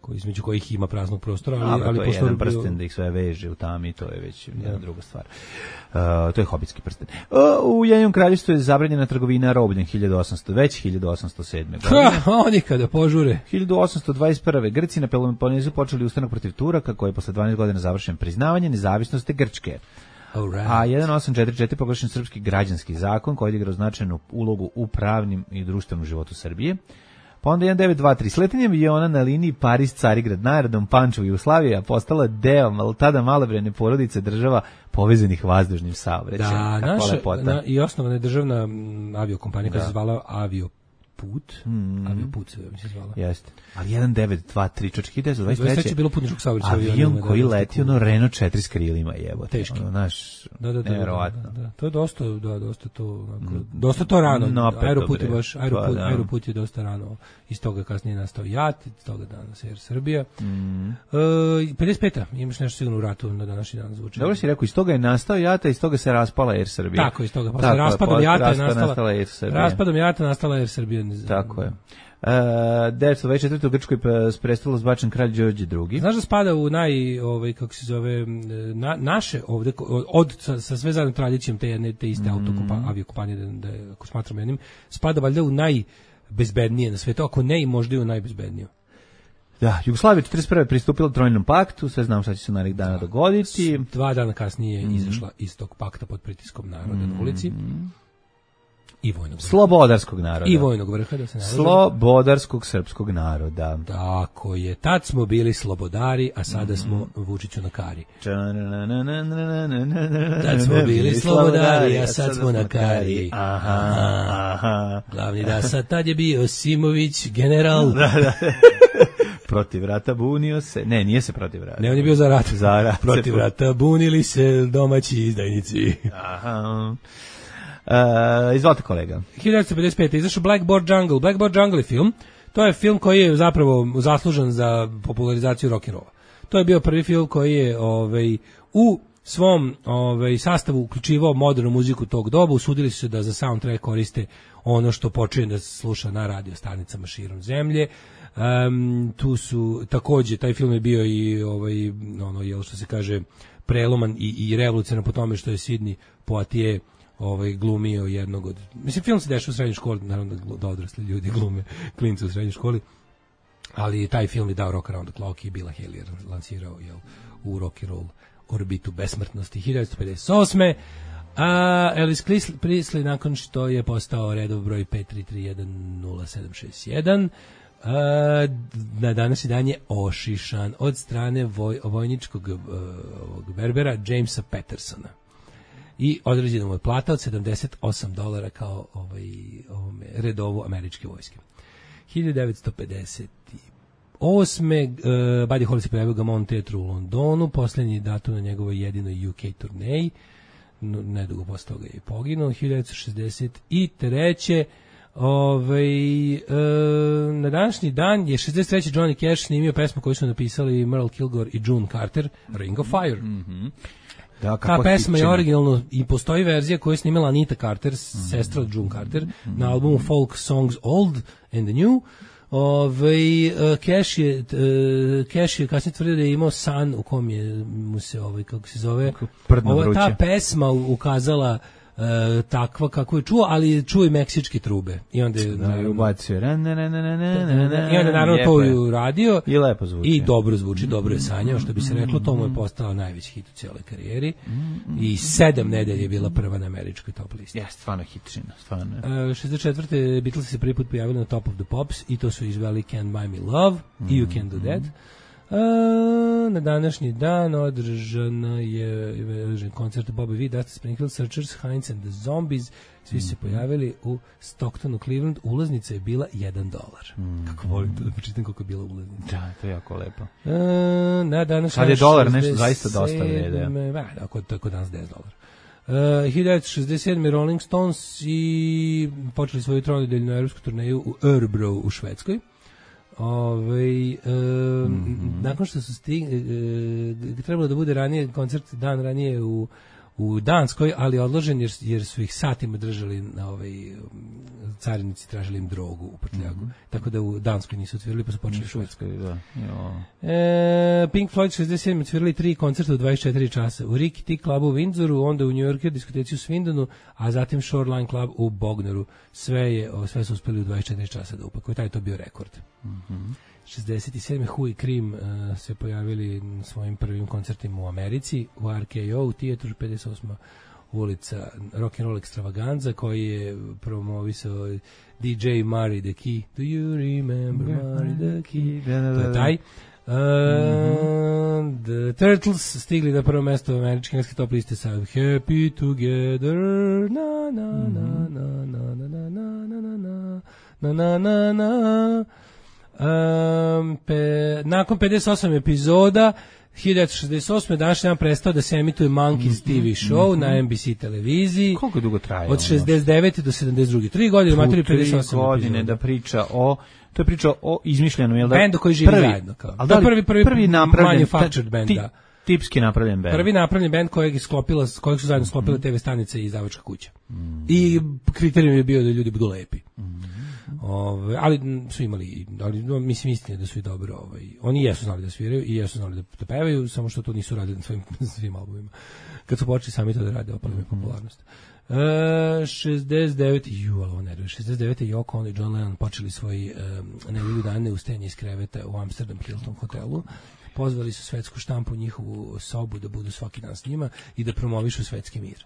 koji između kojih ima praznog prostora, ali, A, ali to je pošto jedan bio- prsten da ih sve veže u tami, to je već jedna druga stvar. Uh, to je hobitski prsten. Uh, u Ujedinjenom kraljevstvu je zabranjena trgovina robljem hiljadu osamsto, već hiljadu osamsto sedme. godine. Ha, oni kada požure. hiljadu osamsto dvadeset prve. Grci na Peloponezu počeli ustanak protiv Turaka, koji je posle dvanaest godina završen priznavanje nezavisnosti Grčke. Alright. A sedam osam četiri četiri proglašen srpski građanski zakon koji je odigrao značajnu ulogu u pravnim i društvenom životu Srbije. Pa onda jedan devet dva tri. Sletanjem aviona na liniji Paris-Carigrad na aerodrom Pančevo Jugoslavija postala deo mal, tada malobrojne porodice država povezanih vazdušnim saobraćajem. Da, Kakva naša, lepota. na, i osnovana je državna m, aviokompanija koja Da. se zvala Avioput. Mm. Avioput se mi se zvala. Jeste. Ali jedan devet dva tri čočki hiljadu devetsto dvadeset dvadeset treće treće. je bilo putničkog saobraćaja. Avion avionima, koji da, leti, ono Renault četiri s krilima, jebote. Teški. Ono, naš, Da, da, da, da, nevjerovatno. da, da. To je dosta, da, dosta to, onako, dosta to rano. Napeto, Aeroput je bre. baš, aeroput, Pa, da. aeroput je dosta rano. Iz toga kasnije nastao JAT, iz toga danas Air Srbija. Mm. E, pedeset peta. Imaš nešto sigurno u ratu na današnji dan zvuči. Dobro si rekao, iz toga je nastao JATA, iz toga se raspala Air Srbija. Tako, iz toga. Pa Tako je, raspadom po- JATA je raspad nastala, nastala Air Srbija. raspadom JATA nastala Air Srbija. Tako je. Uh, devetsto dvadeset četvrte. u Grčkoj s prestolom zbačen kralj Đorđe drugi. Znaš da spada u naj, ovaj, kako se zove, na, naše ovde, od, sa, sa sve zajedno tradicijom te jedne, te iste mm. autokompa, aviokompanije, da, da, je, ako smatram jednim, spada valjda u najbezbednije na svetu, ako ne i možda i u najbezbedniju. Da, Jugoslavija četrdeset prve pristupila Trojnom paktu, sve znam šta će se narednih dana dogoditi. Dva dana kasnije Mhm. je izašla iz tog pakta pod pritiskom naroda na ulici. I vojnog vrha. Slobodarskog naroda. I vojnog vrha, da se nalazi. Slobodarskog srpskog naroda. Tako je. Tad smo bili slobodari, a sada smo Vučiću na kari. Tad smo bili slobodari, a sad smo na kari. Aha, aha. Glavni da sad tad je bio Simović, general. Da, da. Protiv rata bunio se. Ne, nije se protiv rata. Ne, on je bio za rat. Za rat. Protiv rata bunili se domaći izdajnici. Aha. Uh, izvolite kolega. hiljadu devetsto pedeset pete. izašao Blackboard Jungle. Blackboard Jungle je film. To je film koji je zapravo zaslužan za popularizaciju rock'n'rolla. To je bio prvi film koji je ovaj, u svom ovaj, sastavu uključivao modernu muziku tog doba. Usudili su se da za soundtrack koriste ono što počinje da se sluša na radio stanicama širom zemlje. Um, tu su takođe, taj film je bio i ovaj, ono, jel što se kaže, preloman i, i revolucionaran po tome što je Sidney Poitier ovaj glumio jednog od, mislim, film se dešava u srednjoj školi, naravno da odrasli ljudi glume klinci u srednjoj školi, ali taj film je dao Rock Around the Clock i Billa Haley je lansirao, jel, u rock and roll orbitu besmrtnosti. hiljadu devetsto pedeset osme. A Elvis Presley, nakon što je postao redov broj pet tri tri jedan nula sedam šest jedan, a, na današnji dan je ošišan od strane voj, vojničkog uh, ovog berbera Jamesa Pattersona. I određena mu je plata od sedamdeset osam dolara kao ovaj, ovome, redovu američke vojske. hiljadu devetsto pedeset osme. Uh, Buddy Holly se pojavio u Gammon Theatre u Londonu, posljednji datum na njegovoj jedinoj U K turneji, no, nedugo posle toga je poginuo. hiljadu devetsto šezdeset treće. Ovaj, uh, na današnji dan je šezdeset treće. Johnny Cash snimio pesmu koju su napisali Merle Kilgore i June Carter, Ring of Fire. Mm-hmm. Da, ta pesma je originalno i postoji verzija koju je snimala Anita Carter, mm-hmm. sestra od June Carter, mm-hmm. na albumu Folk Songs Old and the New. Ovaj uh, Cash je uh, Cash je kasnije tvrdio da je imao san u kom je mu se ovaj kako se zove ova ta pesma ukazala uh, takva kako je čuo, ali čuo i meksičke trube. I onda je da, ubacio. I onda naravno to je uradio. I lepo zvuči. I dobro zvuči, dobro je sanjao, što bi se reklo, to mu je postao najveći hit u cijeloj karijeri. I sedam nedelje je bila prva na američkoj top listi. Ja, stvarno hitrina, stvarno. Uh, šezdeset četvrte. Beatles se prvi put pojavili na Top of the Pops i to su izveli Can't Buy Me Love i You Can Do That. Uh, na današnji dan održan je održan koncert Bobby V, Dusty Springfield, Searchers, Heinz and the Zombies. Svi su se pojavili u Stocktonu, Cleveland. Ulaznica je bila jedan dolar. Mm. Kako volim to da počitam koliko je bila ulaznica. Da, to je jako lepo. Uh, na današnji sad je dolar nešto zaista dosta vrede. Da, ako tako danas deset dolara. Uh, hiljadu devetsto šezdeset sedme. Rolling Stones i počeli svoju tronedeljnu evropsku turneju u Örebro u Švedskoj. Ove, e, mm-hmm. nakon što su stigli, e, trebalo da bude ranije koncert dan ranije u, u Danskoj, ali odložen jer, jer su ih satima držali na ovaj carinici, tražili im drogu u prtljagu. Mm-hmm. Tako da u Danskoj nisu otvirali, pa su počeli u Švedskoj. Da. E, Pink Floyd šezdeset sedme otvirali tri koncerta u dvadeset četiri časa. U Ricky Tick Clubu u Windsoru, onda u New Yorku diskoteci u Swindonu, a zatim Shoreline Club u Bogneru. Sve je, sve su uspeli u dvadeset četiri časa da upakuju. Taj je to bio rekord. Mm-hmm. šezdeset sedme Who i Cream uh, se pojavili na svojim prvim koncertima u Americi, u R K O, u Theatru, pedeset osma ulica, Rock'n'Roll Extravaganza, koji je promovisao D J Murray the Key. Do you remember Murray the Key? To je taj. Uh, mm-hmm. The Turtles stigli na prvo mesto američke engleske top liste sa Happy Together, na na na na na na na na na na na na. Um, pe, nakon pedeset osam epizoda hiljadu devetsto šezdeset osme današnji dan prestao da se emituje Monkeys T V show mm-hmm. na N B C televiziji. Koliko dugo traje? Od šezdeset devete do sedamdeset druge Tri godine, materi pedeset osam godine epizoda. Da priča o, to je priča o izmišljenom, jel da? Bendu koji živi prvi, zajedno. Kao. Ali da li, prvi, prvi, prvi napravljen, manufactured band, ti, da. Tipski napravljen band. Prvi napravljen band kojeg, je sklopila, kojeg su zajedno sklopile mm-hmm. T V stanice i izdavačka kuća. Mm-hmm. I kriterijum je bio da ljudi budu lepi. Mm-hmm. Ove, ali su imali, ali no, mislim istina da su i dobro, ovaj, oni jesu znali da sviraju i jesu znali da, da pevaju, samo što to nisu radili na svojim svim albumima. Kad su počeli sami to da rade, opali mi popularnost. E, šezdeset devete ju, ali ovo nervio, šezdeset devete Yoko Ono i John Lennon počeli svoji um, nedelju dane ustajanje iz kreveta u Amsterdam Hilton hotelu. Pozvali su svetsku štampu u njihovu sobu da budu svaki dan s njima i da promovišu svetski mir.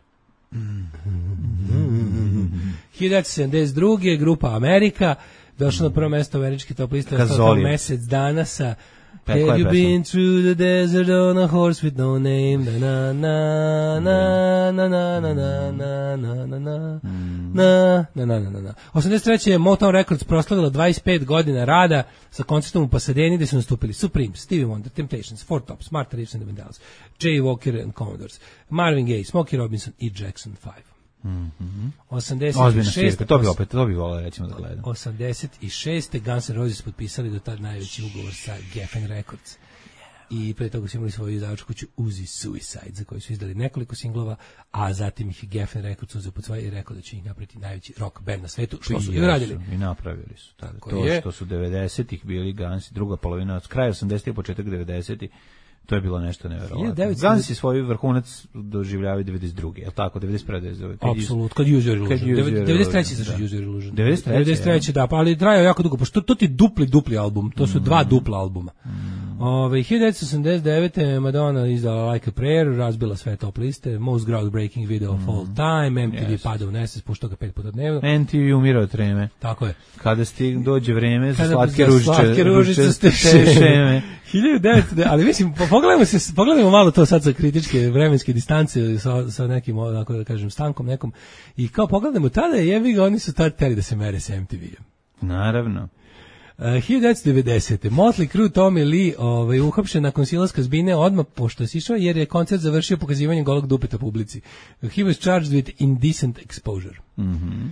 hiljadu devetsto sedamdeset druge grupa Amerika došla na prvo mesto američke top liste kao mesec dana sa Have you been through the desert on a horse with no name, na na na na na na na na na na na na na na na na. osamdeset treće je Motown Records proslavila dvadeset pet godina rada sa koncertom u Pasadeni gde su nastupili Supreme, Stevie Wonder, Temptations, Four Tops, Martha Reeves and the Vandellas, Jay Walker and Commodores, Marvin Gaye, Smokey Robinson i Jackson five. Mhm. osamdeset šeste to bi opet, to bi voleo recimo da gledam. osamdeset šeste Guns N' Roses potpisali do tad najveći ugovor sa Geffen Records. I pre toga su imali svoju izdavačku kuću Uzi Suicide, za koju su izdali nekoliko singlova, a zatim ih Geffen Records uzeo pod svoje i rekao da će ih napraviti najveći rock band na svetu, što su i uradili. I napravili su. Tako to je. Što su devedesetih bili Guns, druga polovina, od kraja osamdesetih i početak devedesetih. To je bilo nešto neverovatno. Guns je svoj vrhunac doživljavaju devedeset druge, je li tako? devedeset prve, devedeset druge Apsolutno, kad Use Your Illusion. devedeset treće zašto Use Your Illusion. devedeset treće da, pa ali trajao jako dugo, pošto to ti dupli, dupli album, to su mm. dva dupla albuma. Mm. Ove, hiljadu devetsto osamdeset devete Madonna izdala Like a Prayer, razbila sve top liste, Most Groundbreaking Video of All Time, M T V yes. pada u nesvest, puštao ga pet puta dnevno. M T V umira od treme. Tako je. Kada stig dođe vreme za slatke ružice, slatke ružice ste šeme. hiljadu devetsto ali mislim, pogledajmo se, pogledajmo malo to sad sa kritičke vremenske distance, sa, sa nekim, onako da kažem, stankom nekom, i kao pogledajmo, tada je jebi ga, oni su tad teli da se mere sa M T V-om. Naravno. Uh, hiljadu devetsto devedesete Motley Crue, Tommy Lee ovaj, uhapšen nakon silaska s bine odmah pošto je sišao, jer je koncert završio pokazivanjem golog dupeta publici. He was charged with indecent exposure. Mhm.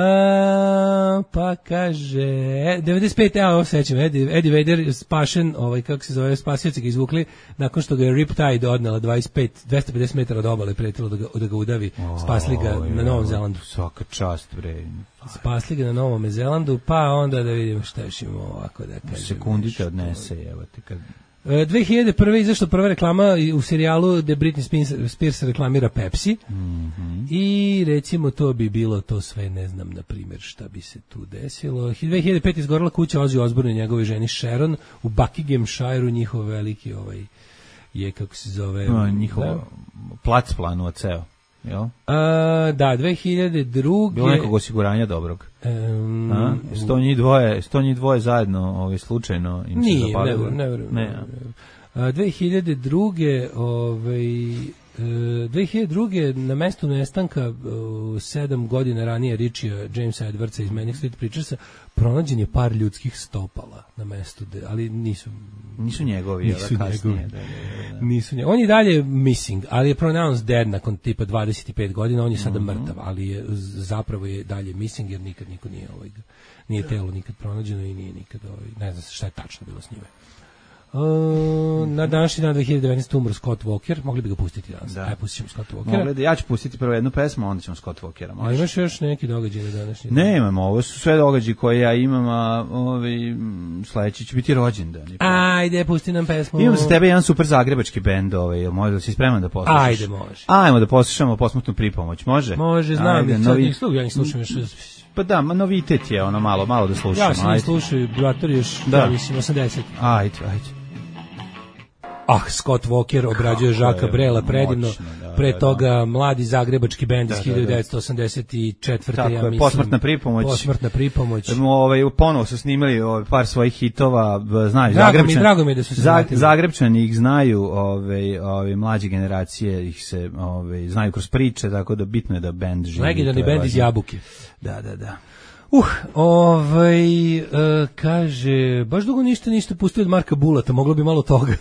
A, pa kaže devedeset pete ja ovo sećam Eddie, Eddie Vedder spašen, ovaj, kako se zove, spasioci ga izvukli nakon što ga je Riptide odnela dvadeset pet, dvesta pedeset metara od obale, pretilo da ga, da ga udavi. Spasli ga oh, na Novom Zelandu. Svaka čast, bre. Spasli ga na Novom Zelandu, pa onda da vidimo šta još imamo ovako da kažem. Sekundite odnese, evo te kad... dve hiljade prve izašla prva reklama u serijalu gde Britney Spears reklamira Pepsi. Mm-hmm. I recimo to bi bilo to sve, ne znam na primjer šta bi se tu desilo. dve hiljade pete izgorela kuća Ozzy Osbourne i njegove ženi Sharon u Buckinghamshireu, njihov veliki ovaj je kako se zove no, njihov da? plac planova ceo. Jel? A, da, dve hiljade druge bilo nekog osiguranja dobrog. Um, A? Sto njih dvoje, sto njih dvoje zajedno, ovaj slučajno im se zapalilo. Ne, ne, ne, ne. A, dve hiljade druge ovaj dve hiljade druge na mestu nestanka uh, sedam godina ranije Richie Jamesa Edwardsa iz Manic Street Preachersa pronađen je par ljudskih stopala na mestu, de, ali nisu nisu njegovi, nisu da, kasnije, njegovi. Da, da, da. Nisu njegovi. On je dalje missing, ali je pronounced dead nakon tipa dvadeset pet godina, on je sada mm-hmm. mrtav, ali je zapravo je dalje missing jer nikad niko nije ovaj nije telo nikad pronađeno i nije nikad ovaj, ne znam šta je tačno bilo s njime. Uh, na današnji dan dve hiljade devetnaeste umro Scott Walker, mogli bi ga pustiti danas. Da. Aj, pustit ćemo Scott Walkera. Mogli da, ja ću pustiti prvo jednu pesmu, onda ćemo Scott Walkera. A imaš još neki događaj na današnji dan? Nemam, ovo su sve događaje koje ja imam, a ovaj, sledeći će biti rođendan. Ajde, pusti nam pesmu. Imam za tebe jedan super zagrebački bend, ovaj, možda si spreman da poslušaš? Ajde, može. Ajmo da poslušamo Posmrtnu pripomoć, može? Može, znam, Ajde, sad novi... njih slušam, ja njih slušam još... Pa da, ma novitet je ono malo, malo da slušamo. Ja sam njih slušao, brator, još, da. ja mislim, osamdeset. Ajde, ajde. Ah, Scott Walker obrađuje Žaka Brela predivno, moćno, da, pre da, toga da. mladi zagrebački bend Da, iz da, hiljadu devetsto osamdeset četvrte. Tako ja je, mislim. Posmrtna pripomoć. Posmrtna pripomoć. Ovaj, ponovo su snimali ovaj, par svojih hitova, znaju, Drago mi, Zagrebčani, drago mi je da su se Zag, vratili. Zagrebčani ih znaju, ovaj, ovaj, mlađe generacije ih se ovaj, znaju kroz priče, tako da bitno je da bend živi. Legendarni bend iz Jabuke. Da, da, da. Uh, ovaj, uh, kaže, baš dugo ništa ništa pustio od Marka Bulata, moglo bi malo toga.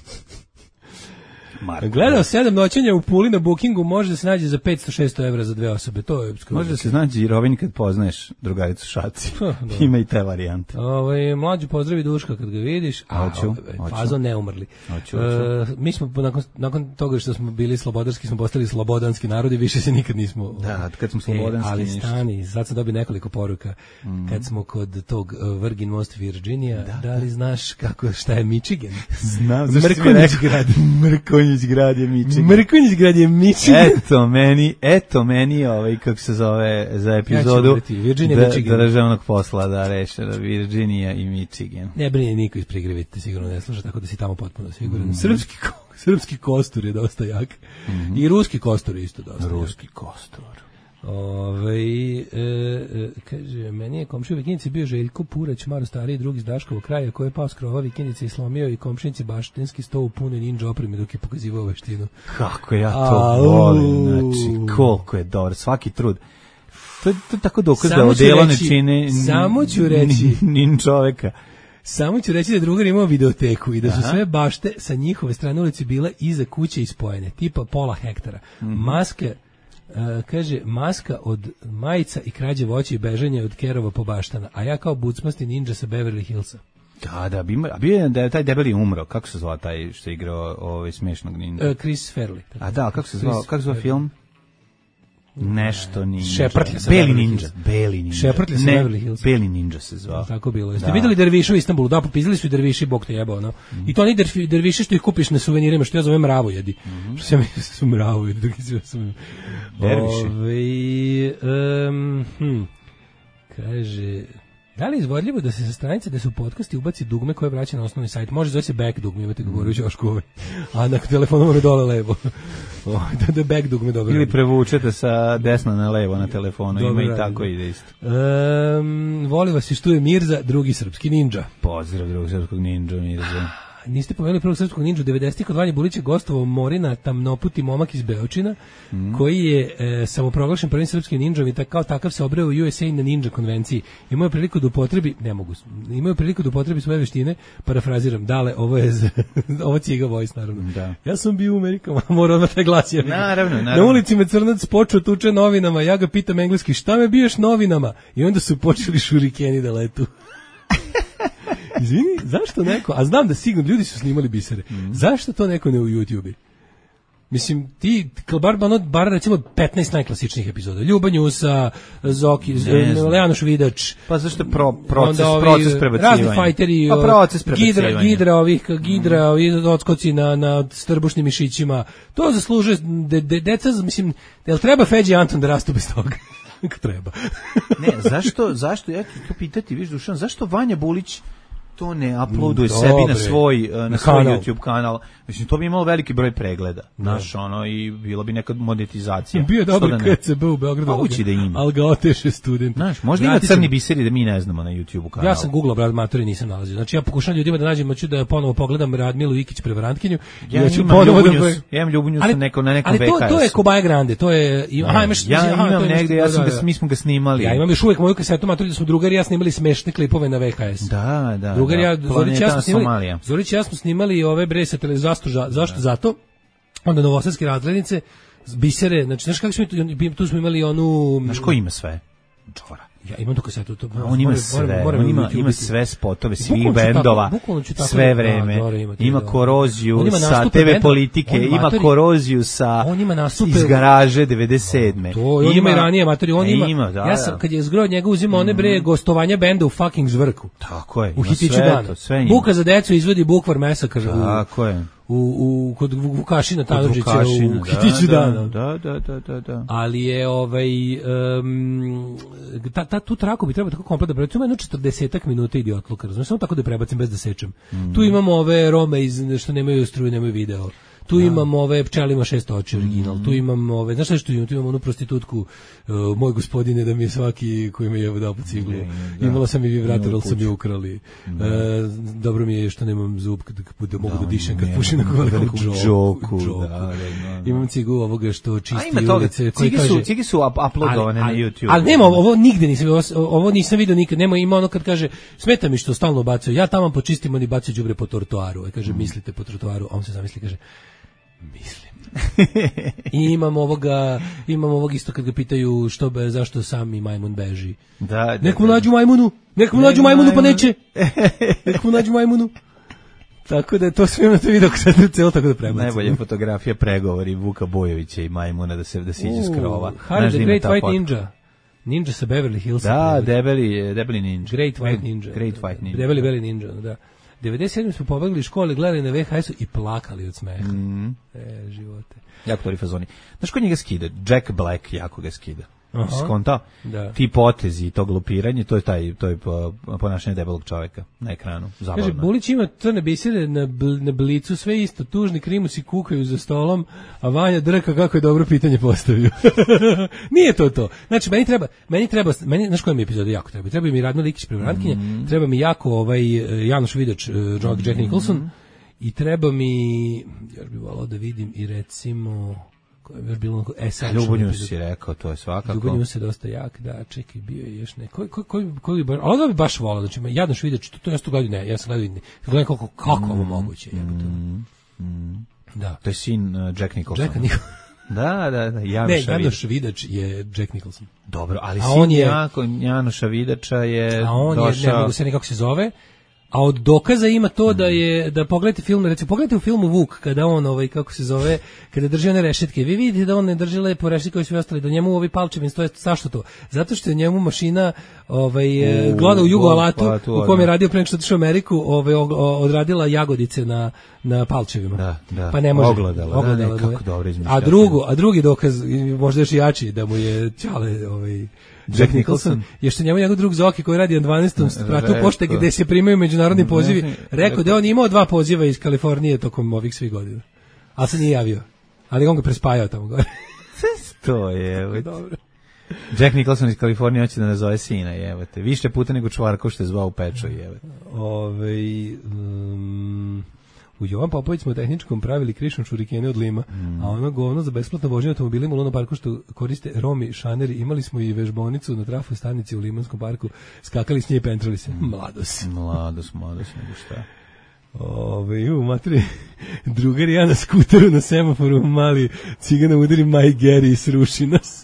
Marko. Gledao sedam noćenja u Puli na Bookingu, može da se nađe za petsto šesto evra za dve osobe, to je skoro. Može da se nađe i Rovinj kad poznaješ drugaricu Šaci. Da. Ima i te varijante. Ovaj mlađu pozdravi Duška kad ga vidiš. A, Hoću, ovaj, hoću. Fazon ne umrli. Hoću, E, hoću. mi smo nakon, nakon toga što smo bili slobodarski, smo postali slobodanski narod i više se nikad nismo... Da, kad smo slobodanski e, ali ništa. stani, sad sam dobio nekoliko poruka. Mm. Kad smo kod tog uh, Virgin Most Virginia, da, da li znaš kako, šta je Michigan? Znam, zašto si mi Mrkonjić rekao? grad. Mrkonjić grad je Michigan. Mrkonjić grad je Michigan. Eto meni, eto meni ovaj kako se zove za epizodu Ja Virginia, da, Michigan. državnog posla da reše da Virginia i Michigan. Ne brini niko iz Prigrevite, sigurno ne sluša, tako da si tamo potpuno siguran. Mm. Srpski, ko, srpski kostur je dosta jak. Mm -hmm. I ruski kostur je isto dosta Ruski jak. kostur. Ove, e, e, kaže, meni je komšija u vikinici bio Željko Purać, Maro stariji drug iz Daškovog kraja, koji je pao s krova vikinice i slomio i komšinici baštinski sto u punoj ninja opreme dok je pokazivao veštinu. Kako ja to A, volim, znači, koliko je dobro, svaki trud. To je, to je tako dokaz da Samo ću odelo ne reći- čine samo ću reći- nin čoveka. Samo ću reći da je drugar imao videoteku i da su Aha. sve bašte sa njihove strane ulici bile iza kuće ispojene, tipa pola hektara. Mhm. Maske, Uh, kaže, maska od majica i krađe voća i bežanje od kerova po baštana, a ja kao bucmasti ninja sa Beverly Hillsa. Da, da, bi ima- a bio je da je taj debeli umro, kako se zvao taj što je igrao ovaj smešnog ninja? Uh, Chris Farley. A da, kako se Chris zvao, kako se zvao Farley. film? Nešto ninja. Šeprtlja sa Beli Beverly ninja. Hills. Beli ninja. Šeprtlja sa Ne, Beverly Hills. Beli ninja se zvao. Tako bilo. Jeste Da. videli derviše u Istanbulu? Da, popizdali su i derviši, bog te jebao, no. I to oni derfi, derviši što ih kupiš na suvenirima, što ja zovem mravo jedi. Što se ja mislim da su mravo jedi, dok se su... Derviši. Ove, um, hm, kaže... Da li je izvodljivo da se sa stranice da su podcasti ubaci dugme koje vraća na osnovni sajt? Može zove se back dugme, imate ga gore u ćošku ovaj. A na telefonu vam je dole levo. O, da, da back dugme dobro. Ili radi. prevučete sa desna na levo na telefonu, Dobro ima i radi, tako da. ide isto. Um, voli vas i štuje Mirza, drugi srpski ninja. Pozdrav drugog srpskog ninja Mirza. Niste pomenuli prvog srpskog ninđu, devedesetih kod Vanje Bulića gostovao Morina, tamnoputi momak iz Beočina, mm. koji je e, samoproglašen prvim srpskim ninđom i tak, kao takav se obreo u U S A na ninja konvenciji. Imao je priliku da upotrebi, ne mogu, imao je priliku da upotrebi svoje veštine, parafraziram, dale, ovo je, z, ovo ciga voice, naravno. Da. Ja sam bio u Amerikama, mora odmah taj glas. Ja Naravno, naravno. Na ulici me crnac počeo tuče novinama, ja ga pitam engleski, šta me biješ novinama? I onda su počeli šurikeni da letu. Izvini, zašto neko, a znam da sigurno ljudi su snimali bisere, mm. zašto to neko ne u YouTube-i? Mislim, ti, bar, bar, bar recimo petnaest najklasičnijih epizoda. Ljuba Njusa, Zoki, Leanoš Vidač. Pa zašto je pro, proces, ovi, proces prebacivanja? Razni fajteri, pa proces gidra, gidra ovih, gidra, mm. ovi odskoci na, na strbušnim mišićima. To zaslužuje, de, de, deca, mislim, jel treba Feđi Anton da rastu bez toga? Kako treba. Ne, zašto, zašto, ja ću to pitati, viš Dušan, zašto Vanja Bulić to ne uploaduje Dobre. sebi na svoj na, na svoj kanal. YouTube kanal? Mislim, to bi imalo veliki broj pregleda, znaš, ono, i bilo bi neka monetizacija. Bio je dobar da K C B u Beogradu. Moguće da ima. Ali ga oteše student. Znaš, možda ima crni biseri da mi ne znamo na YouTube kanalu. Ja sam googlao Brad Matori, nisam nalazio. Znači ja pokušam ljudima da nađem, hoću da ponovo pogledam Radmilu Ikić prevarantkinju. Ja, ja ću imam ponovo da Ljubunju, ja imam Ljubunju sa neko, na nekom ali V H S. Ali to, to je Kobaja Grande, to je... Aha, imaš, ja aha, imam to je negde, nešto, ja sam da, ga, da. mi smo ga snimali. Ja imam još uvijek moju kasetu Matori da smo drugar i ja snimali smešne klipove na V H S. Da, da. Drugar ja, da. Zorić ja smo snimali, Somalija. Zorić ja smo snimali ove bre sa tele, zašto, zašto da. zato? Onda novosadske razglednice, bisere, znači znaš kako smo tu, tu smo imali onu... Znaš ko ima sve? Džora. Ja imam to kasetu, to On ima sve, on ima, ima sve spotove svih bendova, sve vreme. Ima koroziju sa te ve politike, ima koroziju sa iz garaže devedeset sedme. To, on ima i ranije matori, on ima. Ja sam, kad je zgro od njega uzimao one bre gostovanja benda u fucking Zvrku. Tako je. U Hitiću dana. Buka za decu izvodi Bukvar mesa, kaže. Tako je. U, u, kod Vukašina Tanudžića u Hitiću da, dana. Da, da, da, da, da. Ali je ovaj um, ta, ta, tu traku bi trebalo tako kompletno prebaciti. Ima jedno četrdesetak minuta idiotluka, razumiješ, samo tako da prebacim bez da sečem. Mm. Tu imamo ove Rome iz, što nemaju struju, nemaju video. Tu da. Imamo ove Pčelima šest oči original, mm. tu imamo ove, znaš šta što imamo, tu imamo onu prostitutku, uh, moj gospodine da mi je svaki koji me je dao po ciglu, da. Imala sam i vibrator, ali sam je ukrali, da. uh, dobro mi je što nemam zub, da, da mogu da, da dišem kad pušim na veliku džoku, da, da, da. Imam cigu ovoga što čisti ulice, koji kaže, su, cigi su uploadovane na YouTube. Ali nema, ovo nigde nisam, ovo, ovo nisam vidio nikad, nema, ima ono kad kaže, smeta mi što stalno bacaju, ja tamo počistim, oni bacaju đubre po trotoaru, i kaže, mm. mislite po trotoaru, a on se zamisli, kaže, mislim. I imamo ovoga, imamo ovog isto kad ga pitaju što be, zašto sami majmun beži. Da, da, nekom da. Nađu majmunu, nekom nađu majmunu pa neće. Nekom nađu majmunu. Tako da je to sve imate video kad se celo tako da prebacim. Najbolja fotografija pregovori Vuka Bojovića i majmuna da se da siđe s krova. Harry the Great White Ninja. Ninja sa Beverly Hillsa. Da, debeli, debeli ninja. Great White Ninja. Great White Ninja. Debeli Belly Ninja, da. devedeset sedme smo pobegli iz škole, gledali na ve ha esu i plakali od smeha. Mm. E, živote. Jako dobri fazoni. Znaš ko njega skida? Jack Black jako ga skida. Aha. Skonta? Da. Ti potezi i to glupiranje, to je taj to je ponašanje debelog čoveka na ekranu. Zabavno. Kaže, Bulić ima crne bisere na, bl, na blicu, sve isto, tužni krimusi kukaju za stolom, a Vanja drka kako je dobro pitanje postavio. Nije to to. Znači, meni treba, meni treba, meni, znaš koja mi epizode jako treba? Treba mi Radno Likić prevarantkinja, mm. treba mi jako ovaj Janoš Vidač, uh, Jack, Jack Nicholson, mm. i treba mi, još bi volao da vidim i recimo... još bilo Ljubonju si rekao, to je svakako. Ljubonju se dosta jak, da, čekaj, bio je još neko. Koji, koji, koji, koji, ali da bi baš volao, znači, Jadnoš Vidač, to, to ja sto gledam, ne, ja sam gledam, gledam kako, kako mm, ovo moguće, mm, mm. Da. To je sin uh, Jack Nicholson. Jack Nicholson. Da, da, da, Janoša ne, Janoš Vidač je Jack Nicholson. Dobro, ali a sin on je, jako, Janoša Vidača je a on došao... je, ne mogu se nekako se zove, a od dokaza ima to da je, da pogledajte film, recimo pogledajte u filmu Vuk, kada on, ovaj, kako se zove, kada drži one rešetke, vi vidite da on ne drži lepo rešetke koji su ostali, da njemu ovi palčevi stoje, zašto to? Zato što je njemu mašina ovaj, gleda u Jugo Alatu, u kom je radio pre nego što otišao u Ameriku, ovaj, odradila jagodice na, na palčevima. Da, da. Pa ne može. Ogledala, ogledala, da, ne, kako dobro izmišljati. A, drugo, a drugi dokaz, možda još jači, da mu je Ćale, ovaj, Jack Nicholson, je što njemu njegov drug Zoki koji radi na dvanaestom spratu pošte gde se primaju međunarodni pozivi, rekao da on imao dva poziva iz Kalifornije tokom ovih svih godina. Ali se nije javio. Ali on ga prespajao tamo gore. To je, dobro. Jack Nicholson iz Kalifornije hoće da nazove sina, jevate. Više puta nego Čvarko što je zvao u Pečo, jevate. Ove, um, u Jovan Popović smo u tehničkom pravili krišom šurikene od lima, mm. a ono govno za besplatno voženje automobilima u Luna parku što koriste Romi, šaneri, imali smo i vežbonicu na trafo stanici u Limanskom parku, skakali s nje i pentrali se. Mladost. Mladost, mladost, nego šta. Ove, u matri, drugar ja na skuteru na semaforu, mali cigana udari Maj Geri i sruši nas.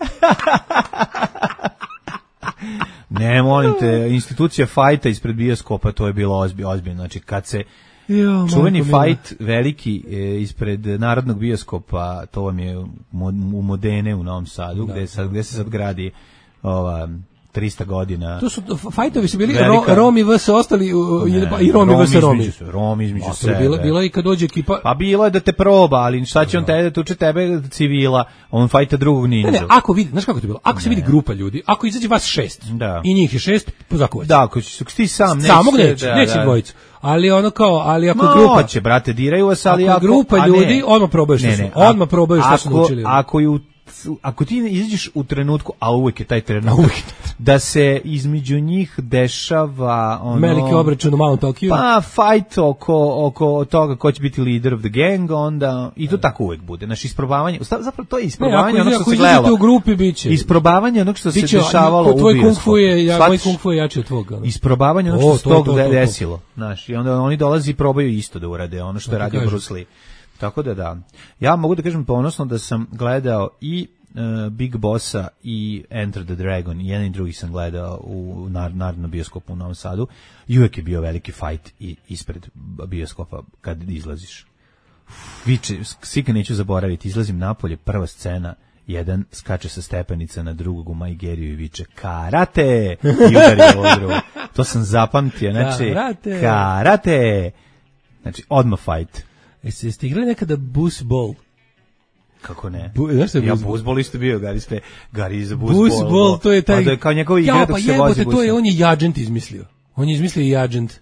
Ne, molim te, institucija fajta ispred bioskopa, to je bilo ozbiljno, ozbilj. Znači, kad se jo, čuveni fajt veliki e, ispred Narodnog bioskopa, to vam je u Modene u Novom Sadu, da, gde, sad, gde se sad gradi ova trista godina. To su fajtovi su bili velika, Romi vs ostali ne, i Romi vs Romi. Romi između no, sebe. Bila, bila i kad dođe ekipa. Pa bilo je da te proba, ali šta će on tebe da tuče tebe civila, on fajta drugog ninđu. Ne, ne, ako vidi, znaš kako to bilo? Ako ne. se vidi grupa ljudi, ako izađe vas šest da. i njih je šest, pozakovac. Da, ako si ti sam neće. Samog neće, da, neće da. dvojicu. Ali ono kao, ali ako no, grupa će, brate, diraju vas, ali ako, ako grupa ljudi, odmah probaju što su. Odmah probaju što su naučili. Ako ju ako ti izađeš u trenutku, a uvijek je taj trenutak, da se između njih dešava ono... Veliki obračun u Malom Tokiju. Pa, fight oko, oko toga ko će biti leader of the gang, onda... I to e. tako uvijek bude. Znači, isprobavanje... Zapravo, to je isprobavanje ne, onog što se gledalo. U grupi biće. Isprobavanje onog što biće, se dešavalo tvoj u bioskopu. Kung fu je, ja, moj kung fu je jači od tvog. Ono. Isprobavanje onog što se tog desilo. Znaš, i onda oni dolazi i probaju isto da urade, ono što je radio Bruce Lee. Tako da da. Ja mogu da kažem ponosno da sam gledao i uh, Big Bossa i Enter the Dragon, i jedan i drugi sam gledao u nar- Narodnom bioskopu u Novom Sadu, i uvek je bio veliki fight i ispred bioskopa kad izlaziš. Viče, sika neću zaboraviti, izlazim napolje, prva scena, jedan skače sa stepenica na drugog u Majgeriju i viče karate i udari ovo drugo. To sam zapamtio, znači karate. karate. Znači, odmah fight. Jeste, jeste igrali nekada busbol? Kako ne? Bu, znaš što je ja busbol? busbol isto bio, Gari sve, Gari za busbol. Busbol, to je taj... Pa da je kao njegova igra ja, dok pa se vozi jebote, to je, busom. on je Jagent izmislio. On je izmislio i Jagent.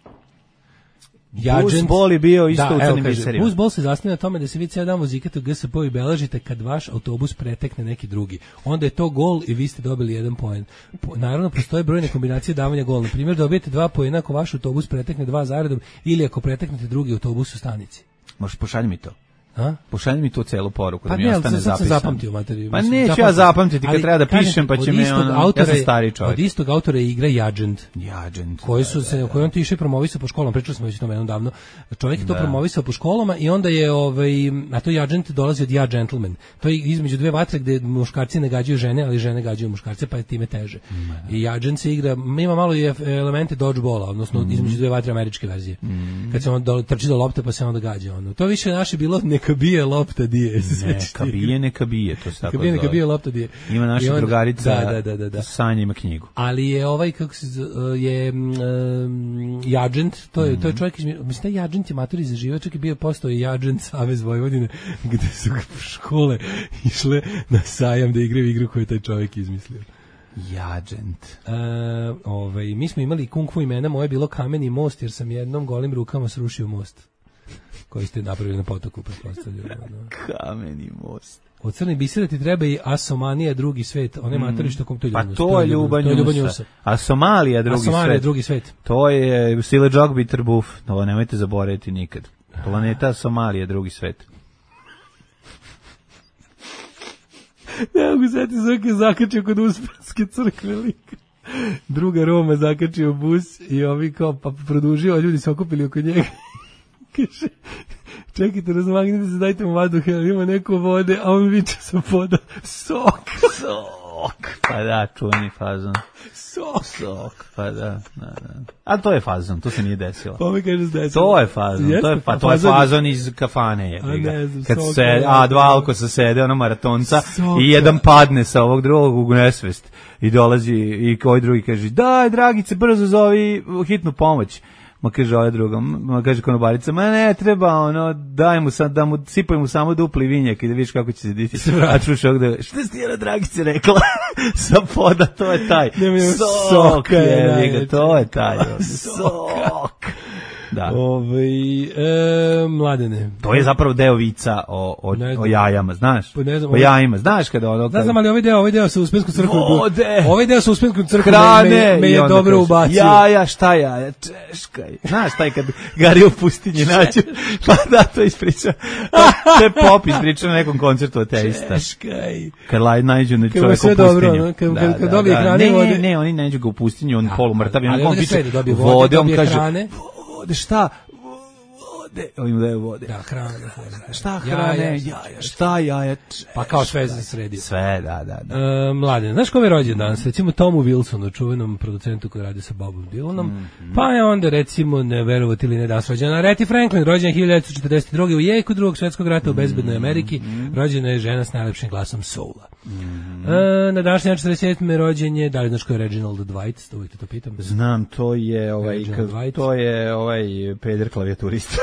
Busbol je bio isto da, u crnim evo, kaže, biserima. busbol se zasniva na tome da se vi cijeli dan vozikate u G S P i beležite kad vaš autobus pretekne neki drugi. Onda je to gol i vi ste dobili jedan poen. Po, naravno, postoje brojne kombinacije davanja gola. Na primjer, dobijete dva poena ako vaš autobus pretekne dva zaredom ili ako preteknete drugi autobus u stanici. Možeš pošalji mi to. A? Pošalji mi tu celu poruku, Pa da mi ne, ali ostane sad sam zapisano. zapamtio materiju. Pa Mislim, neću zapamtim. ja zapamtiti kad Ali, treba da kažem pišem, ti, pa od će me istog ono... Ja autora sam je- stari čovjek. Od istog autora je igra Jagent. Jagent. Koji su se, koji on ti išao promovisao po školama, pričali smo već o tome jednom davno. Čovjek je to Da. promovisao po školama i onda je ovaj, a to Jagent dolazi od ja gentleman. To je između dve vatre gde muškarci ne gađaju žene, ali žene gađaju muškarce, pa je time teže. I Jagent se igra, ima malo i elemente dodgeballa, odnosno Mm. između dve vatre američke verzije. Mm. Kad se on do, trči do lopte pa se onda gađa ono. To više naše bilo neka bije lopta dije. Neka bije, neka bije, to se tako Neka bije, neka zove. bije lopta dije. Ima I naša onda- drugarica, da, da, da, da, da. Sanja ima knjigu. Ali je ovaj kako se z- je um, Jagent, to je to je čovjek iz, mislim da Jagent je matori za živo, čak je bio postao i Jagent Savez Vojvodine gde su škole išle na sajam da igraju igru koju je taj čovjek izmislio. Jagent. E, ovaj mi smo imali kung fu imena, moje je bilo Kameni most jer sam jednom golim rukama srušio most koji ste napravili na potoku, pretpostavljam. ono. Kameni most. Od crnih bisera ti treba i Asomanija, drugi svet, one matori što kom to je Pa Ljubanjus, to je Ljuba to je Ljuba Njusa. Njusa. A Somalija drugi Asomanija, svet. drugi svet. To je Sile Džogbitter Buff. To nemojte zaboraviti nikad. Planeta Somalija drugi svet. Ne mogu setiti zvuk je zakačio kod Uspenske crkve lika. Druga Roma zakačio bus i ovi kao pa produžio, a ljudi se okupili oko njega. Kaže, čekajte, razmagnite se, dajte mu vaduhe, ima neko vode, a on viče sa poda, sok, Sok. Pa da, čuveni fazon. sok. Sok, pa da, da, da. A to je fazon, to se nije desilo. Pa mi kaže se To je fazon, to je, pa, to je fazon iz kafane. Je, A ne znam, kad sok se, je- a dva alko se sede, ono maratonca, Sok. i jedan padne sa ovog drugog u nesvest i dolazi i koji drugi kaže, daj Dragice, brzo zovi hitnu pomoć. Ma kaže ovaj drugom, ma kaže konobarica, ma ne treba, ono, daj mu sad, da mu, sipaj mu samo dupli vinjak i da vidiš kako će se diti. A čuš ovog da, šta si ti jedna Dragice rekla? Sa poda, to je taj. Nema, nema, Sok soka je je, najveći. ga, to je taj. Sok. Da. Ove, e, mladene. To je zapravo deo vica o, o, Ne znam. o jajama, znaš? Pa ne znam, o ovaj- jajima, znaš kada ono... Da znam, ali ovaj deo, ovaj deo sa Uspenskom crkvom. Vode. Ovaj deo sa Uspenskom crkvom Hrane, me, me i je onda dobro kaže, ubacio. Jaja, šta jaja, češkaj. Znaš, taj kad Gari u pustinji nađu, pa da, to ispriča. To, to je pop ispriča na nekom koncertu ateista. Češkaj. Kad laj nađu na Kad mu čovjek u sve pustinju. dobro, ono, kad- kad- kad dobije hrane ne, i vode. Ne, ne, oni nađu ga u pustinju, on polumrtav, i ali on onda ga piče sve da dobije vode, on dobije kaže, hrane. vode, šta? Vode, on im daje vode. Da, hrane. Šta hrane, Jaja, jaja, šta jaja, Pa kao sve se sredi. sve, da, da, da. E, mladen, znaš kome je rođen danas? Recimo Tomu Wilsonu, čuvenom producentu koji radi sa Bobom Dylanom. Mhm. Pa je onda recimo, ne verovati ili ne, danas rođena Aretha Franklin, rođena hiljadu devetsto četrdeset druge u jeku drugog svjetskog rata u bezbednoj Ameriki. Rođena je žena s najlepšim glasom soula. E, na današnji dan četrdeset sedme rođen je, da li znaš ko je Reginald Dwight, to uvijek te to pitam. Znam, to je ovaj, Reginald ka- Dwight. to je ovaj peder klavijaturista.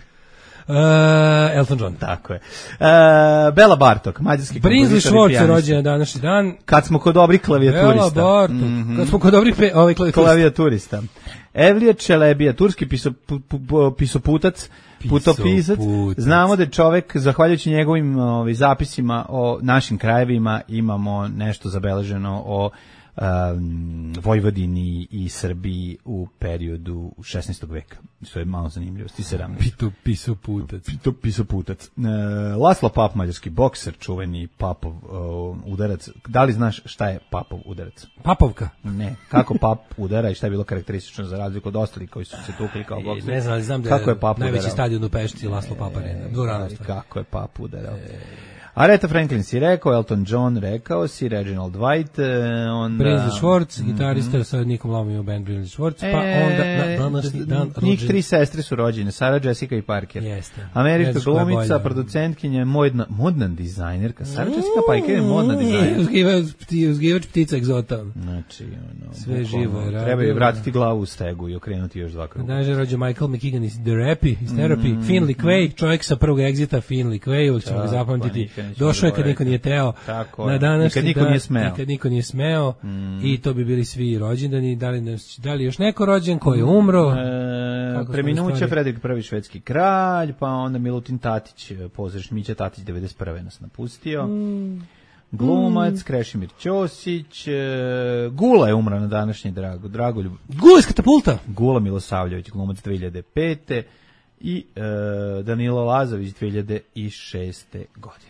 E, Elton John. Tako je. E, Bela Bartok, mađarski Brinsley kompozitor i Schwartz je pijanista. rođen na današnji dan. Kad smo kod dobrih Bela klavijaturista. Bartok. Kad smo kod dobrih pe, ovaj klavijaturista. Klavijaturista. Evlija Čelebija, turski piso, pu, pu, pu, pisoputac, putopisac. Pisoputac. Znamo da je čovek, zahvaljujući njegovim ovaj, zapisima o našim krajevima, imamo nešto zabeleženo o um, Vojvodini i Srbiji u periodu šesnaestog veka. Što je malo zanimljivo. Sti sedamnaest. Pito, piso putac. To pisoputac. E, Laslo Pap, mađarski bokser, čuveni Papov uh, udarac. Da li znaš šta je Papov udarac? Papovka. Ne. Kako Pap udara i šta je bilo karakteristično za razliku od ostalih koji su se tukli kao bokseri? Ne znam, ali znam da Kako je je Pap najveći udarao? stadion u Pešti, Laslo Papa Arena. Dvorana. Ali kako je Pap udarao? Aretha Franklin si rekao, Elton John rekao si, Reginald Dwight, e, onda... Brinsley Schwartz, mm-hmm. gitarista sa Nikom Lamom u band Brinsley Schwartz, pa e, onda na današnji dan njih rođen... tri sestre su rođene, Sarah, Jessica i Parker. Jeste. Američka glumica, producentkinja, modna, modna dizajnerka. Sarah Jessica Parker je modna dizajnerka. Uzgivač, uzgivač ptica egzota. Znači, ono, sve živo je radio. Treba je vratiti glavu u stegu i okrenuti još dva kruga. Daže rođe Michael McKeegan iz The Rappy, iz Therapy, mm, Finley Quaye, čovjek sa prvog Exita, Finley Quaye, uvijek ćemo ga zapamtiti. Došao je kad niko nije teo. Tako na današnji nikad niko dan, nije smeo. Nikad niko nije smeo. Mm. I to bi bili svi rođendani. Da li, da li još neko rođen koji je umro? E, preminuće Fredrik prvi švedski kralj, pa onda Milutin Tatić, pozorišni Mića Tatić devedeset prve nas napustio. Mm. Glumac, Krešimir Ćosić, e, Gula je umra na današnji Drago, Dragoljub. Gula iz Katapulta. Gula Milosavljević, glumac dve hiljade pete i e, Danilo Lazović dve hiljade šeste godine.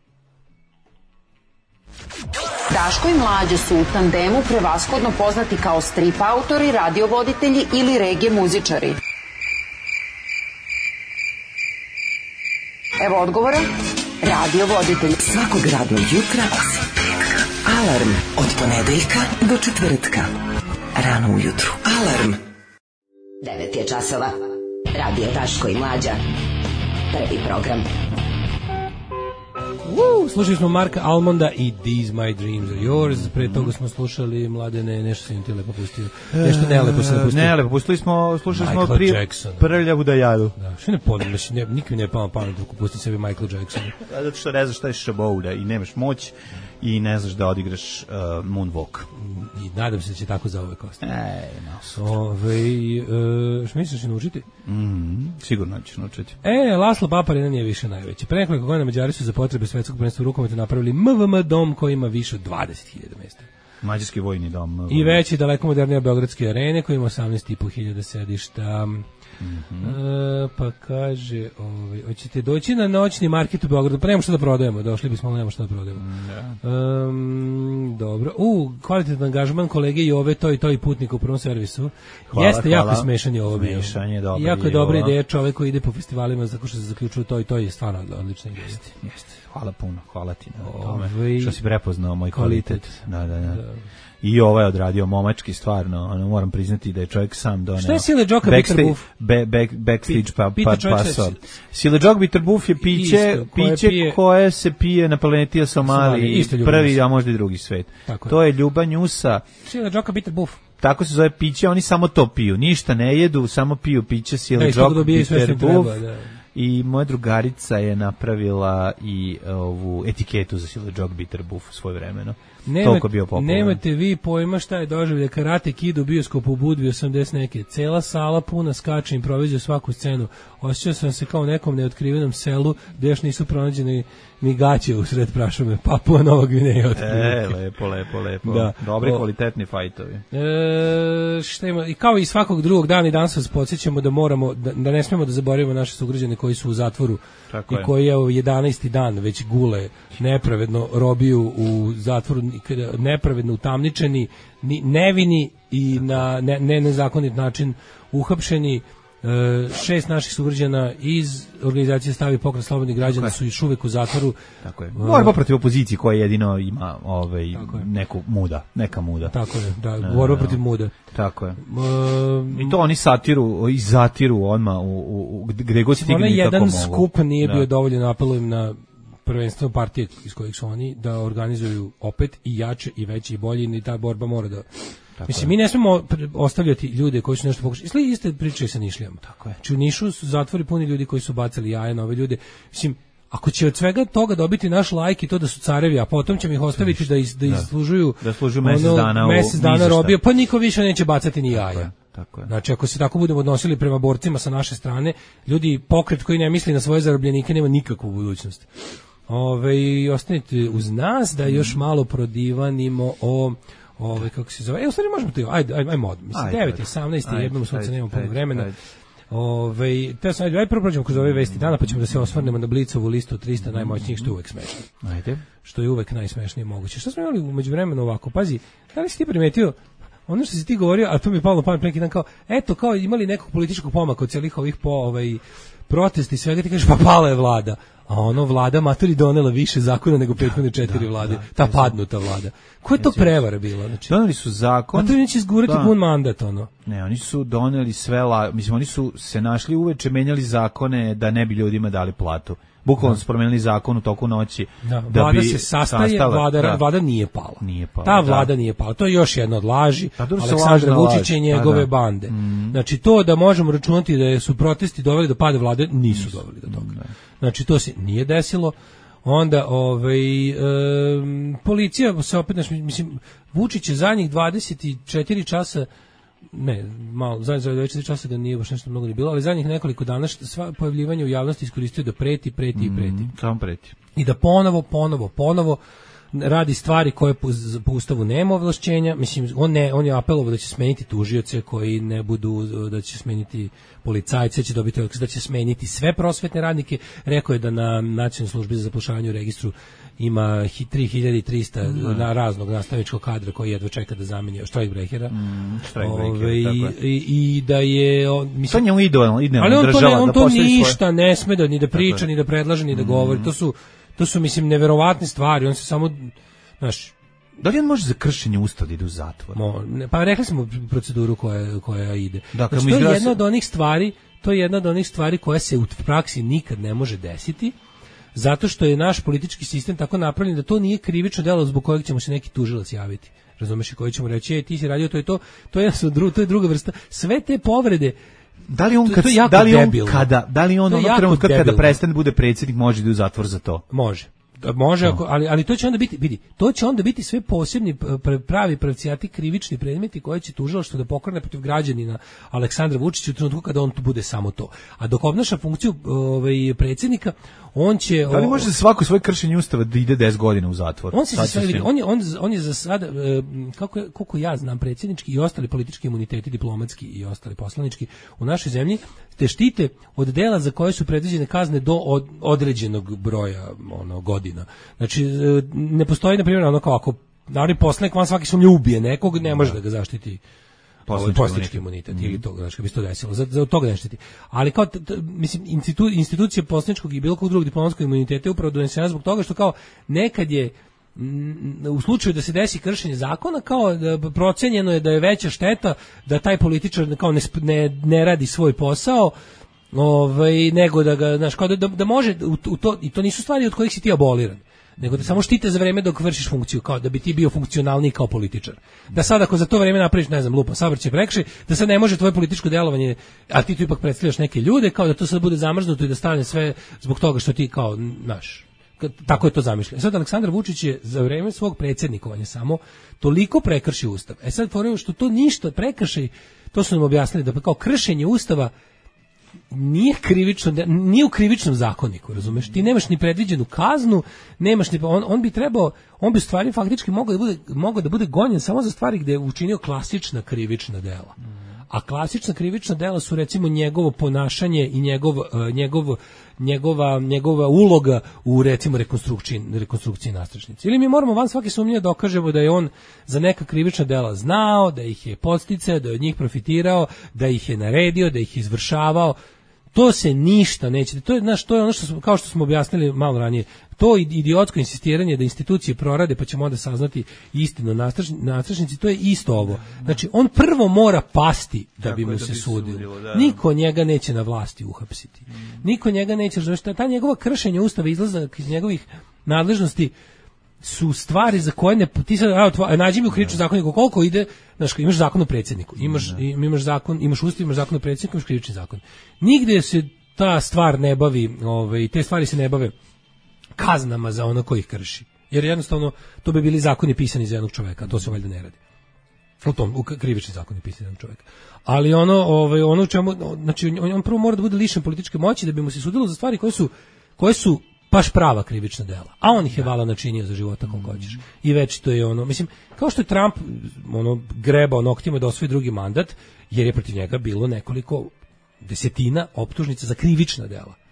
Daško i Mlađa su u tandemu prevashodno poznati kao strip autori, radiovoditelji ili reggae muzičari. Evo odgovora. Radiovoditelj. Svakog radnog jutra alarm od ponedeljka do četvrtka. Rano ujutru. Alarm. devet je časova. Radio Daško i Mlađa. Prvi program. Woo, slušali smo Marka Almonda i These My Dreams Are Yours. Pre toga smo slušali Mladene, nešto sam im ti lepo pustio. Nešto nelepo se ne pustio. Nelepo, pustili smo, slušali Michael smo prije Jackson. Prljavu Dajadu. Da, što ne podem, ne, nikom ne pama pamet dok pusti sebi Michael Jackson. Zato što ne znaš šta je šabouda i nemaš moć i ne znaš da odigraš uh, moonwalk. I nadam se da će tako za ove kosti. Ej, no. Ove, uh, što misliš da će naučiti? Mm, sigurno ćeš naučiti. E, Laslo Paparina nije više najveći. Pre nekoliko godina Mađari su za potrebe svetskog prvenstva u rukometu napravili M V M dom koji ima više od dvadeset hiljada mesta. Mađarski vojni dom. M V M. I veći, daleko modernije Beogradske arene koji ima osamnaest i po hiljada sedišta. Mm-hmm. E, pa kaže, ovaj, hoćete doći na noćni market u Beogradu, pa nemamo što da prodajemo, došli bismo, ali nemamo što da prodajemo. Mm, um, dobro, u, kvalitetan angažman kolege Jove, to i to i putnika u prvom servisu. Hvala, jeste hvala. Jako smešan je ovo bio. Smešanje, dobro. Jako je dobra ideja, čovek koji ide po festivalima, zato što se zaključuje to i to je stvarno odlična ideja. Jeste, jeste. Hvala puno, hvala ti na Ove, tome što si prepoznao moj kvalitet. kvalitet. Da, da, da. da. I ovaj je odradio momački, stvarno, ono, moram priznati da je čovjek sam doneo. Šta je Sile Džoka Bitterbuff? Back, back, backstage pa, Pita pa, paso. Sile Džok Bitterbuff je piće, isto, koje piće pije, koje se pije na planeti Somali, prvi, a možda i drugi svet. Tako to je, je Ljuba Njusa. Sile Džoka Bitterbuff. Tako se zove piće, oni samo to piju, ništa ne jedu, samo piju piće Sile Džok Bitterbuff. I moja drugarica je napravila i ovu etiketu za Sile Džok Bitterbuff svoje vremeno. Toliko bio popularan. Nemate vi pojma šta je doživlje Karate Kid u bioskopu u Budvi osamdeset neke. Cela sala puna skače, improvizuje svaku scenu. Osjećao sam se kao u nekom neotkrivenom selu gde još nisu pronađeni ni gaće usred prašume. Papua Nova Gvineja otkrivati. E, lepo, lepo, lepo. Da. Dobri, o, kvalitetni fajtovi. E, šta ima? I kao i svakog drugog dana i danas vas podsjećamo da moramo, da, da ne smemo da zaboravimo naše sugrađane koji su u zatvoru. Tako i je. Koji je jedanaesti dan već gule nepravedno robiju u zatvoru, nepravedno utamničeni, nevini i na ne, ne nezakonit način uhapšeni. Šest naših sugrađana iz organizacije Stavi pokret slobodnih građana su još uvek u zatvoru. Tako je. Borba protiv opozicije koja jedino ima ovaj neku muda, neka muda. Tako je, da, no, borba no. protiv muda. Tako je. Um, I to oni satiru i zatiru odmah u, u gde god stigne nikako mogu. Jedan skup nije da. bio dovoljno, apelujem na prvenstvo partije iz kojih su oni da organizuju opet i jače i veće i bolje i ta borba mora da Tako Mislim, je. mi ne smemo ostavljati ljude koji su nešto pokušali. Isli iste priče sa Nišlijama. Tako je. Či u Nišu su zatvori puni ljudi koji su bacali jaje na ove ljude. Mislim, ako će od svega toga dobiti naš lajk i to da su carevi, a potom ćemo ih ostaviti da, iz, da, da izslužuju da služuju mesec ono, dana, mesec dana robije, pa niko više neće bacati ni jaja. Tako je. Tako je. Znači, ako se tako budemo odnosili prema borcima sa naše strane, ljudi, pokret koji ne misli na svoje zarobljenike nema nikakvu budućnost. Ove, i ostanite uz nas da još malo prodivanimo o Ove, kako se zove, e, u stvari možemo to, ajde, ajde, ajmo odmah, mislim, devet, osamnaest, jednom sunce, nemamo puno vremena, ove, te sam, ajde, ajde prvo prođemo kroz ove vesti dana, pa ćemo da se osvrnemo na Blicovu listu trista najmoćnijih, što je uvek smešno. Ajde. Što je uvek najsmešnije moguće. Što smo imali umeđu vremenu ovako, pazi, da li si ti primetio, ono što si ti govorio, a to mi je palo na pamet neki dan, kao, eto, kao imali nekog političkog pomaka od cijelih ovih po, ovaj, protesti svega, ti kažeš pa pala je vlada. A ono, vlada maturi donela više zakona nego prethodne četiri da, vlade. da, ta padnuta vlada. Koja je to prevara bila? Znači, doneli su zakon. Maturi neće izgurati da. pun mandat, ono. Ne, oni su doneli sve, la, mislim, oni su se našli uveče, menjali zakone da ne bi ljudima dali platu. Bukvalno su promenili zakon u toku noći. Da, da vlada bi se sastaje, sastala, vlada, da. vlada nije pala. Nije pala. Ta da. vlada nije pala. To je još jedna od laži Aleksandra Vučića i laž. njegove da, da. bande. Mm. Znači, to da možemo računati da su protesti doveli do pada vlade, nisu doveli do toga. Da. Znači, to se nije desilo. Onda, ovaj, e, policija se opet, znači, mislim, Vučić je zadnjih dvadeset četiri časa, ne, malo, zadnjih dvadeset četiri časa ga nije baš nešto mnogo ni bilo, ali zadnjih nekoliko dana sva pojavljivanje u javnosti iskoristio da preti, preti mm, i preti. Samo preti. I da ponovo, ponovo, ponovo radi stvari koje po, po ustavu nema ovlašćenja. Mislim, on ne, on je apelovao da će smeniti tužioce koji ne budu, da će smeniti policajce, će dobiti, da će smeniti sve prosvetne radnike. Rekao je da na Nacionalnoj službi za zapošljavanje u registru ima tri hiljade trista mm. na raznog nastavničkog kadra koji jedva čeka da zameni štrajkbrehera. Mm, Ove, i, i, i da je on, mislim, to njemu idealno, idealno ali on država, to, ne, on da to ništa svoje... ne sme da ni da priča, ni da predlaže, ni da govori. Mm. To su To su, mislim, neverovatne stvari, on se samo, znaš... Da li on može za kršenje ustava da ide u zatvor? Mo, ne, pa rekli smo proceduru koja, koja ide. Dakle, znači, to je jedna se... od onih stvari, to je jedna od onih stvari koja se u praksi nikad ne može desiti, zato što je naš politički sistem tako napravljen da to nije krivično delo zbog kojeg ćemo se neki tužilac javiti. Razumeš, i koji ćemo reći, ej, ti si radio to i to, to je, to je druga vrsta. Sve te povrede, da li on kad, da li on kada da li on onog trenutka kada prestane bude predsjednik može da ide u zatvor za to? Može. Može, no. ali ali to će onda biti, vidi, to će onda biti sve posebni pravi pravcijati krivični predmeti koje će tužilaštvo da pokrene protiv građanina Aleksandra Vučića u trenutku kada on tu bude samo to. A dok obnaša funkciju ovaj predsjednika, on će da li može za svako svoje kršenje ustava da ide deset godina u zatvor? On se za sve, on je on on je za sada kako je, koliko ja znam predsjednički i ostali politički imuniteti, diplomatski i ostali poslanički u našoj zemlji te štite od dela za koje su predviđene kazne do od, određenog broja ono godina. Znači ne postoji na primjer ono kao ako narodni poslanik van svaki sumnje ubije nekog, ne može da ga zaštiti poslanički imunitet mm. ili to, znači kad bi se to desilo, za, za toga ne štiti. Ali kao, t, t, mislim, institu, institucija poslaničkog i bilo kog drugog diplomatskog imuniteta je upravo donesena zbog toga što kao nekad je m, u slučaju da se desi kršenje zakona, kao da procenjeno je da je veća šteta da taj političar kao ne, ne, ne radi svoj posao, ovaj, nego da ga, znaš, kao da, da, da može, u, u to, i to nisu stvari od kojih si ti aboliran, nego da samo štite za vreme dok vršiš funkciju, kao da bi ti bio funkcionalniji kao političar. Da sad ako za to vreme napraviš, ne znam, lupa, saobraćaj prekršaj, da sad ne može tvoje političko delovanje, a ti tu ipak predstavljaš neke ljude, kao da to sad bude zamrznuto i da stane sve zbog toga što ti kao, naš, tako je to zamišljeno. Sad Aleksandar Vučić je za vreme svog predsjednikovanja samo toliko prekršio ustav. E sad fore što to ništa prekršaj, to su nam objasnili da kao kršenje ustava nije krivično, nije u krivičnom zakoniku, razumeš? Ti nemaš ni predviđenu kaznu, nemaš ni on, on bi trebao, on bi stvari faktički mogao da bude mogao da bude gonjen samo za stvari gde je učinio klasična krivična dela. A klasična krivična dela su recimo njegovo ponašanje i njegov njegov njegova njegova uloga u recimo rekonstrukciji rekonstrukciji nadstrešnice. Ili mi moramo van svake sumnje dokažemo da je on za neka krivična dela znao, da ih je podsticao, da je od njih profitirao, da ih je naredio, da ih je izvršavao. To se ništa neće. To je, znaš, to je ono što smo, kao što smo objasnili malo ranije, to idiotsko insistiranje da institucije prorade pa ćemo onda saznati istinu na nadstrešnici, to je isto ovo. Znači, on prvo mora pasti da bi mu se sudilo. Niko njega neće na vlasti uhapsiti. Niko njega neće, znači, ta njegova kršenja ustava, izlazak iz njegovih nadležnosti su stvari za koje ne ti sad a, nađi mi u krivičnom zakoniku koliko ide, znaš, imaš zakon o predsjedniku, imaš ne. imaš zakon, imaš ustav, imaš zakon o predsjedniku, imaš krivični zakon. Nigde se ta stvar ne bavi, ovaj te stvari se ne bave kaznama za ono ko ih krši. Jer jednostavno to bi bili zakoni pisani za jednog čoveka, a to se valjda ne radi. U tom u krivični zakon je pisan za jednog čoveka. Ali ono, ovaj ono čemu, znači on, on prvo mora da bude lišen političke moći da bi mu se sudilo za stvari koje su koje su baš prava krivična dela. A on ih je vala načinio za života koliko hoćeš. I već to je ono, mislim, kao što je Trump ono grebao noktima da osvoji drugi mandat, jer je protiv njega bilo nekoliko desetina optužnica za krivična dela.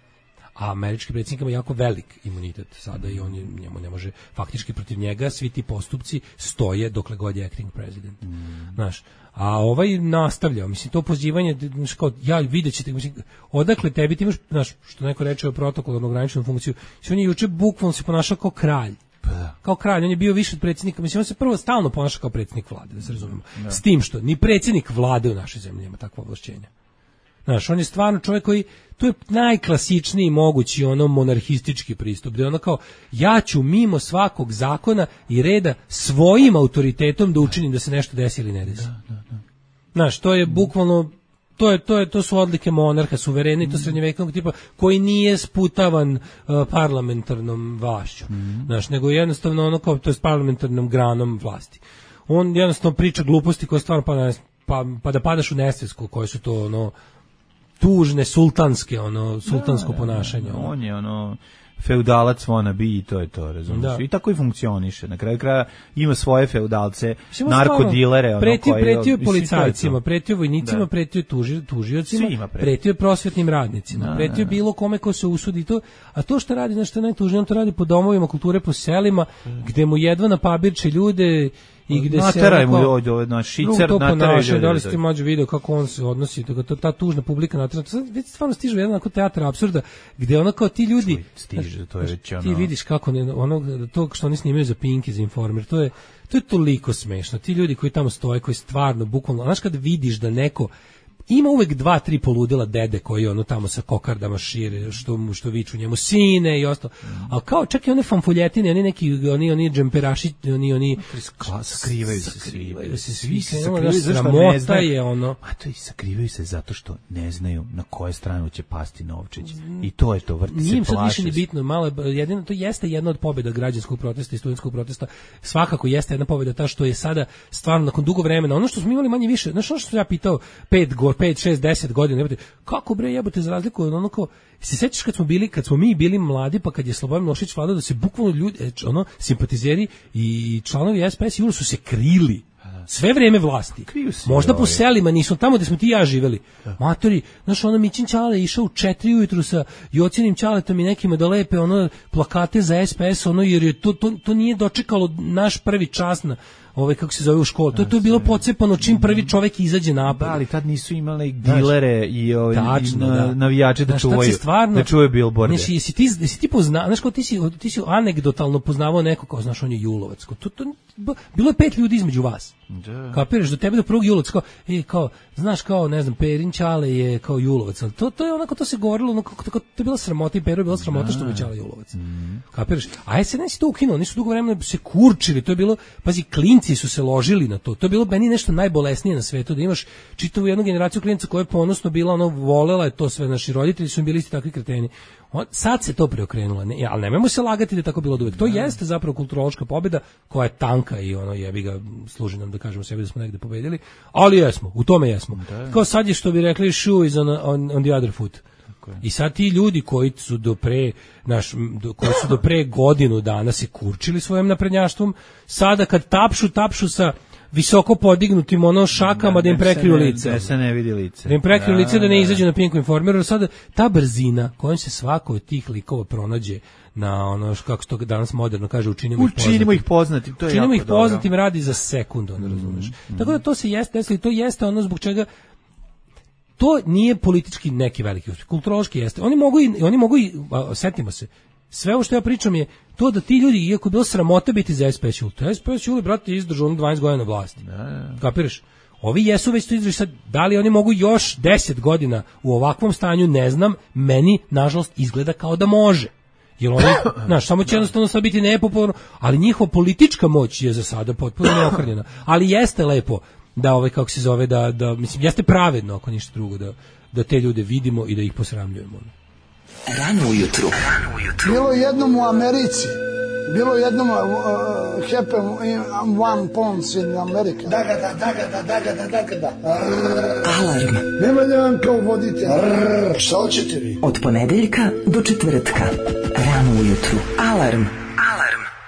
a američki predsjednik ima jako velik imunitet sada i on je, njemu ne može, faktički protiv njega svi ti postupci stoje dokle god je acting president. Mm. Znaš, a ovaj nastavljao, mislim, to pozivanje, znaš, kao, ja vidjet ćete, mislim, odakle tebi, ti imaš, znaš, što neko reče o protokolarnu ograničenu funkciju, on je juče bukvalno se ponašao kao kralj. Kao kralj, on je bio više od predsjednika, mislim, on se prvo stalno ponaša kao predsjednik vlade, da se razumemo. Da. S tim što, ni predsjednik vlade u našoj zemlji nema takva ovlašćenja. Znaš, on je stvarno čovjek koji, to je najklasičniji mogući ono monarhistički pristup, da je ono kao, ja ću mimo svakog zakona i reda svojim autoritetom da učinim da se nešto desi ili ne desi. Da, da, da. Znaš, to je bukvalno, to je to je to su odlike monarha, suvereni, to srednjevekovnog tipa koji nije sputavan uh, parlamentarnom vlašću. Mm. Znaš, nego jednostavno ono kao to je parlamentarnom granom vlasti. On jednostavno priča gluposti koje stvarno pa, pa, pa da padaš u nesvijest koje su to ono tužne sultanske ono sultansko da, ponašanje. Da, da, on je ono feudalac wanna be i to je to, razumiješ? I tako i funkcioniše. Na kraju kraja ima svoje feudalce, narkodilere, ono pretio, koji... Pretio je policajcima, pretio vojnicima, da. pretio tuži, tužiocima, pretio prosvetnim radnicima, da, pretio da, da. bilo kome ko se usudi to, a to što radi, nešto je najtužnije, on to radi po domovima kulture, po selima, mm. gde mu jedva napabirče ljude i gde nateraj mu dođe ovaj naš šicar, nateraj ljude. Da li ste mlađe video kako on se odnosi, to, to, ta tužna publika nateraj. Već stvarno stiže jedan onako teatar apsurda, gde ono kao ti ljudi... Stiže, to je već ono... Ti vidiš kako, ne, ono, to što oni snimaju za Pink i za Informer, to je, to je toliko smešno. Ti ljudi koji tamo stoje, koji stvarno, bukvalno, znaš kad vidiš da neko... Ima uvek dva, tri poludela dede koji ono tamo sa kokardama šire, što mu što viču njemu sine i ostalo. Mm. A kao čak i one fanfuljetine, oni neki oni oni džemperaši, oni oni sakrivaju se svi. Sakrivaju se svi, sakrivaju se sramota je ono. A to i sakrivaju se zato što ne znaju na koje stranu će pasti novčić. I to je to, vrti se, plaše. Nije više ni bitno, malo jedino to jeste jedna od pobjeda građanskog protesta i studentskog protesta. Svakako jeste jedna pobjeda ta što je sada stvarno nakon dugo vremena, ono što smo imali manje više, znači ono što ja pitao pet go pet, šest, deset godina, jebote, kako bre jebote za razliku od ono kao, se sećaš kad smo bili, kad smo mi bili mladi, pa kad je Slobodan Milošević vladao, da se bukvalno ljudi, ono, simpatizeri i članovi S P S i su se krili. Sve vreme vlasti. Možda po selima nisu, tamo gde smo ti i ja živeli. Matori, znaš, ono Mićin Ćale je išao u četiri ujutru sa Jocinim Ćaletom i nekima da lepe ono plakate za S P S, ono, jer je to, to, to nije dočekalo naš prvi čas na ovaj kako se zove u školi. To je to bilo pocepano čim prvi čovjek izađe napad. Da, ali tad nisu imali dilere i ovaj na, navijače da čuvaju. Stvarno, da čuvaju bilborde. Znači, jesi ti jesi ti poznao, znaš, kao ti si ti si anegdotalno poznavao neko kao, znaš, on je Julovac. To, to bilo je pet ljudi između vas. Da. Kapiraš do tebe do prvog Julovac, kao, e, kao, znaš, kao, ne znam, Perin Ćale je kao Julovac. To to je onako, to se govorilo, onako, to, to je bila sramota i Pero je bila sramota da. Što mu Ćale Julovac. Mm. Kapiraš? A es en es to ukinuo, nisu dugo vremena se kurčili, to je bilo, pazi, klinci su se ložili na to. To je bilo meni nešto najbolesnije na svetu, da imaš čitavu jednu generaciju klinaca koja je ponosno bila, ono, volela je to sve, naši roditelji su im bili isti takvi kreteni. On, sad se to preokrenulo, ne, ali nemojmo se lagati da je tako bilo oduvek. To jeste zapravo kulturološka pobjeda koja je tanka i ono jebi ga služi nam da kažemo sebi da smo negde pobedili, ali jesmo, u tome jesmo. Da. Kao sad je što bi rekli shoe is on, on, on the other foot. I sad ti ljudi koji su do pre naš do, koji su do pre godinu dana se kurčili svojim naprednjaštvom, sada kad tapšu, tapšu sa visoko podignutim ono šakama da, da im prekriju lice. Da se ne vidi lice. Da im prekriju lice, da ne izađe na Pinku Informeru. Sada ta brzina kojom se svako od tih likova pronađe na ono kako što danas moderno kaže učinimo ih poznatim. Učinimo ih poznatim, to je učinimo jako ih poznatim radi za sekundu, ne razumeš. Mm, mm. Tako da to se jeste, desilo, to jeste ono zbog čega to nije politički neki veliki uspjeh, kulturološki jeste. Oni mogu i, oni mogu i, a, setimo se, sve ovo što ja pričam je to da ti ljudi, iako je bilo sramota biti za S P S Juli, S P S Juli, brate, izdržao ono dvanaest godina na vlasti. Da, da. Kapiraš? Ovi jesu već to izdržali, sad, da li oni mogu još deset godina u ovakvom stanju, ne znam, meni, nažalost, izgleda kao da može. Jer oni, znaš, samo će jednostavno sad biti nepopularno, ali njihova politička moć je za sada potpuno neokrnjena. Ali jeste lepo da ovaj kako se zove da da mislim jeste pravedno ako ništa drugo da da te ljude vidimo i da ih posramljujemo. Rano ujutru. Bilo jednom u Americi, bilo jednom uh, happen one pounds in America. Da ga da, da ga da, da ga da, da ga da. Alarm. Nema da vam kao vodite. Šta hoćete vi? Od ponedeljka do četvrtka. Rano ujutru. Alarm. Alarm.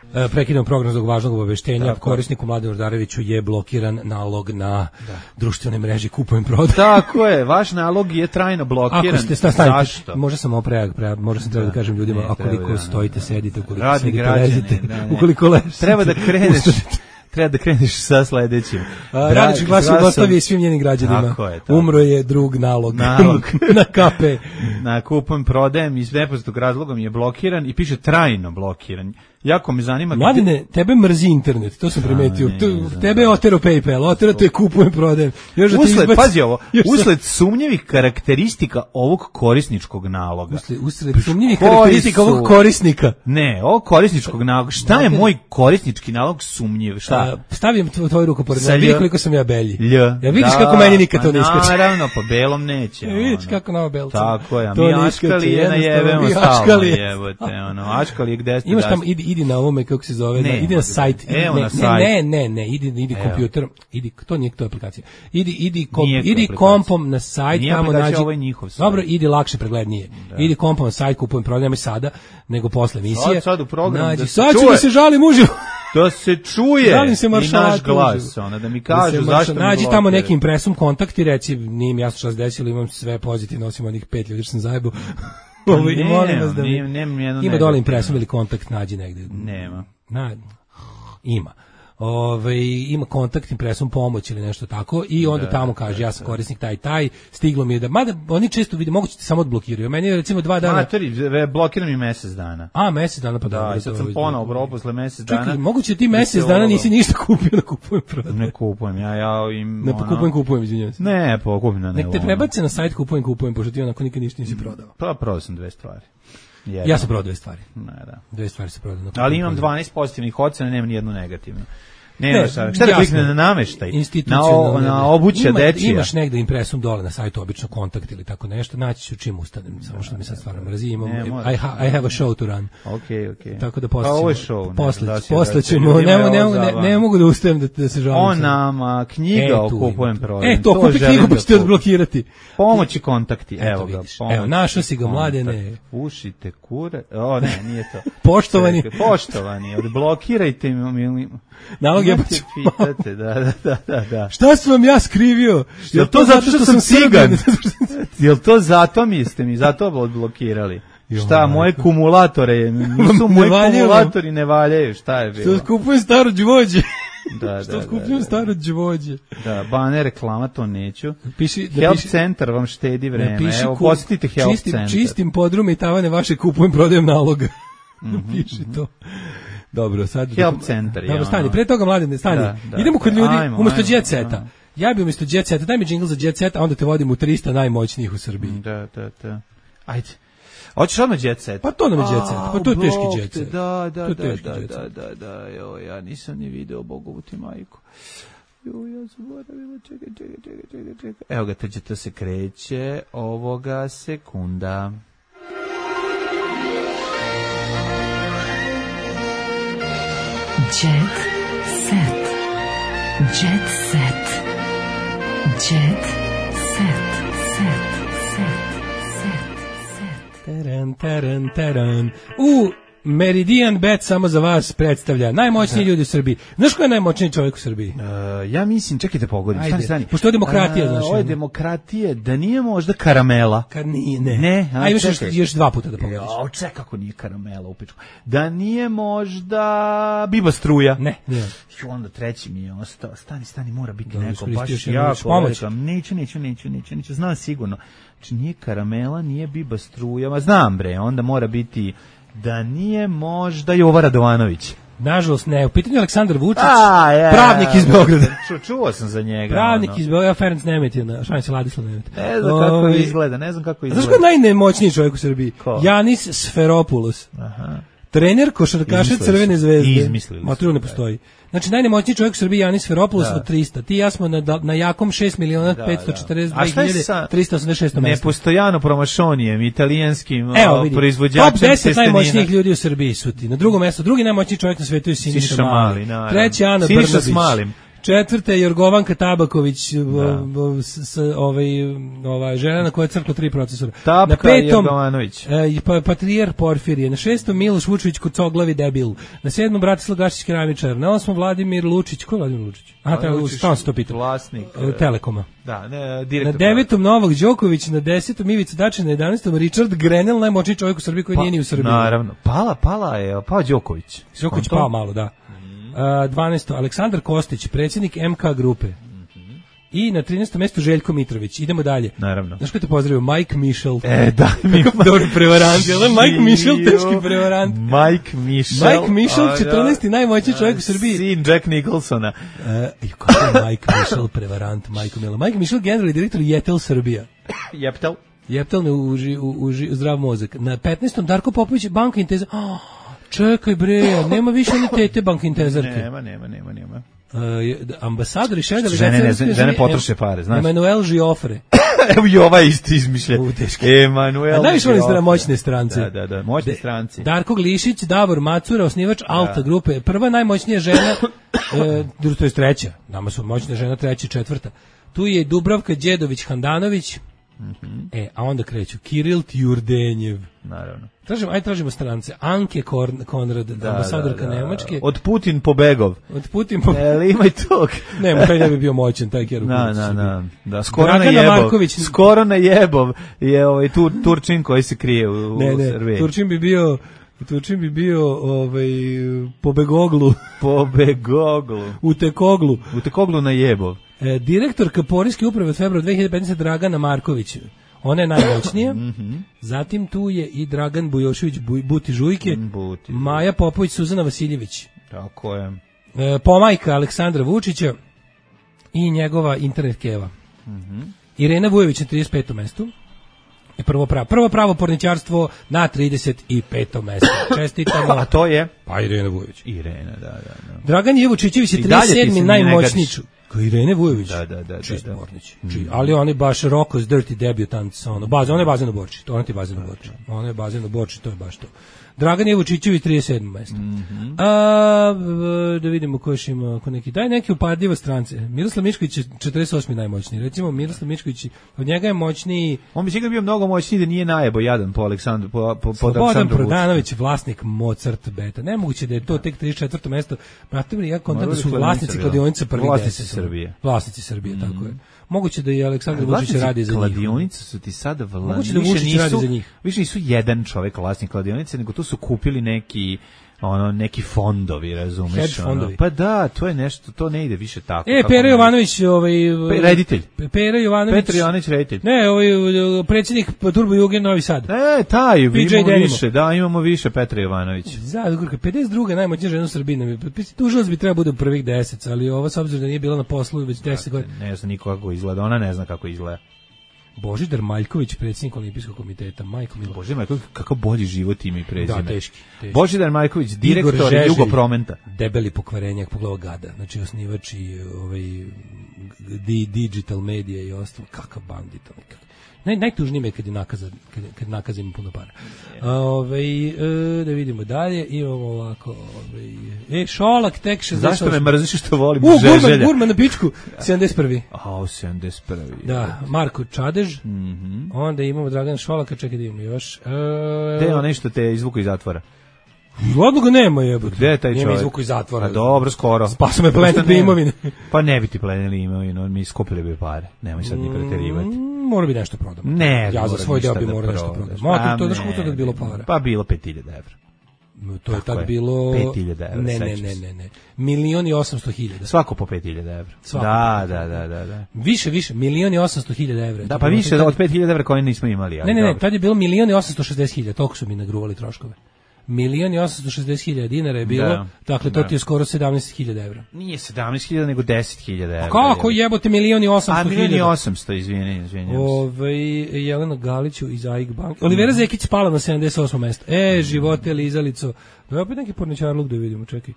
Prekidam program zbog važnog obaveštenja. Korisniku Mladenu Urdareviću je blokiran nalog na da. društvenoj mreži Kupujem prodaj. Tako je, vaš nalog je trajno blokiran. Ako ste stavite, zašto? Možda sam opre, pre, možda sam treba da, da kažem ljudima, ne, ukoliko treba, stojite, sedite, ukoliko radni sedite, građani, lezite, ne, ne. ukoliko ležite. Treba da kreneš. Treba da kreneš sa sledećim. Radnički glas Jugoslavije svim njenim građanima. Tako je, tako. Umro je drug nalog. Nalog. Na kape. Na Kupujem prodajem iz nepoznatog razloga mi je blokiran i piše trajno blokiran. Jako me zanima... Mladine, gde... tebe mrzi internet, to sam primetio. A, ne, ne, tebe je otero PayPal, otero te Kupujem prodajem. Još usled, izbaci... pazi ovo, usled sumnjivih karakteristika ovog korisničkog naloga. Usled, usled sumnjivih karakteristika su... ovog korisnika. Ne, ovog korisničkog naloga. Šta je moj korisnički nalog sumnjiv? Šta? A, stavim tvoju ruku pored mene, vidi koliko sam ja belji. Lj. Ja vidiš da, kako meni nikad to ne iskače. Naravno, po belom neće. Ja, vidiš ono. Kako na obelcu. Tako je, mi aškali je na jebemo stalno jebote. Ono, aškali je gde ste. Imaš tamo, idi, idi na ovome, kako se zove, ne, idi na sajt. Evo ne, na ne, ne, ne, ne, idi, idi kompjuterom, idi, to nije to aplikacija. Idi, idi, kom, idi kompom na sajt, nije tamo nađi. Ovo je njihov sajt. Dobro, idi lakše, preglednije. Da. Idi kompom na sajt, Kupujem prodajem sada, nego posle emisije. Sad, sad u program nađi, da se sad čuje. ću da se žalim uživo. Da se čuje se i naš glas, ona, da mi kažu da zašto mi nađi blokiraju. tamo neki impresum kontakt i reci, nije mi jasno šta se desilo, imam sve pozitivno, osim onih pet ljudi što sam zajebu. Ovo, ne, molim vas da mi... ne, ne, ne, ima dole impresum ili kontakt, nađi negde. Nema. Na, ima. Ove, ima kontakt, impresum, pomoć ili nešto tako i onda da, tamo kaže, da, ja sam korisnik taj taj, stiglo mi je da, mada oni često vide, moguće ti samo odblokiraju. Meni je recimo dva dana... Matori, blokiram mi mesec dana. A, mesec dana, pa da. Da, i sad sam ponovo brao posle mesec dana. Čekaj, moguće ti mesec dana nisi ništa kupio na Kupujem prodajem. Ne kupujem, ja, ja im... Ne, pa kupujem, kupujem, izvinjavam se. Ne, pa kupim na ne. Nek te prebace na sajt Kupujem, kupujem, pošto ti onako nikad ništa nisi prodao. Pa prodao sam dve stvari. Jedno. Ja sam prodao dve stvari. Ne, da. Dve stvari se prodao. Ali imam dvanaest pozitivnih ocena, nema ni jednu negativnu. Ne, šta, šta da klikne na nameštaj, na, o, na obuća ima, dečija. Imaš negde impresum dole na sajtu, obično kontakt ili tako nešto, naći ću čim ustanem, samo što mi sad stvarno mrazi, imam, ne, I, ha, I have a show to run. Okay, okay. Tako da posle ovo je show. Posle, da posle ćemo, ne, ne, ne, ne mogu da ustajem da, da se žalim. On nama knjiga e, o Kupujem prodajem. E, to, to kupi knjigu pa ćete odblokirati. Pomoć i kontakti, evo ga. Evo, našao si ga, Mladene. Pušite kure, o ne, nije to. Poštovani. Poštovani, odblokirajte mi. Nalog je pitate, da, da, da, da, da. Šta sam vam ja skrivio? Jel to zato što sam cigan? Jel to zato mi ste mi, zato odblokirali? Šta, moje kumulatore, nisu moji kumulatori ne valjaju, šta je bilo? Što kupujem staro đvođe. Da, da, što kupujem staro đvođe. Da, bane reklama, to neću. Piši, da Help piši, Center vam štedi vreme, piši, evo, posjetite Help čistim, Center. Čistim podrume i tavane vaše, kupujem, prodajem naloga. Mm-hmm. Piši to. Dobro, sad... Help Center, dobro, stani, pre toga, Mladene, stani. Da, da, idemo kod ljudi, ajmo, umjesto ajmo, Jet Seta. Ja bi umjesto Jet Seta, daj mi džingl za Jet Set, a onda te vodim u trista najmoćnijih u Srbiji. Da, da, da. Ajde. Hoćeš odmah Jet Set? Pa to nam je Jet Set, pa to je teški Jet Set. Da, da, da, da, da, da, da, jo, ja nisam ni video, Bogovu ti majku. Jo, ja zaboravila, čekaj, čekaj, čekaj, čekaj, čekaj. Evo ga, teđe, to se kreće ovoga sekunda. Jet Set. Jet Set. Jet Set. Set. Set. Set. Set. Taran, taran, taran. U Meridian Bet samo za vas predstavlja najmoćniji ljudi u Srbiji. Znaš ko je najmoćniji čovjek u Srbiji? Uh, ja mislim, čekajte pogodim. Stani, stani. Pošto je demokratija, uh, znaš. Ovo je demokratija, da nije možda karamela. Kad nije, ne. Ne, a, a još, još dva puta da pogodiš. Ja, čekaj, kako nije karamela u pičku. Da nije možda Biba struja. Ne, nije. I onda treći mi je ostao. Stani, stani, mora biti da, neko. Baš jako. Neću, neću, neću, neću, neću. Znam sigurno. Znači, nije karamela, nije Biba struja. Ma znam, bre, onda mora biti... Da nije možda Jova Radovanović. Nažalost ne, u pitanju Aleksandar Vučić, A, je, pravnik iz Beograda. Ču, čuo sam za njega. Pravnik ono. iz Beograda, Ferenc Nemetin, šalim se Ladislav Nemet. Ne znam kako o, izgleda, ne znam kako izgleda. Znaš ko je najnemoćniji čovjek u Srbiji? Ko? Janis Sferopoulos. Aha. Trener košarkaša Crvene zvezde. Izmislili su. Ma to ne postoji. Znači najnemoćniji čovjek u Srbiji Janis Sferopoulos od trista. Ti i ja smo na, na jakom šest miliona petsto četrdeset dva hiljade trista osamdeset šest mesta. Nepostojano promašonijem, italijanskim proizvođačem top deset najmoćnijih ljudi u Srbiji su ti. Na drugom mjestu, drugi najmoćniji čovjek na svetu je Siniša Mali. Treći Ana Brnabić. Siniša s Malim. Četvrta je Jorgovanka Tabaković, Da. s, s, ovaj, ova žena na koja je crklo tri procesora. Tapka Na petom Jorgovanović. e, pa, Patrijar Porfirije, na šestom Miloš Vučević Kocoglavi debil, na sedmom Bratislav Gašić keramičar, na osmom Vladimir Lučić, ko je Vladimir Lučić? Aha, tamo se to pitao. Vlasnik E, Telekoma. Da, ne, Na direktor. devetom Novak Đoković, na desetom Ivica Dačić, na jedanaestom Richard Grenell, najmoćniji čovjek u Srbiji koji Pa, nije ni u Srbiji. naravno. Pala, pala je, pao Đoković. Đoković Skonto? pao malo, da. A, dvanaesto Aleksandar Kostić, predsjednik M K grupe. I na trinaestom mjestu Željko Mitrović. Idemo dalje. Naravno. Znaš ko te pozdravio? Mike Michel. E, da, mi Dobar prevarant, jel da? Mike Michel, teški prevarant. Mike Michel. Mike Michel, četrnaesti najmoćniji čovjek u Srbiji. Sin Jack Nicholsona. E, i kako je Mike Michel prevarant, Mike Milo. Mike Michel, generalni direktor Jetel Srbija. Jeptel. Jeptel me uži, u, uži, zdrav mozak. Na petnaestom Darko Popović, banka Inteza. Oh, čekaj bre, nema više ni tete banka Intezarke. Nema, nema, nema, nema. Uh, ambasador i šef Žene, ne, žene potroše pare, znaš. Emanuel Žiofre. Evo i ova isti izmišlja. U, teško. Emanuel. A najviše volim strane moćne strance. Da, da, da, moćne stranci. Darko Glišić, Davor Macura, osnivač Alta grupe. Prva najmoćnija žena, e, to je treća. Nama su moćne žena treća i četvrta. Tu je Dubravka Đedović-Handanović. Mm-hmm. E, a onda kreću Kiril Tjurdenjev. Naravno. Tražimo, aj tražimo strance. Anke Korn, Konrad, da, ambasadorka da, da. Nemačke. Od Putin pobegov. Od Putin pobegov. E, imaj tog. Ne, taj ne bi bio moćan, taj Keruk. Na, na, na. Da, skoro na jebov. Skoro na jebov je ovaj tur, Turčin koji se krije u, ne, u ne, Srbiji. Turčin bi bio Turčin bi bio ovaj pobegoglu. Pobegoglu. U tekoglu. U tekoglu na jebov. E, direktorka Poreske uprave od februara dve hiljade petnaeste. Dragana Marković. Ona je najmoćnija. Mm-hmm. Zatim tu je i Dragan Bujošević Buj, Buti Žujke, Buti. Maja Popović, Suzana Vasiljević. Tako je. E, pomajka Aleksandra Vučića i njegova internet keva. Mm-hmm. Irena Vujović na trideset petom mestu. I prvo pravo, prvo pravo porničarstvo na trideset petom mestu. Čestitamo. A to je? Pa Irena Vujović. Irena, da, da, da. Dragan Jevučićević je trideset sedmi najmoćniji. Kao Irene Vujović. Da, da, da. Čist da, da. Mornić. Mm. Ali on je baš Rocko's Dirty Debutant sa ono. Bazen, on je bazen u Borči. To on ti je bazen u Borči. On je bazen u Borči, to je baš to. Dragan Jevučićević trideset sedmo mesto. Mm-hmm. A, da vidimo ko još ima ako neki. Daj neki upadljivo strance. Miroslav Mišković je četrdeset osmi najmoćniji. Recimo Miroslav Mišković, od njega je moćniji. On bi sigurno bio mnogo moćniji da nije najebo jadan po Aleksandru po po po Slobodan Prodanović, vlasnik Mozart Beta. Nemoguće da je to tek trideset četvrto mesto. Brate mi, ja kontam da su vlasnici kladionica prvi deset. Vlasnici Srbije. Vlasnici Srbije, mm. tako je. Moguće da i Aleksandar Vučić radi za njih. Kladionice su ti sada vlasnici. Moguće da Vučić radi za njih. Više nisu jedan čovjek vlasnik kladionice, nego to su kupili neki ono neki fondovi, razumeš? Ono. Pa da, to je nešto, to ne ide više tako. E, Pera Jovanović, ovaj Pe, reditelj. Pera Jovanović. Petar Jovanović reditelj. Ne, ovaj predsjednik Turbo Juge Novi Sad. E, taj, imamo više, da, imamo više Petra Jovanović. Zadruga pedeset druga najmoćnija žena u Srbiji nam je. Tužilac bi trebao bude u prvih deset, ali ovo s obzirom da nije bila na poslu već deset godina. Ne zna niko kako izgleda, ona ne zna kako izgleda. Božidar Maljković, predsjednik Olimpijskog komiteta, Majko Milo. Božidar Maljković, kakav bolji život ima i prezime. Da, teški, teški. Božidar Maljković, direktor Jugopromenta. Debeli pokvarenjak, pogledao gada, znači osnivač i ovaj, digital medija i ostalo. Kakav bandit, kakav. Naj, najtužnije je kad je nakazan, kad, kad nakaz ima puno para. Ove, e, da vidimo dalje, imamo ovako, ove, e, Šolak, tek šezdeset osam. Zašto me mrziš što volim U, Žeželja? Gurman, Gurman na pičku, sedamdeset prvi. A, sedamdeset prvi. Da, Marko Čadež, mm-hmm. Onda imamo Dragana Šolaka, čekaj da imamo još. E, Gde je onaj što te izvuku iz zatvora? Odno ga nema jebote. Gde je taj čovjek? Nije mi izvuku iz zatvora. A dobro, skoro. Spaso me pleniti imovine. Pa ne bi ti plenili imovinu, mi skupili bi pare. Nemoj sad ni preterivati. Mm, mora bi nešto prodati. Ne, ja za svoj deo bi morao da nešto prodati. Mora to da škuta da bilo para. Pa bilo pet hiljada evra. To je tad bilo pet hiljada evra. Ne, ne, ne, ne, ne. Milion i osamsto hiljada. Svako po pet hiljada evra. Da, da, da, da, da. Više, više, milion i osamsto hiljada evra. Da, pa više od pet hiljada evra koje nismo imali. Ne, ne, ne, tad je bilo milion i osamsto šezdeset hiljada, toliko su mi nagruvali troškove. Milion i osamsto šezdeset hiljada dinara je bilo, da, dakle to da. Ti je skoro sedamnaest hiljada evra. Nije sedamnaest hiljada, nego deset hiljada evra. A kako jebote, milion i osamsto hiljada? A milion i osamsto, izvini, izvinjam se. Ove, Jelena Galiću iz A I K Bank. Olivera Zekić spala na sedamdeset osmo mesto. E, živote, lizalico. Da je opet neki porničarluk da vidimo, čekaj.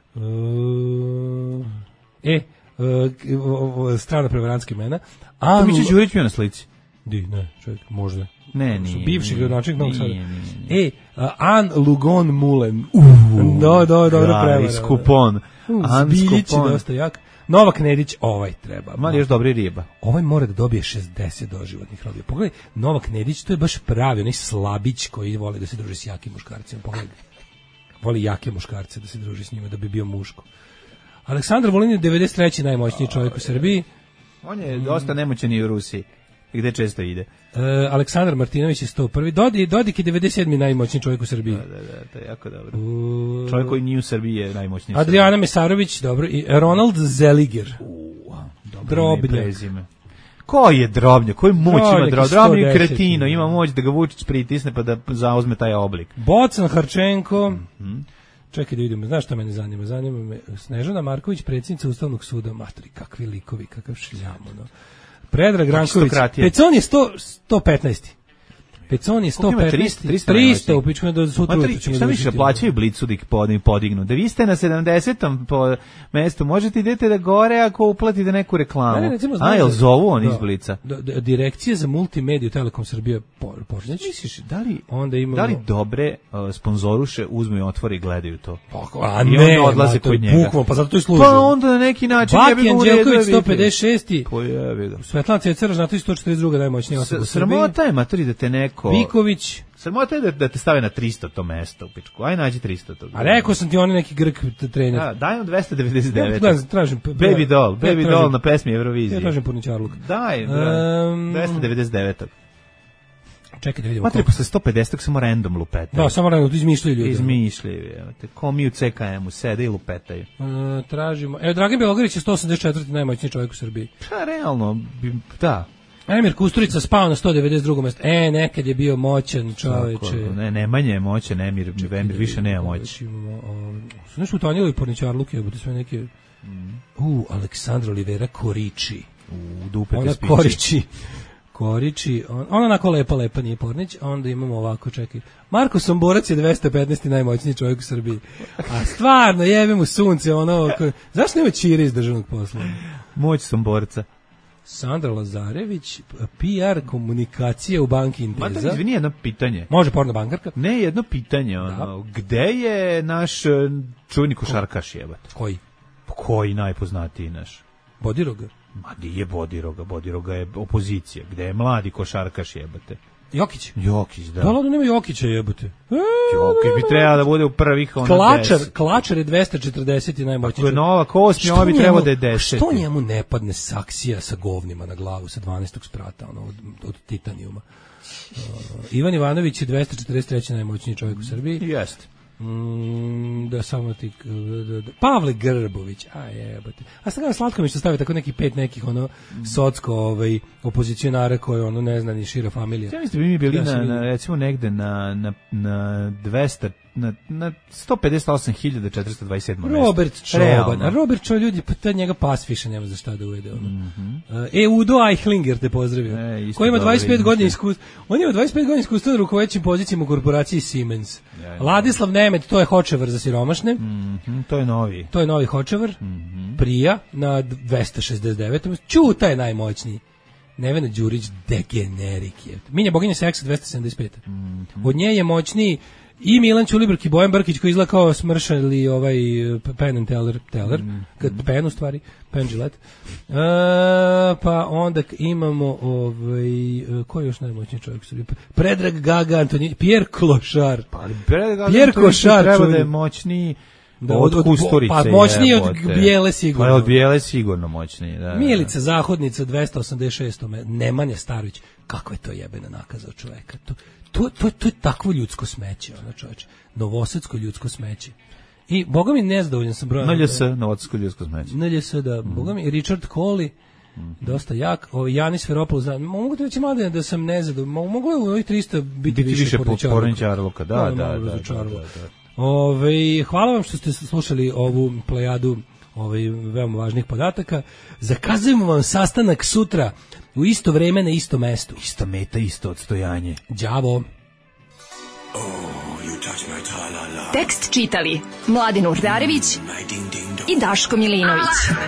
Uh, e, uh, strana prevarantska imena. A mi će Đurić bio na slici. Di, ne, čekaj, možda. Ne, nije. Bivši gradonačelnik Novog Sada. Nije, nije, nije. E, uh, An Lugon Mulen. Uh, da, da, dobro prevara. Skupon. Uh, An Skupon. Dosta jak. Novak Nedić, ovaj treba. Mali još dobri riba. Ovaj mora da dobije šezdeset doživotnih robija. Pogledaj, Novak Nedić, to je baš pravi, onaj slabić koji voli da se druži s jakim muškarcima. Pogledaj. Voli jake muškarce da se druži s njima, da bi bio muško. Aleksandar Vulin je devedeset treći najmoćniji čovjek u Srbiji. On je dosta nemoćan i u Rusiji, gde često ide. Uh, Aleksandar Martinović je sto prvi. Dodi, Dodik je devedeset sedmi najmoćniji čovjek u Srbiji. Da, da, da, to je jako dobro. Uh, čovjek koji nije u Srbiji je najmoćniji. Adriana Mesarović, dobro. I Ronald Zeliger. Uh, Drobnjak. Ko je Drobnjak? Koji moć ima Drobnjak? Drobnjak je kretino, ima moć da ga Vučić pritisne pa da zauzme taj oblik. Bocan Harčenko. Mm-hmm. Čekaj da vidimo, znaš šta mene zanima? Zanima me Snežana Marković, predsjednica Ustavnog suda. Matri, kakvi likovi, kakav šljam, ono. Predrag Ranković. Pecon je sto petnaesti. Pecon je sto petnaesti. trista u pičku da sutra ćemo da. Šta više plaćaju Blicu da ih podignu? Da vi ste na sedamdesetom po mestu, možete idete da gore ako uplatite neku reklamu. A jel zovu on iz Blica? Direkcija za multimediju Telekom Srbije Požnjeć. Misliš, da li onda imamo da li dobre sponzoruše uzmu i otvore i gledaju to? A ne, odlaze kod njega. Pa zato to i služi. Pa onda na neki način ja bih u redu sto pedeset šesti. Pa jebi ga. Svetlana Cecara znate sto četrdeset druga najmoćnija osoba u Srbiji. Sramota je materi da te neko Viković. Sramota je da, da te stave na tristo to mesto u pičku. Aj nađi tristo to. A rekao sam ti on neki Grk trener. Da, daj mu dvesta devedeset devet. Ja tražim Baby Doll, Baby ja Doll na pesmi Eurovizije. Ja tražim Purničarluk. Daj, um, dvesta devedeset devet. Čekaj da vidimo. Matri posle sto pedeset samo random lupetaju. Da, samo random, izmišljaju ljudi. Izmišljaju, evo te. Ko mi u C K M-u sede i lupetaju. Uh, tražimo. Evo, Dragan Bjelogarić je sto osamdeset četvrti najmoćniji čovjek u Srbiji. Pa, realno, da. Emir Kusturica spao na sto devedeset drugom mjestu. E, nekad je bio moćan čoveče. Ne, Nemanja je moćan, Emir, Emir više nema moći. Su nešto utanjili Porničarluk, je, bude sve neke... Mm. U, Aleksandra Olivera Koriči. U, dupe ona spiči. Koriči. Koriči. On, ona onako lepa, lepa, nije Pornić. Onda imamo ovako, čekaj. Marko Somborac je dvesta petnaesti najmoćniji čovjek u Srbiji. A stvarno, jebe mu sunce, ono... Ko, zašto nema Čire iz državnog posla? Moć Somborca. Sandra Lazarević, P R komunikacija u banki Inteza. Ma da izvini jedno pitanje. Može porno bankarka? Ne, jedno pitanje. Ono, gde je naš čuveni košarkaš jebate? Koji? Koji najpoznatiji naš? Bodiroga? Ma di je Bodiroga? Bodiroga je opozicija. Gde je mladi košarkaš jebate? Jokić? Jokić, da. Da, ali nema Jokića jebote. E, Jokić bi trebao da bude u prvih ono Klačar, deset. Klačar je dvesta četrdeset i najmoćniji. Ako je Novak osmi, on bi trebao da je deset. Što njemu ne padne saksija sa govnima na glavu sa dvanaestog sprata, ono, od, od titanijuma? Uh, Ivan Ivanović je dvesta četrdeset treći najmoćniji čovjek u Srbiji. Jeste. Mm, da samo ti da, da. Pavle Grbović, a jebote. A sad ga slatko mi što stavi tako neki pet nekih ono mm. socko ovaj opozicionara koji ono ne zna ni šira familija. Ja mislim da bi mi bili ja na, na recimo negde na na na dvesta na na sto pedeset osam hiljada četiristo dvadeset sedam mesto. Robert Čoban, Robert Čoban, ljudi pa taj njega pas više nema za šta da uvede ono. Mm -hmm. E Udo Eichlinger te pozdravio. E, koji ima dvadeset pet godina iskustva. On ima dvadeset pet godina iskustva na rukovodećim pozicijama u korporaciji Siemens. Ja, ja. Ladislav Nemet, to je Hočevar za siromašne. Mm -hmm, to je novi. To je novi Hočevar. Mm -hmm. Prija na dvesta šezdeset devet. Čuta je najmoćniji. Nevena Đurić degenerik je. Minja boginja seksa dvesta sedamdeset pet. Mm -hmm. Od nje je moćniji i Milan Ćulibrk i Bojan Brkić koji izgleda kao smršali ovaj Penn and Teller, Teller mm. kad Penn u stvari, Penn Gillette. Uh, pa onda imamo ovaj, ko je još najmoćniji čovjek? Predrag Gaga, Antoni, Pierre Clochard. Pa, Pierre Clochard treba da je moćniji da, od, od Kusturice. Pa moćniji od Bijele sigurno. Pa od Bijele sigurno moćniji. Da, Milica da. Zahodnica dvesta osamdeset šest. Nemanja Starović. Kakva je to jebena nakaza od čoveka? To, to, to, to je takvo ljudsko smeće, ono čoveče. Novosadsko ljudsko smeće. I, boga mi nezadovoljan sam brojem. N L S, Novosadsko ljudsko smeće. N L S, da. Mm. Boga mi, Richard Coley, mm. dosta jak. O, Janis Veropoulos, da. Mogu ti reći mladine da sam nezadovoljan. Mogu li u ovih trista biti, biti više porničarluka? Da, da, da, da, da, da. Ove, hvala vam što ste slušali ovu plejadu ovaj, veoma važnih podataka. Zakazujemo vam sastanak sutra u isto vreme na isto mestu. Isto meta, isto odstojanje. Đavo. Oh, tekst čitali Mladin Urdarević i Daško Milinović.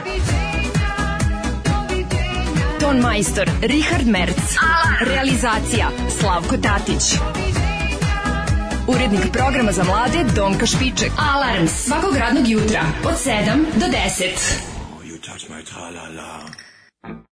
Ton majstor Richard Merc. Realizacija Slavko Tatić. Urednik programa za mlade Donka Špiček. Alarms svakog radnog jutra od sedam do deset. touch my tra-la-la.